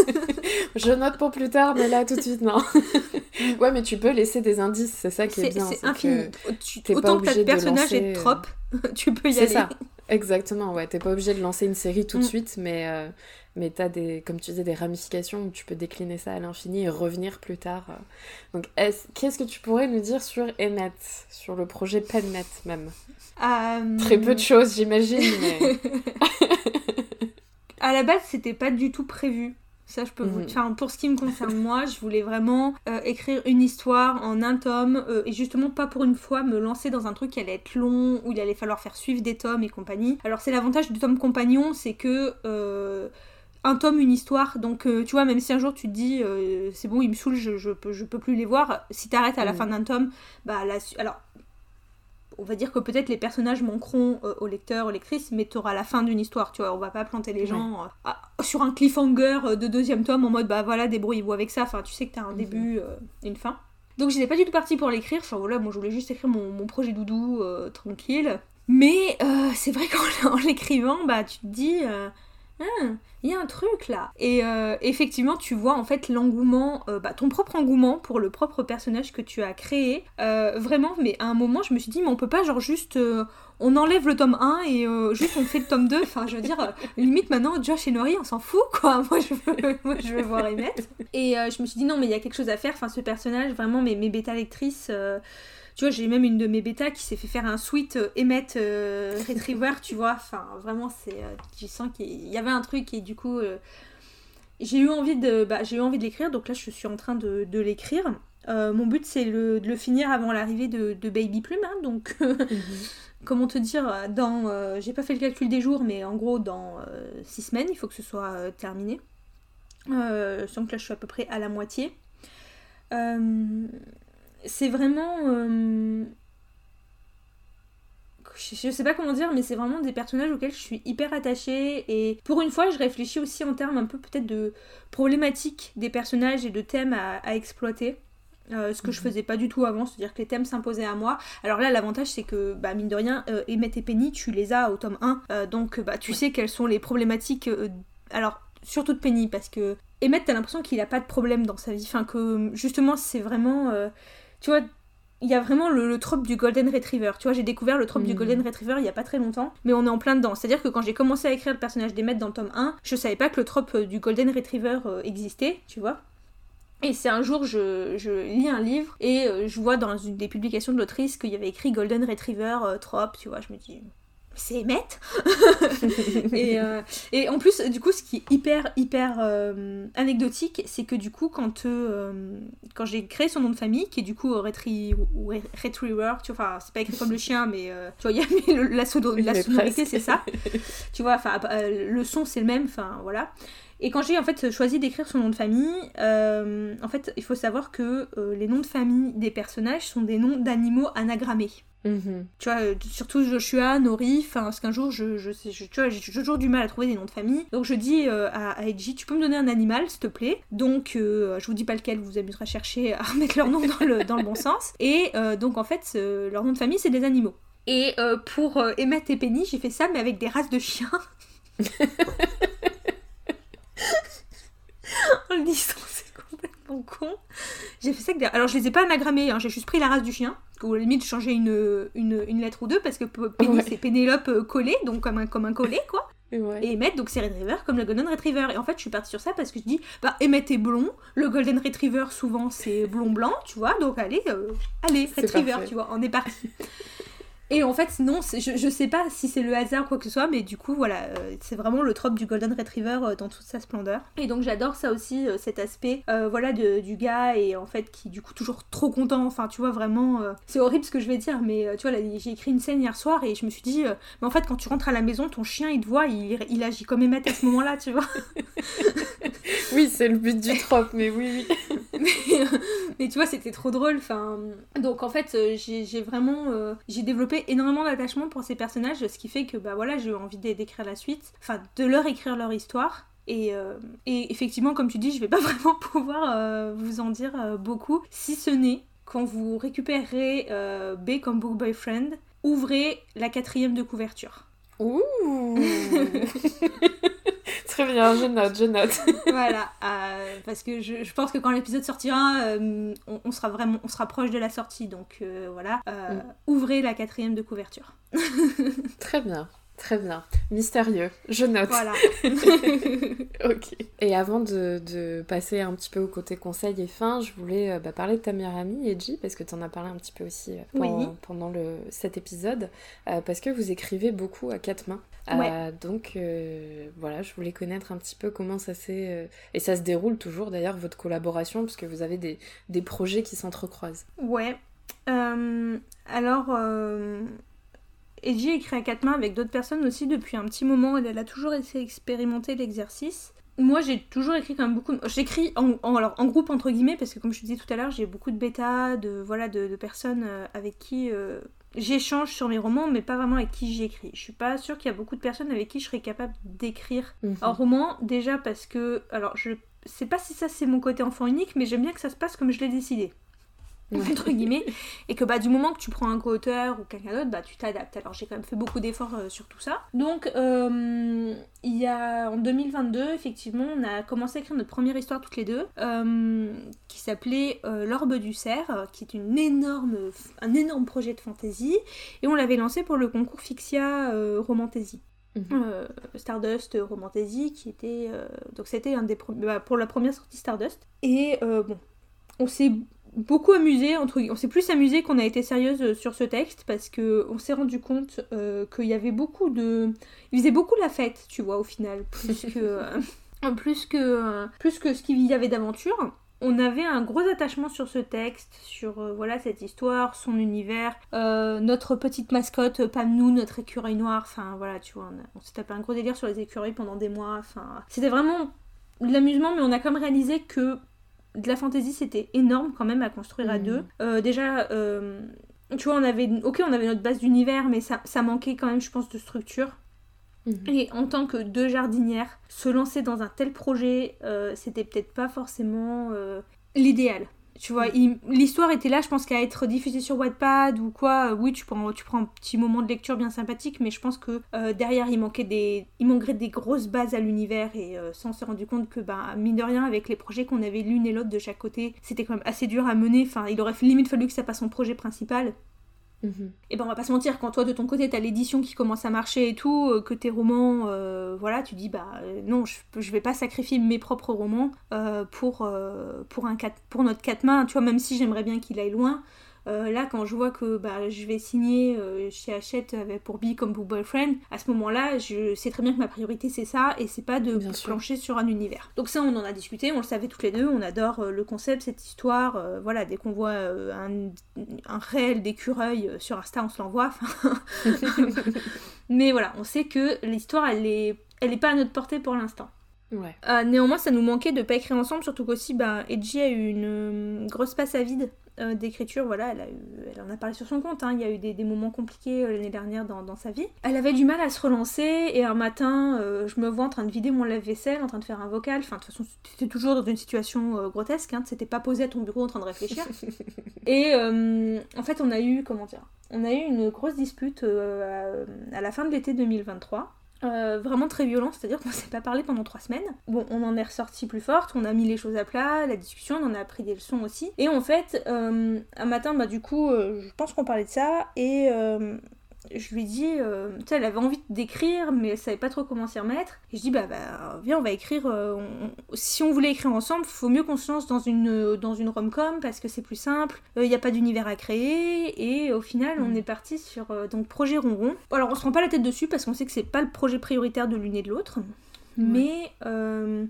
A: Je note pour plus tard, mais là, tout de suite, non. Ouais, mais tu peux laisser des indices, c'est ça qui est, est bien.
B: C'est,
A: c'est
B: infini. Tu, autant que le personnage lancer... est trop, tu peux y
A: c'est
B: aller.
A: C'est ça, exactement, ouais. T'es pas obligé de lancer une série tout de mm. suite, mais, euh, mais t'as des, comme tu disais, des ramifications où tu peux décliner ça à l'infini et revenir plus tard. Donc, est-ce, qu'est-ce que tu pourrais nous dire sur Emmett, sur le projet Pennet même um... Très peu de choses, j'imagine, mais...
B: À la base, c'était pas du tout prévu. Ça, je peux vous... Enfin, pour ce qui me concerne, moi, je voulais vraiment euh, écrire une histoire en un tome euh, et justement pas pour une fois me lancer dans un truc qui allait être long, où il allait falloir faire suivre des tomes et compagnie. Alors, c'est l'avantage du tome compagnon, c'est que... Euh... un tome, une histoire, donc euh, tu vois, même si un jour tu te dis euh, c'est bon, il me saoule, je, je, peux, je peux plus les voir, si t'arrêtes à la mmh. fin d'un tome, bah la su- alors on va dire que peut-être les personnages manqueront euh, aux lecteurs, aux lectrices, mais t'auras la fin d'une histoire, tu vois, on va pas planter les gens euh, à, sur un cliffhanger de deuxième tome en mode bah voilà, débrouillez-vous avec ça, enfin tu sais que t'as un mmh. début euh, et une fin. Donc j'étais pas du tout partie pour l'écrire, enfin voilà, moi je voulais juste écrire mon, mon projet doudou euh, tranquille, mais euh, c'est vrai qu'en en l'écrivant, bah tu te dis... Euh, ah, il y a un truc là. Et euh, effectivement, tu vois en fait l'engouement, euh, bah, ton propre engouement pour le propre personnage que tu as créé. Euh, vraiment, mais à un moment, je me suis dit, mais on peut pas genre juste... Euh, on enlève le tome un et euh, juste on fait le tome deux. Enfin, je veux dire, euh, limite maintenant, Josh et Nori, on s'en fout, quoi. Moi, je veux, moi, je veux voir Emmett. Et euh, je me suis dit, non, mais il y a quelque chose à faire. Enfin, ce personnage, vraiment, mes, mes bêta-lectrices... Euh, tu vois, j'ai même une de mes bêtas qui s'est fait faire un suite euh, Emmett euh, Retriever, tu vois. Enfin, vraiment, c'est... Euh, tu sens qu'il y avait un truc et du coup... Euh, j'ai eu envie de... Bah, j'ai eu envie de l'écrire, donc là, je suis en train de, de l'écrire. Euh, mon but, c'est le, de le finir avant l'arrivée de, de Baby Plume, hein, donc... mm-hmm. Comment te dire, dans... Euh, j'ai pas fait le calcul des jours, mais en gros, dans euh, six semaines, il faut que ce soit euh, terminé. Euh, je sens que là, je suis à peu près à la moitié. Euh... C'est vraiment... Euh... Je sais pas comment dire, mais c'est vraiment des personnages auxquels je suis hyper attachée. Et pour une fois, je réfléchis aussi en termes un peu peut-être de problématiques des personnages et de thèmes à, à exploiter. Euh, ce que mmh. je faisais pas du tout avant, c'est-à-dire que les thèmes s'imposaient à moi. Alors là, l'avantage, c'est que, bah, mine de rien, euh, Emmett et Penny, tu les as au tome un. Euh, donc, bah, tu ouais. sais quelles sont les problématiques... Euh, alors, surtout de Penny, parce que Emmett, t'as l'impression qu'il a pas de problème dans sa vie. Enfin, que, justement, c'est vraiment... Euh, tu vois, il y a vraiment le, le trope du Golden Retriever. Tu vois, j'ai découvert le trope mmh. du Golden Retriever il y a pas très longtemps, mais on est en plein dedans. C'est-à-dire que quand j'ai commencé à écrire le personnage d'Emmett dans le tome un, je savais pas que le trope du Golden Retriever euh, existait, tu vois. Et c'est un jour, je, je lis un livre et euh, je vois dans une des publications de l'autrice qu'il y avait écrit Golden Retriever euh, trope, tu vois, je me dis... c'est Emmett. et, euh, et en plus, du coup, ce qui est hyper, hyper euh, anecdotique, c'est que du coup, quand, euh, quand j'ai créé son nom de famille, qui est du coup Retri, ou Retriever, tu vois, enfin, c'est pas écrit comme le chien, mais euh, tu vois, y a, mais le, la, sono, la sonorité, c'est ça. Tu vois, enfin, euh, le son, c'est le même, enfin, voilà. Et quand j'ai en fait choisi d'écrire son nom de famille, euh, en fait, il faut savoir que euh, les noms de famille des personnages sont des noms d'animaux anagrammés. Mmh. Tu vois, euh, surtout Joshua, Nori, enfin, parce qu'un jour, je, je, je, tu vois, j'ai toujours du mal à trouver des noms de famille. Donc je dis euh, à, à Edgy, tu peux me donner un animal, s'il te plaît. Donc euh, je vous dis pas lequel, vous vous amuserez à chercher à remettre leur nom dans le, dans le bon sens. Et euh, donc en fait, euh, leur nom de famille, c'est des animaux. Et euh, pour euh, Emmett et Penny, j'ai fait ça, mais avec des races de chiens. En le disant, c'est complètement con. J'ai fait ça que des... Alors je les ai pas anagrammés, hein, j'ai juste pris la race du chien. Ou à la limite, changer une, une, une lettre ou deux, parce que Penny, ouais. c'est Pénélope collée, donc comme un, comme un collet, quoi. Ouais. Et Emmett, donc c'est Retriever, comme le Golden Retriever. Et en fait, je suis partie sur ça parce que je dis, bah, Emmett est blond, le Golden Retriever, souvent, c'est blond-blanc, tu vois, donc allez, euh, allez, Retriever, tu vois, on est parti. Et en fait, non, je, je sais pas si c'est le hasard ou quoi que ce soit, mais du coup, voilà, euh, c'est vraiment le trope du Golden Retriever euh, dans toute sa splendeur. Et donc, j'adore ça aussi, euh, cet aspect, euh, voilà, de, du gars, et en fait, qui, du coup, toujours trop content, enfin, tu vois, vraiment, euh, c'est horrible ce que je vais dire, mais euh, tu vois, là, j'ai écrit une scène hier soir, et je me suis dit, euh, mais en fait, quand tu rentres à la maison, ton chien, il te voit, il, il agit comme Emmett à ce moment-là, tu vois.
A: Oui, c'est le but du trope, mais oui, oui.
B: mais, euh, mais tu vois, c'était trop drôle, enfin... Donc, en fait, euh, j'ai, j'ai vraiment... Euh, j'ai développé énormément d'attachement pour ces personnages, ce qui fait que bah voilà, j'ai eu envie d'écrire la suite, enfin de leur écrire leur histoire. Et, euh, et effectivement, comme tu dis, je vais pas vraiment pouvoir euh, vous en dire euh, beaucoup, si ce n'est quand vous récupérerez euh, B comme Book Boyfriend, ouvrez la quatrième de couverture.
A: Ouh. Très bien, je note, je note.
B: Voilà, euh, parce que je, je pense que quand l'épisode sortira, euh, on, on sera vraiment, on sera proche de la sortie, donc euh, voilà. Euh, mm. Ouvrez la quatrième de couverture.
A: Très bien, très bien. Mystérieux, je note.
B: Voilà.
A: Ok. Et avant de, de passer un petit peu au côté conseil et fin, je voulais euh, bah, parler de ta meilleure amie, Edgy, parce que tu en as parlé un petit peu aussi euh, pendant, oui. pendant le, cet épisode, euh, parce que vous écrivez beaucoup à quatre mains. Ouais. Euh, donc euh, voilà, je voulais connaître un petit peu comment ça s'est... Euh, et ça se déroule toujours d'ailleurs, votre collaboration, parce que vous avez des, des projets qui s'entrecroisent.
B: Ouais. Euh, alors... Euh... Edgy écrit à quatre mains avec d'autres personnes aussi depuis un petit moment, elle, elle a toujours essayé d'expérimenter l'exercice. Moi j'ai toujours écrit quand même beaucoup, j'écris en, en, alors, en groupe entre guillemets, parce que comme je te disais tout à l'heure, j'ai beaucoup de bêta, de, voilà, de, de personnes avec qui euh, j'échange sur mes romans, mais pas vraiment avec qui j'écris. Je suis pas sûre qu'il y a beaucoup de personnes avec qui je serais capable d'écrire mm-hmm. un roman, déjà parce que, alors je sais pas si ça c'est mon côté enfant unique, mais j'aime bien que ça se passe comme je l'ai décidé. ouais. entre guillemets, et que bah, du moment que tu prends un co-auteur ou quelqu'un d'autre, bah, tu t'adaptes. Alors j'ai quand même fait beaucoup d'efforts euh, sur tout ça. Donc euh, il y a, en deux mille vingt-deux, effectivement, on a commencé à écrire notre première histoire toutes les deux, euh, qui s'appelait euh, L'Orbe du Cerf, qui est une énorme, un énorme projet de fantasy, et on l'avait lancé pour le concours Fixia euh, Romantasy. Mmh. Euh, Stardust Romantasy, qui était euh, donc c'était un des pro- bah, pour la première sortie Stardust, et euh, bon, on s'est beaucoup amusé, entre... on s'est plus amusé qu'on a été sérieuse sur ce texte, parce que on s'est rendu compte euh, qu'il y avait beaucoup de, il faisait beaucoup la fête, tu vois, au final, plus que euh, plus que euh, plus que ce qu'il y avait d'aventure. On avait un gros attachement sur ce texte, sur euh, voilà cette histoire, son univers, euh, notre petite mascotte Pamnou, notre écureuil noir, enfin voilà, tu vois, on, a, on s'est tapé un gros délire sur les écureuils pendant des mois, enfin c'était vraiment de l'amusement, mais on a quand même réalisé que de la fantasy c'était énorme quand même à construire mmh. à deux. Euh, déjà, euh, tu vois, on avait, ok, on avait notre base d'univers, mais ça, ça manquait quand même, je pense, de structure. Mmh. Et en tant que deux jardinières, se lancer dans un tel projet, euh, c'était peut-être pas forcément euh, l'idéal. Tu vois, il, l'histoire était là, je pense qu'à être diffusée sur Wattpad ou quoi, euh, oui, tu prends, tu prends un petit moment de lecture bien sympathique, mais je pense que euh, derrière, il manquait des, il manquerait des grosses bases à l'univers, et euh, ça, on s'est rendu compte que, bah, mine de rien, avec les projets qu'on avait l'une et l'autre de chaque côté, c'était quand même assez dur à mener, enfin, il aurait limite fallu que ça passe en projet principal. Mmh. Et ben on va pas se mentir, quand toi de ton côté t'as l'édition qui commence à marcher et tout, euh, que tes romans, euh, voilà, tu dis bah euh, non, je, je vais pas sacrifier mes propres romans euh, pour, euh, pour, un quatre, pour notre quatre mains, tu vois, même si j'aimerais bien qu'il aille loin. Euh, là, quand je vois que bah, je vais signer euh, chez Hachette avec pour Be Comme Book Boyfriend, à ce moment-là, je sais très bien que ma priorité c'est ça, et c'est pas de bien plancher sûr. Sur un univers. Donc ça, on en a discuté, on le savait toutes les deux, on adore euh, le concept, cette histoire, euh, voilà, dès qu'on voit euh, un, un réel d'écureuil euh, sur Insta, on se l'envoie, mais voilà, on sait que l'histoire, elle est, elle est pas à notre portée pour l'instant. Ouais. Euh, néanmoins, ça nous manquait de pas écrire ensemble, surtout qu'aussi, bah, Edgy a eu une euh, grosse passe à vide euh, d'écriture, voilà, elle, a eu, elle en a parlé sur son compte, hein, il y a eu des, des moments compliqués euh, l'année dernière dans, dans sa vie. Elle avait du mal à se relancer, et un matin, euh, je me vois en train de vider mon lave-vaisselle, en train de faire un vocal, enfin, de toute façon, c'était toujours dans une situation euh, grotesque, hein, c'était pas posé à ton bureau en train de réfléchir. Et euh, en fait, on a eu, comment dire, on a eu une grosse dispute euh, à, à la fin de l'été deux mille vingt-trois. Euh, vraiment très violent, c'est-à-dire qu'on s'est pas parlé pendant trois semaines. Bon, on en est ressorti plus forte, on a mis les choses à plat, la discussion, on en a appris des leçons aussi. Et en fait, euh, un matin, bah du coup, euh, je pense qu'on parlait de ça, et euh, je lui dis, euh, tu sais, elle avait envie d'écrire, mais elle savait pas trop comment s'y remettre. Et je dis, bah, bah viens, on va écrire. Euh, on, si on voulait écrire ensemble, faut mieux qu'on se lance dans une, dans une rom-com, parce que c'est plus simple, il euh, n'y a pas d'univers à créer, et au final, mmh. on est parti sur euh, donc projet Ronron. Alors, on se prend pas la tête dessus, parce qu'on sait que c'est pas le projet prioritaire de l'une et de l'autre, mmh. mais euh,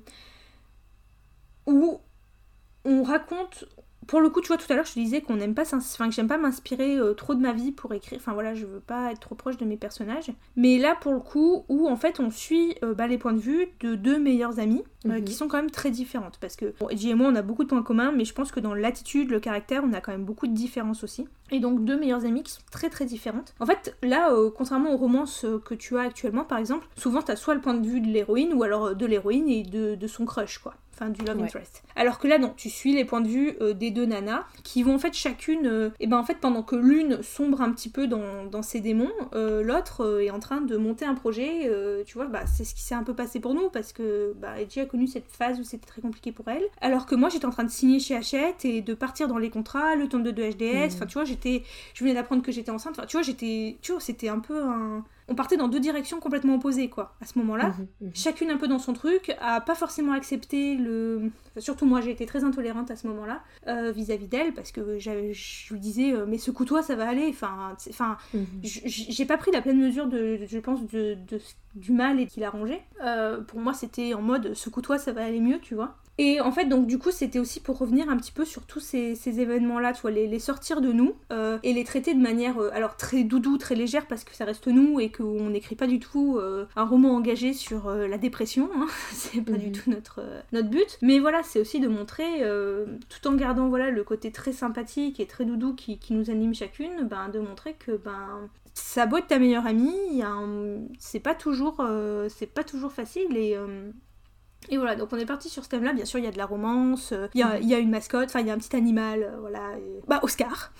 B: où on raconte. Pour le coup, tu vois, tout à l'heure, je te disais qu'on n'aime pas, enfin, que j'aime pas m'inspirer euh, trop de ma vie pour écrire. Enfin voilà, je veux pas être trop proche de mes personnages. Mais là, pour le coup, où en fait, on suit euh, bah, les points de vue de deux meilleures amies euh, mm-hmm. qui sont quand même très différentes. Parce que bon, Edgy et moi, on a beaucoup de points communs, mais je pense que dans l'attitude, le caractère, on a quand même beaucoup de différences aussi. Et donc deux meilleures amies qui sont très très différentes. En fait, là, euh, contrairement aux romances euh, que tu as actuellement, par exemple, souvent t'as soit le point de vue de l'héroïne, ou alors euh, de l'héroïne et de, de son crush, quoi. Enfin, du love ouais. interest. Alors que là, non, tu suis les points de vue euh, des deux nanas, qui vont en fait chacune, euh, et ben en fait, pendant que l'une sombre un petit peu dans, dans ses démons, euh, l'autre euh, est en train de monter un projet, euh, tu vois, bah c'est ce qui s'est un peu passé pour nous, parce que bah Edgy a connu cette phase où c'était très compliqué pour elle, alors que moi, j'étais en train de signer chez Hachette et de partir dans les contrats, le tome deux de H D S, enfin, mmh. tu vois, j'étais, je venais d'apprendre que j'étais enceinte, enfin, tu vois, j'étais, tu vois, c'était un peu un... On partait dans deux directions complètement opposées, quoi, à ce moment-là. Mmh, mmh. Chacune un peu dans son truc, a pas forcément accepté le... Enfin, surtout moi, j'ai été très intolérante à ce moment-là, euh, vis-à-vis d'elle, parce que je lui disais, euh, mais secoue-toi, ça va aller, enfin... enfin mmh. J'ai pas pris la pleine mesure, de, je pense, de, de, du mal et qui l'arrangeait. Euh, pour moi, c'était en mode, secoue-toi, ça va aller mieux, tu vois. Et en fait, donc du coup, c'était aussi pour revenir un petit peu sur tous ces, ces événements-là, tu vois, les, les sortir de nous, euh, et les traiter de manière, euh, alors très doudou, très légère, parce que ça reste nous, et qu'on n'écrit pas du tout euh, un roman engagé sur euh, la dépression, hein, c'est pas mm-hmm. du tout notre, euh, notre but, mais voilà, c'est aussi de montrer, euh, tout en gardant, voilà, le côté très sympathique et très doudou qui, qui nous anime chacune, ben, de montrer que, ben... ça a beau être ta meilleure amie, y a un... c'est pas toujours, euh, c'est pas toujours facile, et... Euh... Et voilà, donc on est parti sur ce thème-là. Bien sûr, il y a de la romance, il euh, y, a, y a une mascotte, enfin, il y a un petit animal, euh, voilà. Et... Bah, Oscar.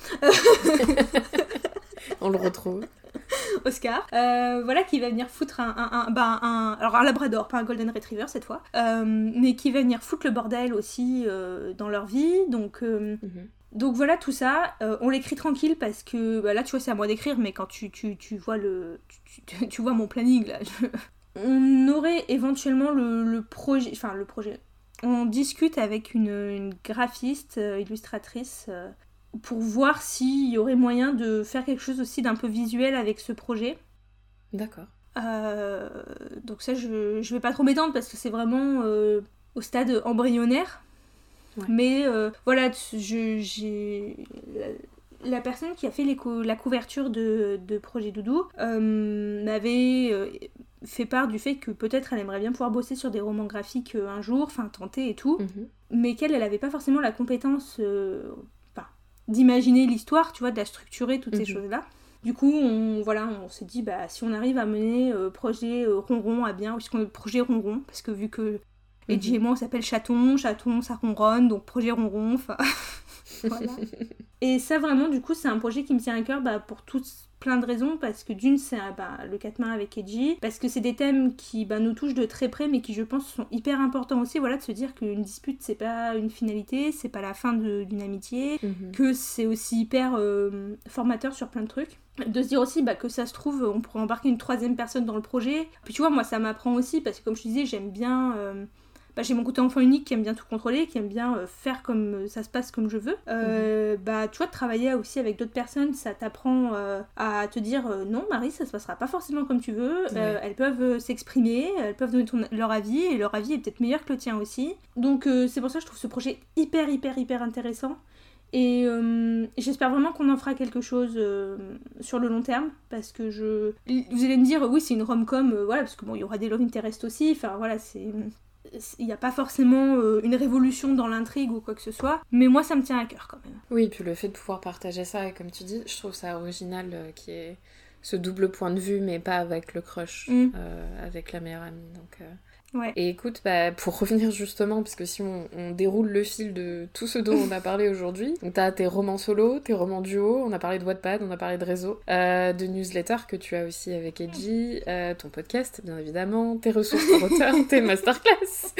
A: On le retrouve.
B: Oscar, euh, voilà, qui va venir foutre un, un, un, bah, un, alors un labrador, pas un golden retriever cette fois, euh, mais qui va venir foutre le bordel aussi euh, dans leur vie, donc... Euh, mm-hmm. Donc voilà, tout ça, euh, on l'écrit tranquille parce que, bah là tu vois c'est à moi d'écrire, mais quand tu, tu, tu vois le, tu, tu, tu vois mon planning là, je... on aurait éventuellement le, le projet, enfin le projet, on discute avec une, une graphiste, euh, illustratrice, euh, pour voir s'il y aurait moyen de faire quelque chose aussi d'un peu visuel avec ce projet.
A: D'accord.
B: Euh, donc ça je, je vais pas trop m'étendre parce que c'est vraiment euh, au stade embryonnaire. Ouais. Mais euh, voilà, je, j'ai... La, la personne qui a fait les cou- la couverture de, de Projet Doudou euh, m'avait euh, fait part du fait que peut-être elle aimerait bien pouvoir bosser sur des romans graphiques euh, un jour, enfin tenter et tout, mm-hmm. mais qu'elle, elle avait pas forcément la compétence euh, d'imaginer l'histoire, tu vois, de la structurer, toutes mm-hmm. ces choses-là. Du coup, on, voilà, on s'est dit, bah, si on arrive à mener euh, projet euh, Ronron à bien, puisqu'on est projet Ronron, parce que vu que et J et moi on s'appelle Chaton, Chaton ça ronronne, donc projet ronron, enfin voilà. Et ça vraiment du coup c'est un projet qui me tient à cœur bah, pour toutes plein de raisons, parce que d'une c'est bah, le quatre mains avec Edgy, parce que c'est des thèmes qui bah, nous touchent de très près mais qui je pense sont hyper importants aussi, voilà, de se dire qu'une dispute c'est pas une finalité, c'est pas la fin de, d'une amitié, mm-hmm. que c'est aussi hyper euh, formateur sur plein de trucs. De se dire aussi bah, que ça se trouve on pourrait embarquer une troisième personne dans le projet, puis tu vois moi ça m'apprend aussi parce que comme je te disais j'aime bien euh, bah, j'ai mon côté enfant unique qui aime bien tout contrôler, qui aime bien euh, faire comme euh, ça se passe comme je veux. Euh, mmh. Bah, tu vois, de travailler aussi avec d'autres personnes, ça t'apprend euh, à te dire euh, non, Marie, ça se passera pas forcément comme tu veux. Ouais. Euh, elles peuvent euh, s'exprimer, elles peuvent donner ton, leur avis, et leur avis est peut-être meilleur que le tien aussi. Donc, euh, c'est pour ça que je trouve ce projet hyper, hyper, hyper intéressant. Et euh, j'espère vraiment qu'on en fera quelque chose euh, sur le long terme, parce que je... Vous allez me dire, oui, c'est une rom-com, euh, voilà, parce que bon, il y aura des love interest aussi, enfin voilà, c'est... Il n'y a pas forcément euh, une révolution dans l'intrigue ou quoi que ce soit, mais moi ça me tient à cœur quand même.
A: Oui, puis le fait de pouvoir partager ça, et comme tu dis, je trouve ça original euh, qu'il y ait ce double point de vue, mais pas avec le crush, mm. euh, avec la meilleure amie. Donc, euh...
B: ouais.
A: Et écoute, bah, pour revenir justement, parce que si on, on déroule le fil de tout ce dont on a parlé aujourd'hui, donc t'as tes romans solo, tes romans duo, on a parlé de Wattpad, on a parlé de réseau, euh, de newsletter que tu as aussi avec Edgy, euh, ton podcast bien évidemment, tes ressources pour auteur, tes masterclass.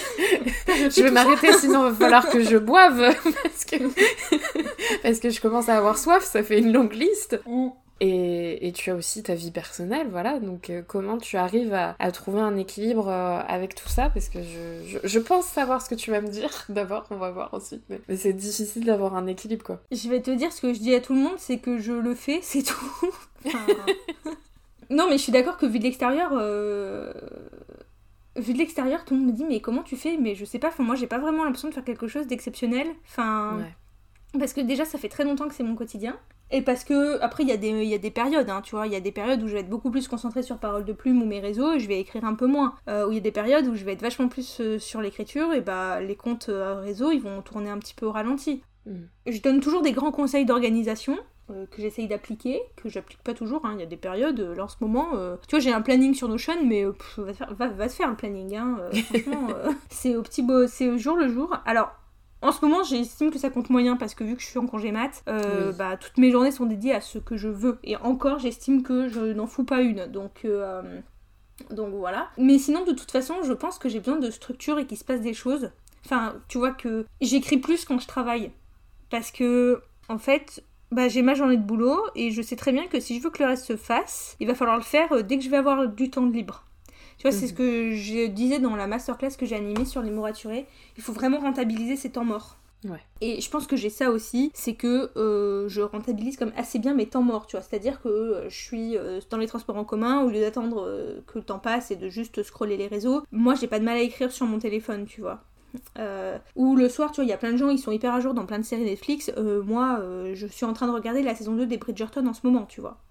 A: Je vais m'arrêter sinon il va falloir que je boive parce que parce que je commence à avoir soif, ça fait une longue liste. Mm. Et, et tu as aussi ta vie personnelle, voilà, donc euh, comment tu arrives à, à trouver un équilibre euh, avec tout ça, parce que je, je, je pense savoir ce que tu vas me dire, d'abord, on va voir ensuite, mais, mais c'est difficile d'avoir un équilibre, quoi.
B: Je vais te dire ce que je dis à tout le monde, c'est que je le fais, c'est tout. Enfin... non, mais je suis d'accord que vu de l'extérieur... Euh... Vu de l'extérieur, tout le monde me dit, mais comment tu fais ? Mais je sais pas, enfin, moi j'ai pas vraiment l'impression de faire quelque chose d'exceptionnel, enfin... Ouais. Parce que déjà, ça fait très longtemps que c'est mon quotidien. Et parce que, après, il y a des, il y a des périodes, hein, tu vois, il y a des périodes où je vais être beaucoup plus concentrée sur Parole de Plume ou mes réseaux, et je vais écrire un peu moins. Euh, où il y a des périodes où je vais être vachement plus euh, sur l'écriture, et bah, les comptes euh, réseaux, ils vont tourner un petit peu au ralenti. Mm. Je donne toujours des grands conseils d'organisation, euh, que j'essaye d'appliquer, que j'applique pas toujours, hein. Il y a des périodes, euh, là, en ce moment, euh, tu vois, j'ai un planning sur Notion, mais euh, pff, va, faire, va, va se faire le planning, hein, euh, franchement, euh, c'est au petit beau, c'est au jour le jour. Alors, en ce moment, j'estime que ça compte moyen parce que vu que je suis en congé mat, euh, oui. bah, toutes mes journées sont dédiées à ce que je veux. Et encore, j'estime que je n'en fous pas une. Donc, euh, donc voilà. Mais sinon, de toute façon, je pense que j'ai besoin de structure et qu'il se passe des choses. Enfin, tu vois que j'écris plus quand je travaille. Parce que, en fait, bah, j'ai ma journée de boulot et je sais très bien que si je veux que le reste se fasse, il va falloir le faire dès que je vais avoir du temps de libre. Tu vois, mmh. c'est ce que je disais dans la masterclass que j'ai animée sur les mots raturés. Il faut vraiment rentabiliser ces temps morts.
A: Ouais.
B: Et je pense que j'ai ça aussi, c'est que euh, je rentabilise comme assez bien mes temps morts, tu vois. C'est-à-dire que euh, je suis euh, dans les transports en commun, au lieu d'attendre euh, que le temps passe et de juste scroller les réseaux. Moi, j'ai pas de mal à écrire sur mon téléphone, tu vois. Euh, ou le soir, tu vois, il y a plein de gens, ils sont hyper à jour dans plein de séries Netflix. Euh, moi, euh, je suis en train de regarder la saison deux des Bridgerton en ce moment, tu vois.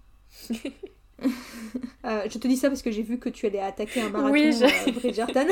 B: euh, je te dis ça parce que j'ai vu que tu allais attaquer un marathon
A: oui,
B: euh, Bridgerton.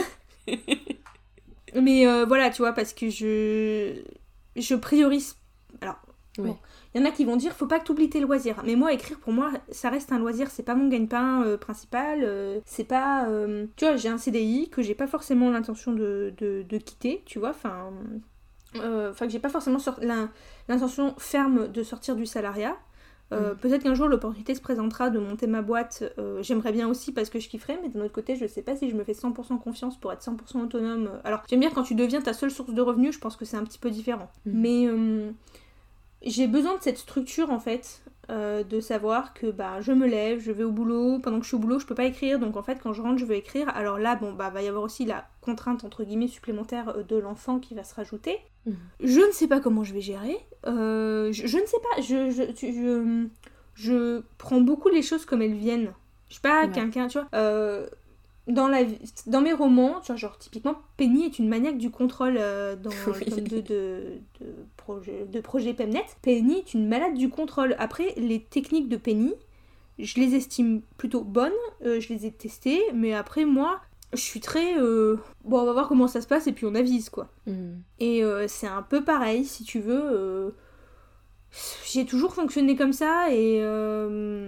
B: Mais euh, voilà, tu vois, parce que je je priorise. Alors,
A: Oui.
B: Bon. Il y en a qui vont dire faut pas que tu oublies tes loisirs. Mais moi, écrire pour moi, ça reste un loisir. C'est pas mon gagne-pain euh, principal. Euh, c'est pas. Euh... Tu vois, j'ai un C D I que j'ai pas forcément l'intention de, de, de quitter, tu vois. Enfin. Euh, enfin, que j'ai pas forcément sort... l'intention ferme de sortir du salariat. Euh, mmh. Peut-être qu'un jour l'opportunité se présentera de monter ma boîte, euh, j'aimerais bien aussi parce que je kifferais, mais d'un autre côté je sais pas si je me fais cent pour cent confiance pour être cent pour cent autonome. Alors j'aime bien quand tu deviens ta seule source de revenus, je pense que c'est un petit peu différent. Mmh. Mais euh, j'ai besoin de cette structure en fait, euh, de savoir que bah, je me lève, je vais au boulot, pendant que je suis au boulot je peux pas écrire, donc en fait quand je rentre je veux écrire. Alors là bon bah va y avoir aussi la contrainte entre guillemets supplémentaire de l'enfant qui va se rajouter. Mmh. Je ne sais pas comment je vais gérer, euh, je, je ne sais pas, je, je, je, je, je prends beaucoup les choses comme elles viennent. Je suis pas ouais. quelqu'un, tu vois, euh, dans, la, dans mes romans, tu vois, genre typiquement, Penny est une maniaque du contrôle euh, dans oui. le tome deux de, de, projet, de projet Pemnet. Penny est une malade du contrôle. Après, les techniques de Penny, je les estime plutôt bonnes, euh, je les ai testées, mais après moi... Je suis très... Euh... Bon, on va voir comment ça se passe et puis on avise, quoi. Mmh. Et euh, c'est un peu pareil, si tu veux. Euh... J'ai toujours fonctionné comme ça et... Euh...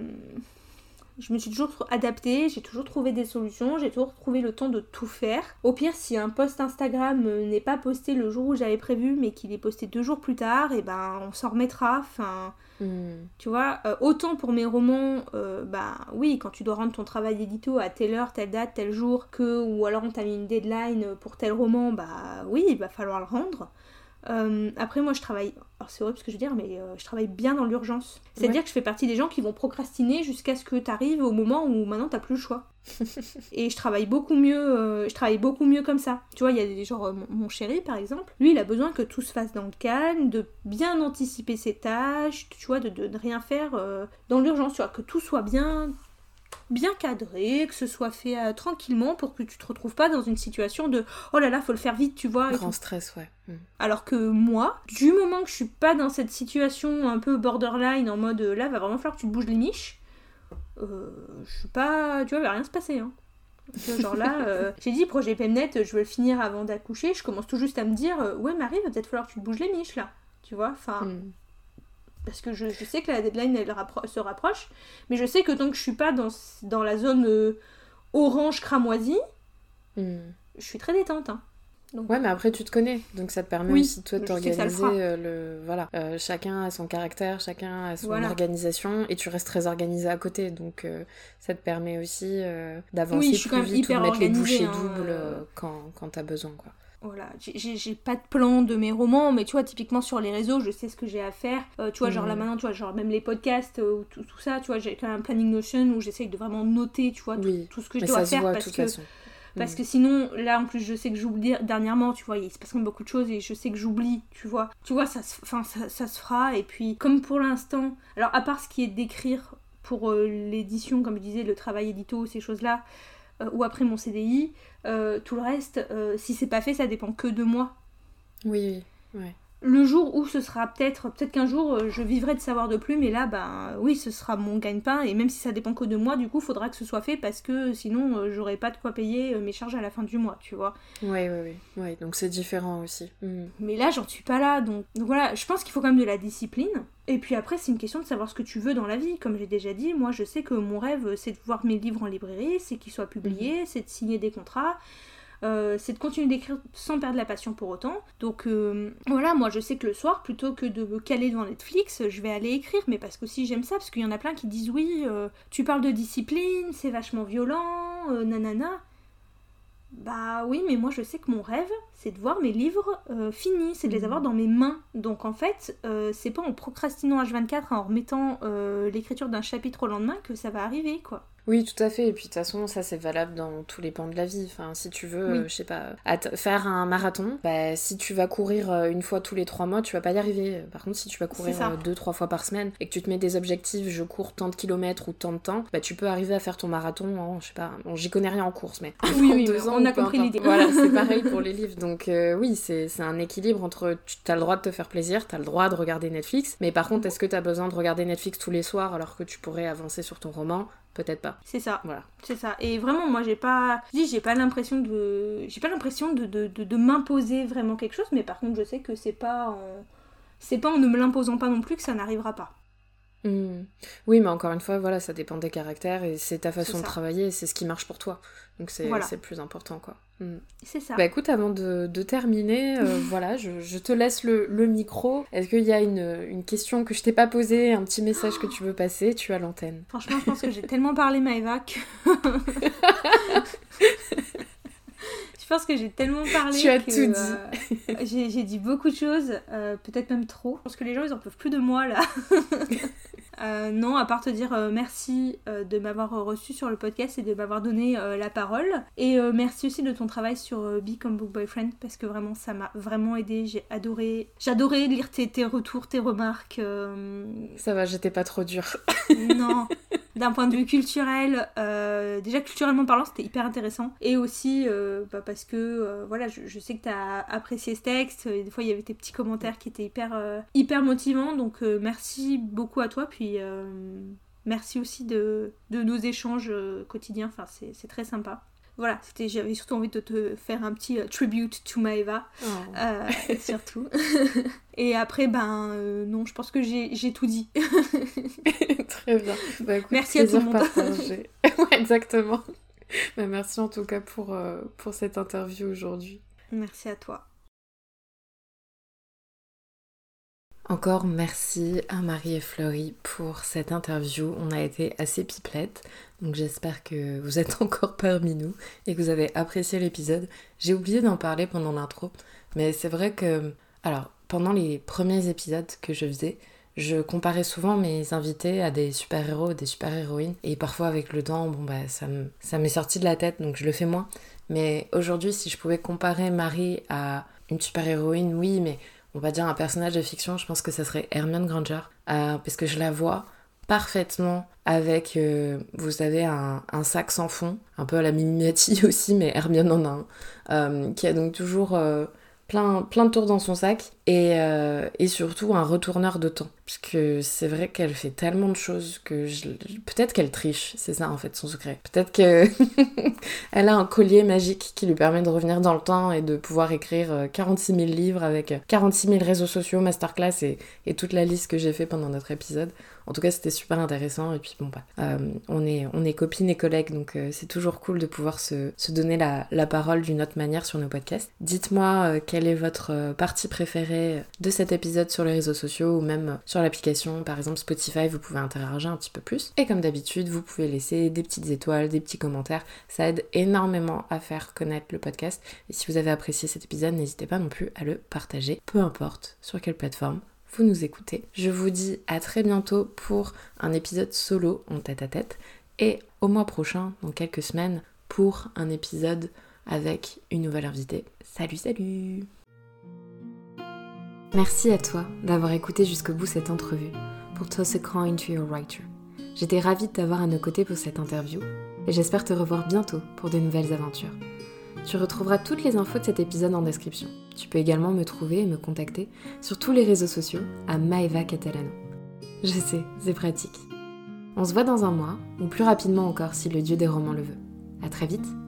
B: Je me suis toujours adaptée, j'ai toujours trouvé des solutions, j'ai toujours trouvé le temps de tout faire. Au pire, si un post Instagram n'est pas posté le jour où j'avais prévu, mais qu'il est posté deux jours plus tard, et ben on s'en remettra, enfin... Mm. Tu vois, euh, autant pour mes romans, euh, bah oui, quand tu dois rendre ton travail édito à telle heure, telle date, tel jour, que, ou alors on t'a mis une deadline pour tel roman, bah oui, il va falloir le rendre. Euh, après moi je travaille, alors c'est horrible ce que je veux dire, mais euh, je travaille bien dans l'urgence. C'est-à-dire ouais. que je fais partie des gens qui vont procrastiner jusqu'à ce que t'arrives au moment où maintenant t'as plus le choix. Et je travaille beaucoup mieux, euh, je travaille beaucoup mieux comme ça. Tu vois, il y a des genre euh, mon, mon chéri par exemple, lui il a besoin que tout se fasse dans le calme, de bien anticiper ses tâches, tu vois, de, de, de rien faire euh, dans l'urgence, tu vois, que tout soit bien... bien cadré, que ce soit fait euh, tranquillement pour que tu te retrouves pas dans une situation de oh là là faut le faire vite tu vois.
A: Grand stress ouais. Mm.
B: Alors que moi, du moment que je suis pas dans cette situation un peu borderline en mode là va vraiment falloir que tu te bouges les miches, euh, je suis pas, tu vois, il va rien se passer hein. Genre là, euh, j'ai dit projet Pemnet, je veux le finir avant d'accoucher, je commence tout juste à me dire euh, ouais Marie va peut-être falloir que tu te bouges les miches là, tu vois, enfin... Mm. Parce que je, je sais que la deadline elle rappro- se rapproche, mais je sais que tant que je suis pas dans, dans la zone euh, orange cramoisie, mm. je suis très détente. Hein.
A: Donc... Ouais, mais après tu te connais, donc ça te permet oui, aussi toi de t'organiser. Le euh, le, voilà, euh, chacun a son caractère, chacun a son voilà. organisation, et tu restes très organisé à côté, donc euh, ça te permet aussi euh, d'avancer oui, plus vite ou de mettre les bouchées hein, doubles euh... quand, quand t'as besoin, quoi.
B: Voilà, j'ai, j'ai pas de plan de mes romans, mais tu vois, typiquement sur les réseaux, je sais ce que j'ai à faire. Euh, tu vois, mmh. genre là maintenant, tu vois, genre même les podcasts, euh, tout, tout ça, tu vois, j'ai quand même un planning Notion où j'essaye de vraiment noter, tu vois, oui. tout, tout ce que je mais dois faire. Voit, parce que façon. Parce mmh. que sinon, là en plus, je sais que j'oublie dernièrement, tu vois, il se passe quand même beaucoup de choses et je sais que j'oublie, tu vois. Tu vois, ça, ça, ça se fera, et puis comme pour l'instant, alors à part ce qui est d'écrire pour euh, l'édition, comme je disais, le travail édito, ces choses-là, Euh, ou après mon C D I, euh, tout le reste, euh, si c'est pas fait, ça dépend que de moi.
A: Oui, oui, ouais.
B: Le jour où ce sera peut-être, peut-être qu'un jour euh, je vivrai de savoir de plus, mais là, ben oui, ce sera mon gagne-pain, et même si ça dépend que de moi, du coup, faudra que ce soit fait parce que sinon, euh, j'aurai pas de quoi payer euh, mes charges à la fin du mois, tu vois.
A: Oui, oui, oui, ouais, donc c'est différent aussi. Mmh.
B: Mais là, j'en suis pas là, donc... donc voilà, je pense qu'il faut quand même de la discipline. Et puis après, c'est une question de savoir ce que tu veux dans la vie. Comme j'ai déjà dit, moi, je sais que mon rêve, c'est de voir mes livres en librairie, c'est qu'ils soient publiés, mmh. c'est de signer des contrats. Euh, c'est de continuer d'écrire sans perdre la passion pour autant. Donc euh, voilà, moi je sais que le soir, plutôt que de me caler devant Netflix, je vais aller écrire, mais parce qu'aussi j'aime ça, parce qu'il y en a plein qui disent oui, euh, tu parles de discipline, c'est vachement violent, euh, nanana. Bah oui, mais moi je sais que mon rêve, c'est de voir mes livres euh, finis, c'est de les avoir dans mes mains. Donc en fait, euh, c'est pas en procrastinant H vingt-quatre, en remettant euh, l'écriture d'un chapitre au lendemain que ça va arriver, quoi.
A: Oui, tout à fait. Et puis de toute façon, ça c'est valable dans tous les pans de la vie. Enfin, si tu veux, oui. euh, je sais pas, att- faire un marathon, bah, si tu vas courir euh, une fois tous les trois mois, tu vas pas y arriver. Par contre, si tu vas courir euh, deux, trois fois par semaine et que tu te mets des objectifs, je cours tant de kilomètres ou tant de temps, bah tu peux arriver à faire ton marathon en, je sais pas, bon, j'y connais rien en course, mais
B: oui, oui,
A: deux ans,
B: on a compris l'idée.
A: Voilà, c'est pareil pour les livres. Donc euh, oui, c'est, c'est un équilibre entre tu as le droit de te faire plaisir, t'as le droit de regarder Netflix, mais par contre, est-ce que t'as besoin de regarder Netflix tous les soirs alors que tu pourrais avancer sur ton roman ? Peut-être pas.
B: C'est ça.
A: Voilà.
B: C'est ça. Et vraiment, moi, j'ai pas... Je dis, j'ai pas l'impression de... J'ai pas l'impression de, de, de, de m'imposer vraiment quelque chose, mais par contre, je sais que c'est pas en... c'est pas en ne me l'imposant pas non plus que ça n'arrivera pas.
A: Mmh. Oui, mais encore une fois, voilà, ça dépend des caractères et c'est ta façon
B: C'est
A: de
B: ça.
A: travailler et c'est ce qui marche pour toi. Donc c'est,
B: Voilà.
A: c'est le plus important, quoi. Mmh.
B: C'est ça.
A: Bah écoute, avant de, de terminer, euh, voilà, je, je te laisse le, le micro. Est-ce qu'il y a une, une question que je t'ai pas posée, un petit message que tu veux passer? Tu as l'antenne.
B: Franchement, je pense que j'ai tellement parlé Maëva que... Je pense que j'ai tellement parlé
A: Tu as
B: que,
A: tout dit.
B: Euh, j'ai, j'ai dit beaucoup de choses, euh, peut-être même trop. Je pense que les gens, ils en peuvent plus de moi, là. euh, non, à part te dire euh, merci euh, de m'avoir reçu sur le podcast et de m'avoir donné euh, la parole. Et euh, merci aussi de ton travail sur euh, Be Comme Book Boyfriend, parce que vraiment, ça m'a vraiment aidé. J'ai adoré, j'ai adoré lire tes, tes retours, tes remarques. Euh...
A: Ça va, j'étais pas trop dure.
B: Non. D'un point de vue culturel, euh, déjà culturellement parlant, c'était hyper intéressant. Et aussi euh, bah parce que euh, voilà, je, je sais que t'as apprécié ce texte. Et des fois, il y avait tes petits commentaires qui étaient hyper, euh, hyper motivants. Donc, euh, merci beaucoup à toi. Puis, euh, merci aussi de, de nos échanges euh, quotidiens. Enfin, c'est, c'est très sympa. Voilà, c'était, j'avais surtout envie de te faire un petit uh, tribute to Maëva,
A: Oh.
B: euh, surtout. Et après, ben euh, non, je pense que j'ai, j'ai tout dit.
A: Très bien. Bah, écoute,
B: merci à tout le monde.
A: Ouais, exactement. Bah, merci en tout cas pour, euh, pour cette interview aujourd'hui.
B: Merci à toi.
A: Encore merci à Marie et Florie pour cette interview. On a été assez pipelettes, donc j'espère que vous êtes encore parmi nous et que vous avez apprécié l'épisode. J'ai oublié d'en parler pendant l'intro, mais c'est vrai que... Alors, pendant les premiers épisodes que je faisais, je comparais souvent mes invités à des super-héros, des super-héroïnes, et parfois avec le temps, bon bah ça, me, ça m'est sorti de la tête, donc je le fais moins. Mais aujourd'hui, si je pouvais comparer Marie à une super-héroïne, oui, mais... on va dire un personnage de fiction, je pense que ça serait Hermione Granger, euh, parce que je la vois parfaitement avec, euh, vous savez, un, un sac sans fond, un peu à la Mimimati aussi, mais Hermione en a un, euh, qui a donc toujours euh, plein, plein de tours dans son sac, et, euh, et surtout un retourneur de temps, parce que c'est vrai qu'elle fait tellement de choses que je... peut-être qu'elle triche, c'est ça en fait son secret, peut-être que elle a un collier magique qui lui permet de revenir dans le temps et de pouvoir écrire quarante-six mille livres avec quarante-six mille réseaux sociaux, masterclass et, et toute la liste que j'ai fait pendant notre épisode. En tout cas, c'était super intéressant. Et puis bon, bah, euh, on, est, on est copines et collègues, donc euh, c'est toujours cool de pouvoir se, se donner la, la parole d'une autre manière sur nos podcasts. Dites-moi euh, quelle est votre euh, partie préférée de cet épisode sur les réseaux sociaux ou même euh, sur l'application, par exemple Spotify, vous pouvez interagir un petit peu plus. Et comme d'habitude, vous pouvez laisser des petites étoiles, des petits commentaires. Ça aide énormément à faire connaître le podcast. Et si vous avez apprécié cet épisode, n'hésitez pas non plus à le partager, peu importe sur quelle plateforme vous nous écoutez. Je vous dis à très bientôt pour un épisode solo en tête à tête et au mois prochain, dans quelques semaines, pour un épisode avec une nouvelle invitée. Salut, salut! Merci à toi d'avoir écouté jusqu'au bout cette entrevue pour Toss a Coin to Your Writer. J'étais ravie de t'avoir à nos côtés pour cette interview et j'espère te revoir bientôt pour de nouvelles aventures. Tu retrouveras toutes les infos de cet épisode en description. Tu peux également me trouver et me contacter sur tous les réseaux sociaux à Maëva Catalano. Je sais, c'est pratique. On se voit dans un mois, ou plus rapidement encore si le dieu des romans le veut. À très vite!